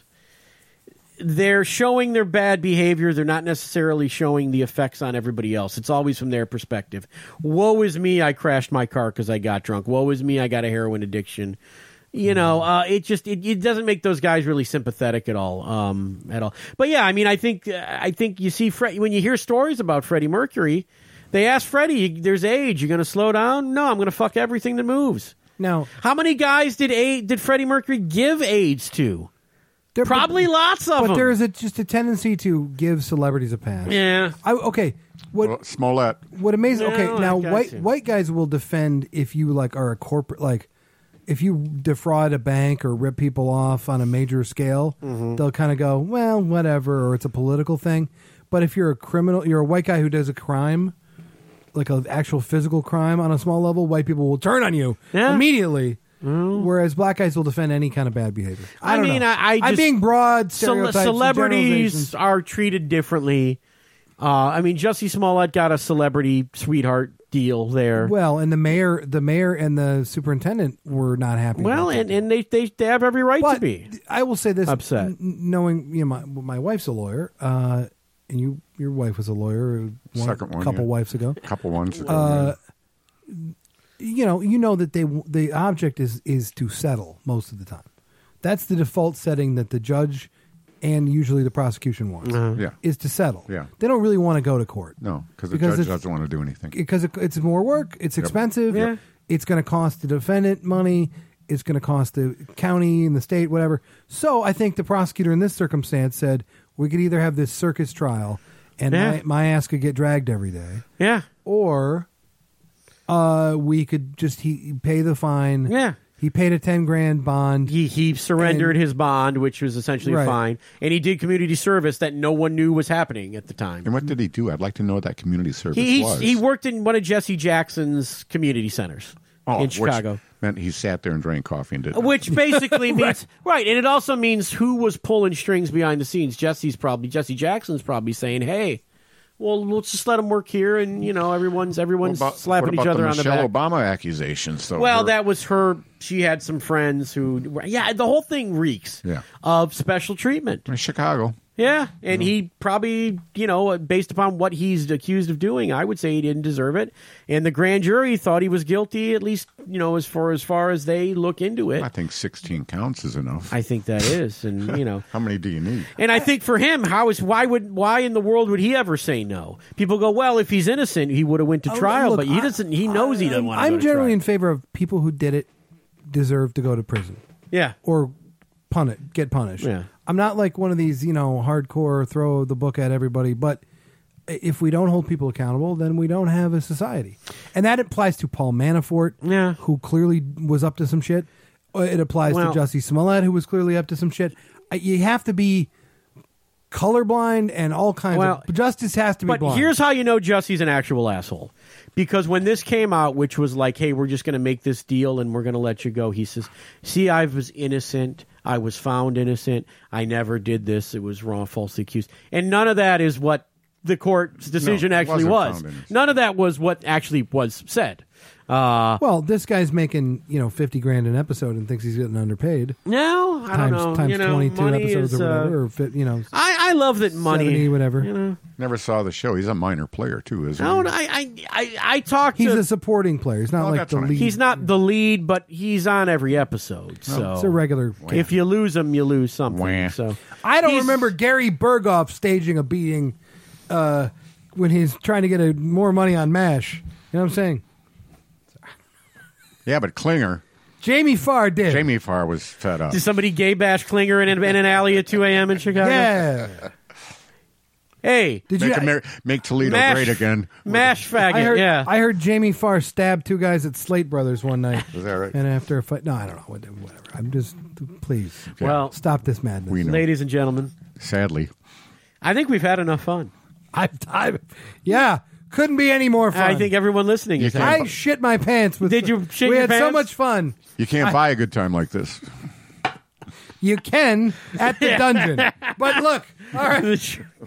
they're showing their bad behavior. They're not necessarily showing the effects on everybody else. It's always from their perspective. Woe is me, I crashed my car because I got drunk. Woe is me, I got a heroin addiction. You know, uh, it just it, it doesn't make those guys really sympathetic at all, um, at all. But yeah, I mean, I think I think you see Fred, when you hear stories about Freddie Mercury, they ask Freddie, "There's AIDS. You're going to slow down? No, I'm going to fuck everything that moves." Now, How many guys did a, did Freddie Mercury give AIDS to? there, Probably but, lots of but them. there is a, just a tendency to give celebrities a pass. yeah. I, okay, what Well, Smollett. what amazing? No, Okay, I now got white you. white guys will defend if you like are a corporate like. If you defraud a bank or rip people off on a major scale, Mm-hmm. they'll kind of go, well, whatever, or it's a political thing. But if you're a criminal, you're a white guy who does a crime, like an actual physical crime on a small level, white people will turn on you Yeah. immediately. Whereas black guys will defend any kind of bad behavior. I, I don't mean, know. I- I I'm just- being broad. Cele- Stereotypes and celebrities generalizations. are treated differently. Uh, I mean, Jussie Smollett got a celebrity sweetheart deal there. Well, and the mayor, the mayor, and the superintendent were not happy. Well, about and, that. and they, they they have every right But to be. I will say this: upset. n- knowing you know my my wife's a lawyer, uh, and you your wife was a lawyer one, Second one, a couple yeah. wives ago. A couple ones. ago, Uh, you know, you know that they the object is is to settle most of the time. That's the default setting that the judge and usually the prosecution wants Uh-huh. yeah. is to settle. Yeah. They don't really want to go to court. No, because the Because judge it's- doesn't want to do anything. Because it, it's more work. It's expensive. Yeah. It's going to cost the defendant money. It's going to cost the county and the state, whatever. So I think the prosecutor in this circumstance said we could either have this circus trial and Yeah. my, my ass could get dragged every day, Yeah. or uh, we could just he pay the fine. Yeah. He paid a ten grand bond. He he surrendered And- his bond, which was essentially Right. a fine, and he did community service that no one knew was happening at the time. And what did he do? I'd like to know what that community service He was. he worked in one of Jesse Jackson's community centers Oh, in which Chicago. meant he sat there and drank coffee and did nothing. Which basically means right, and it also means who was pulling strings behind the scenes. Jesse's probably Jesse Jackson's probably saying, "Hey, well, let's just let him work here," and you know, everyone's everyone's What about- slapping what each about other the on the Michelle back. Obama accusations, though. Well, Her- that was her. She had some friends who, yeah, the whole thing reeks Yeah. of special treatment. in Chicago. Yeah, and he probably, you know, based upon what he's accused of doing, I would say he didn't deserve it. And the grand jury thought he was guilty, at least, you know, as far as far as they look into it. I think sixteen counts is enough. I think that is, and you know, How many do you need? and I think for him, how is why would why in the world would he ever say no? People go, well, if he's innocent, he would have went to Oh, trial, look, but he I- doesn't. He knows he doesn't want to. I'm go to generally trial. in favor of people who did it deserve to go to prison yeah. or punish, get punished. Yeah. I'm not like one of these, you know, hardcore throw the book at everybody, but if we don't hold people accountable, then we don't have a society. And that applies to Paul Manafort, Yeah. who clearly was up to some shit. It applies Well- to Jussie Smollett, who was clearly up to some shit. I- You have to be colorblind and all kinds Well, of justice has to be But blind. here's how you know Jesse's an actual asshole. Because when this came out, which was like, hey, we're just going to make this deal and we're going to let you go, he says, see, I was innocent. I was found innocent. I never did this. It was wrong, falsely accused. And none of that is what the court's decision No, it actually wasn't was. found innocent. None of that was what actually was said. Uh, Well, this guy's making, you know, fifty grand an episode and thinks he's getting underpaid. no, I times don't know. times you know, twenty-two money episodes is, or uh, whatever, or fi- you know, I, I love that money. seventy, whatever. You know, Never saw the show. He's a minor player, too, isn't no, he? I, I, I, I talked He's to. a supporting player. He's not Oh, like that's the right. lead. He's not the lead, but he's on every episode. So It's a regular. if you lose him, you lose something. Wah. So I don't He's- remember Gary Berghoff staging a beating uh, when he's trying to get a, more money on MASH. You know what I'm saying? Yeah, but Klinger, Jamie Farr did. Jamie Farr was fed up. Did somebody gay bash Klinger in, in an alley at two a.m. in Chicago? Yeah. Hey, Did Make, you? Amer- make Toledo mash, great again. mash faggot. I heard. yeah. I heard Jamie Farr stab two guys at Slate Brothers one night. Is that right? And after a fight, no, I don't know. Whatever. I'm just. Please. Well, Stop this madness. We know. ladies and gentlemen, Sadly. I think we've had enough fun. I, I, yeah, couldn't be any more fun. I think everyone listening is You having I shit my pants. With Did you shit We your had so pants? much fun. You can't I- buy a good time like this. You can at the dungeon, but look. All right.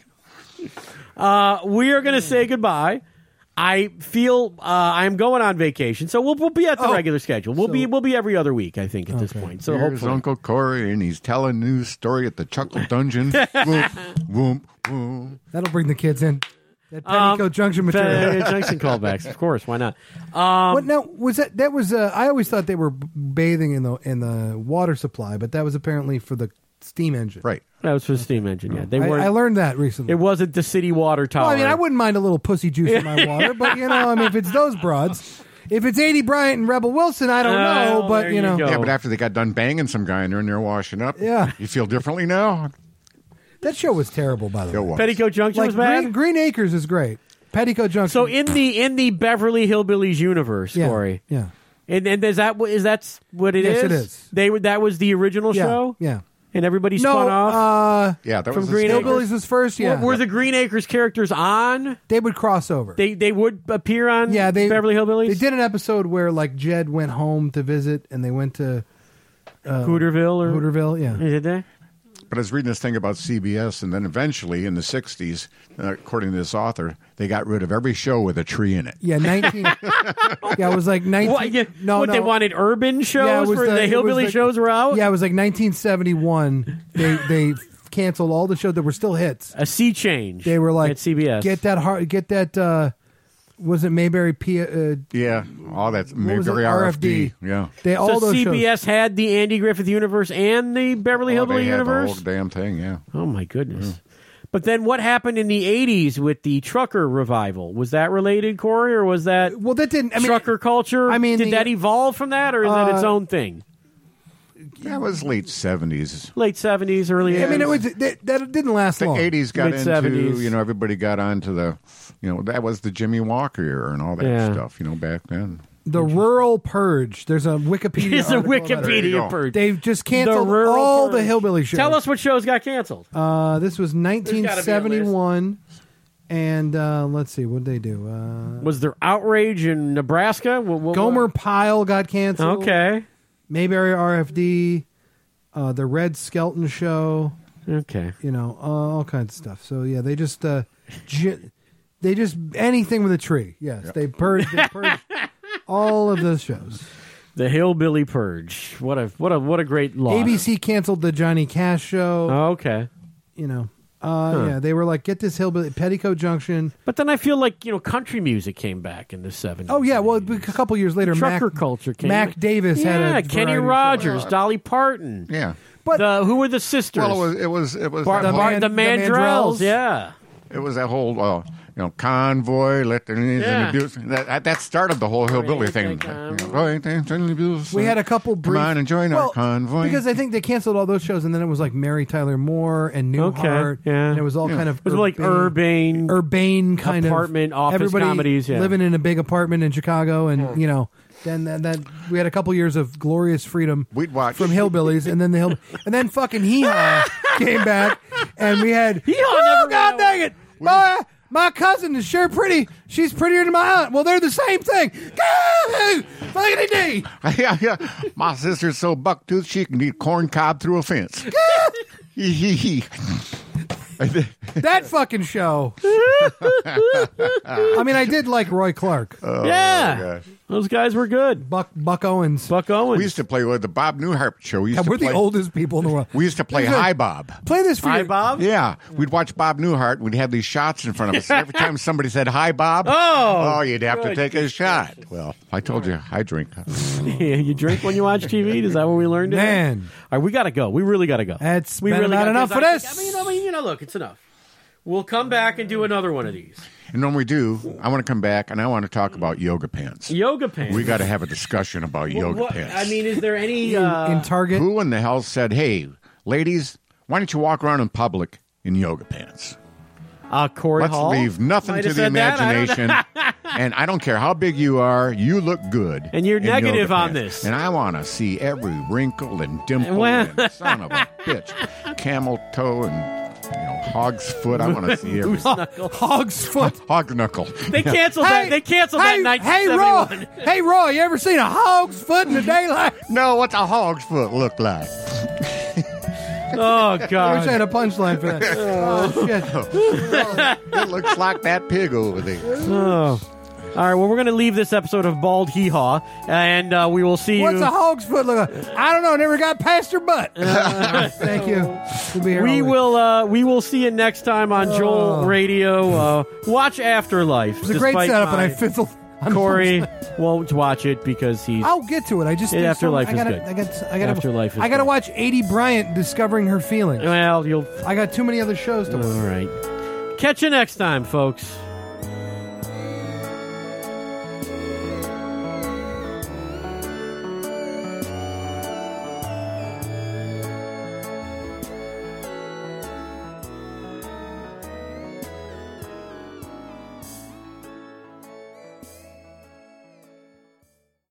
uh, we are going to say goodbye. I feel uh, I'm going on vacation, so we'll we'll be at the Oh. regular schedule. We'll So- be we'll be every other week, I think, at this Okay. point. So Here's hopefully, Uncle Corey, and he's telling a new story at the Chuckle Dungeon. Whoop, whoop, whoop. That'll bring the kids in. That Petticoat Um, Junction material. Uh, Junction callbacks, of course. Why not? Um, What now was that? That was. Uh, I always thought they were bathing in the in the water supply, but that was apparently for the steam engine. Right. that was for the steam engine. Yeah, they I, weren't. I learned that recently. it wasn't the city water tower. Well, I mean, I wouldn't mind a little pussy juice in my water, but you know, I mean, if it's those broads, if it's Adie Bryant and Rebel Wilson, I don't Oh, know, but there you you know, go. Yeah, but after they got done banging some guy and they're in there washing up, Yeah. you feel differently now? that show was terrible, by the It way. was. Petticoat Junction Like was bad. Green, Green Acres is great. Petticoat Junction. So in the in the Beverly Hillbillies universe, yeah, Corey, yeah, and, and is that what is that what it is? Yes, it is. They were that was the original yeah, show, yeah. and everybody No, spun off. uh, Yeah, that From was Green the Acres? Hillbillies was first. Yeah, Were, were the Green Acres characters on? they would cross over. They they would appear on yeah, they Beverly Hillbillies. They did an episode where like Jed went home to visit, and they went to Hooterville or Hooterville. Yeah, Did they? But I was reading this thing about C B S, and then eventually in the sixties, uh, according to this author, they got rid of every show with a tree in it. yeah, nineteen. yeah, it was like nineteen. What, yeah, no, what no. they wanted urban shows Yeah, it was where the, the- it was hillbilly the- shows were out. Yeah, it was like nineteen seventy-one. They they canceled all the shows that were still hits. A sea change. They were like, at C B S. get that hard, get that. Uh, was it Mayberry P? Uh, Yeah, all that's what was it? Mayberry R F D. R F D. Yeah. They all so those C B S shows. had the Andy Griffith universe and the Beverly Oh, Hillbilly they had the universe. whole damn thing, yeah. Oh my goodness! But then what happened in the eighties with the trucker revival? Was that related, Corey, or was that Well, that didn't. I mean, trucker culture? I mean, did the- that evolve from that, or is that its Uh, own thing? That was late seventies. Late seventies, early. I mean, it eighties? was that, that didn't last The long. eighties got into, Mid-seventies. you know, everybody got onto the, you know, that was the Jimmy Walker era and all that Yeah. stuff, you know, back then. The Rural Purge. There's a Wikipedia. It's a article about it. There you Wikipedia go. purge. They've just canceled The Rural all Purge. the hillbilly shows. Tell us what shows got canceled. Uh, this was gotta be a nineteen seventy-one, and uh, let's see, what did they do? Uh, Was there outrage in Nebraska? What, what, Gomer Pyle got canceled. Okay. Mayberry R F D, uh, the Red Skelton Show. Okay. You know, uh, all kinds of stuff. So yeah, they just uh, j- they just anything with a tree. Yes, they purged. They purged all of those shows. The Hillbilly Purge. What a what a what a great loss. A B C canceled the Johnny Cash show. Oh, okay. You know, uh, yeah, they were like, get this hillbilly Petticoat Junction. But then I feel like, you know, country music came back in the seventies. Oh yeah, well, a couple years later, Trucker Mac, culture came Mac back. Davis yeah, had a Kenny variety show. Rogers, Dolly Parton. Yeah. But the, who were the sisters? Well, it was, it was, it was, Bar- that The whole, Bar- Man- the the Mandrells, Mandrells. yeah. it was that whole, uh, you know, convoy, let the Yeah. that, that started the whole hillbilly thing. We had a couple Come brief. on and join our well, convoy. because I think they canceled all those shows, and then it was like Mary Tyler Moore and Newhart, Okay, yeah. and it was all kind of It was like urbane. urbane kind Apartment, of office everybody comedies, yeah. living in a big apartment in Chicago, and you know, then that, that we had a couple years of glorious freedom We'd watch- from hillbillies, and then the hill, and then fucking Hee Haw came back, and we had Hee Haw oh never god went dang it, my my cousin is sure pretty. She's prettier than my aunt. Well, they're the same thing. Fucking D. yeah, yeah. My sister's so buck-toothed she can eat corn cob through a fence. That fucking show. I mean, I did like Roy Clark, Oh, yeah. gosh. Those guys were good. Buck Buck Owens. Buck Owens. We used to play with the Bob Newhart show. We used God, to we're play, the oldest people in the world. We used to play He's like, Hi Bob. Play this for Hi, you. Bob. Yeah, we'd watch Bob Newhart. We'd have these shots in front of us. Every time somebody said "Hi, Bob," Oh, oh, you'd have to good take a shot. Well, I told you, I drink. Yeah, you drink when you watch T V? Is that what we learned? today? Man. All right, we got to go. We really got to go. That's we been about gotta- enough for I this. think- I mean, I mean, you know, look, it's enough. We'll come back and do another one of these. And when we do, I want to come back and I want to talk about yoga pants. Yoga pants. We got to have a discussion about Well, yoga what- pants. I mean, is there any... in, Uh, in Target. Who in the hell said, "Hey, ladies, why don't you walk around in public in yoga pants?" Uh, Corey Let's Hall leave nothing might to have the said that. I don't imagination. And I don't care how big you are, you look good. And you're in negative yoga on pants. this. And I want to see every wrinkle and dimple Well- and son of a bitch. Camel toe and, you know, hog's foot. I want to see every... Hog's foot. Hog knuckle. They canceled that. They canceled hey, that Hey, nineteen Roy. seventy-one. Hey, Roy, you ever seen a hog's foot in the daylight? No, what's a hog's foot look like? Oh I wish I God! had a punchline for that. Oh, shit. It looks like that pig over there. Oh. All right. Well, we're going to leave this episode of Bald Hee Haw, and uh, we will see What's you. a hog's foot look like? I don't know. Never got past her butt. Thank you. We'll be here We all week. will. Uh, we will see you next time on Joel Oh. Radio. Uh, watch Afterlife. It was a great despite setup, and I my- fizzled. on Corey punchline. won't watch it because he's. I'll get to it. I just Yeah, there's Afterlife I is gotta, good. I got. I got. Afterlife is I got to good. watch Adie Bryant discovering her feelings. Well, you'll. I got too many other shows to watch. All right. Catch you next time, folks.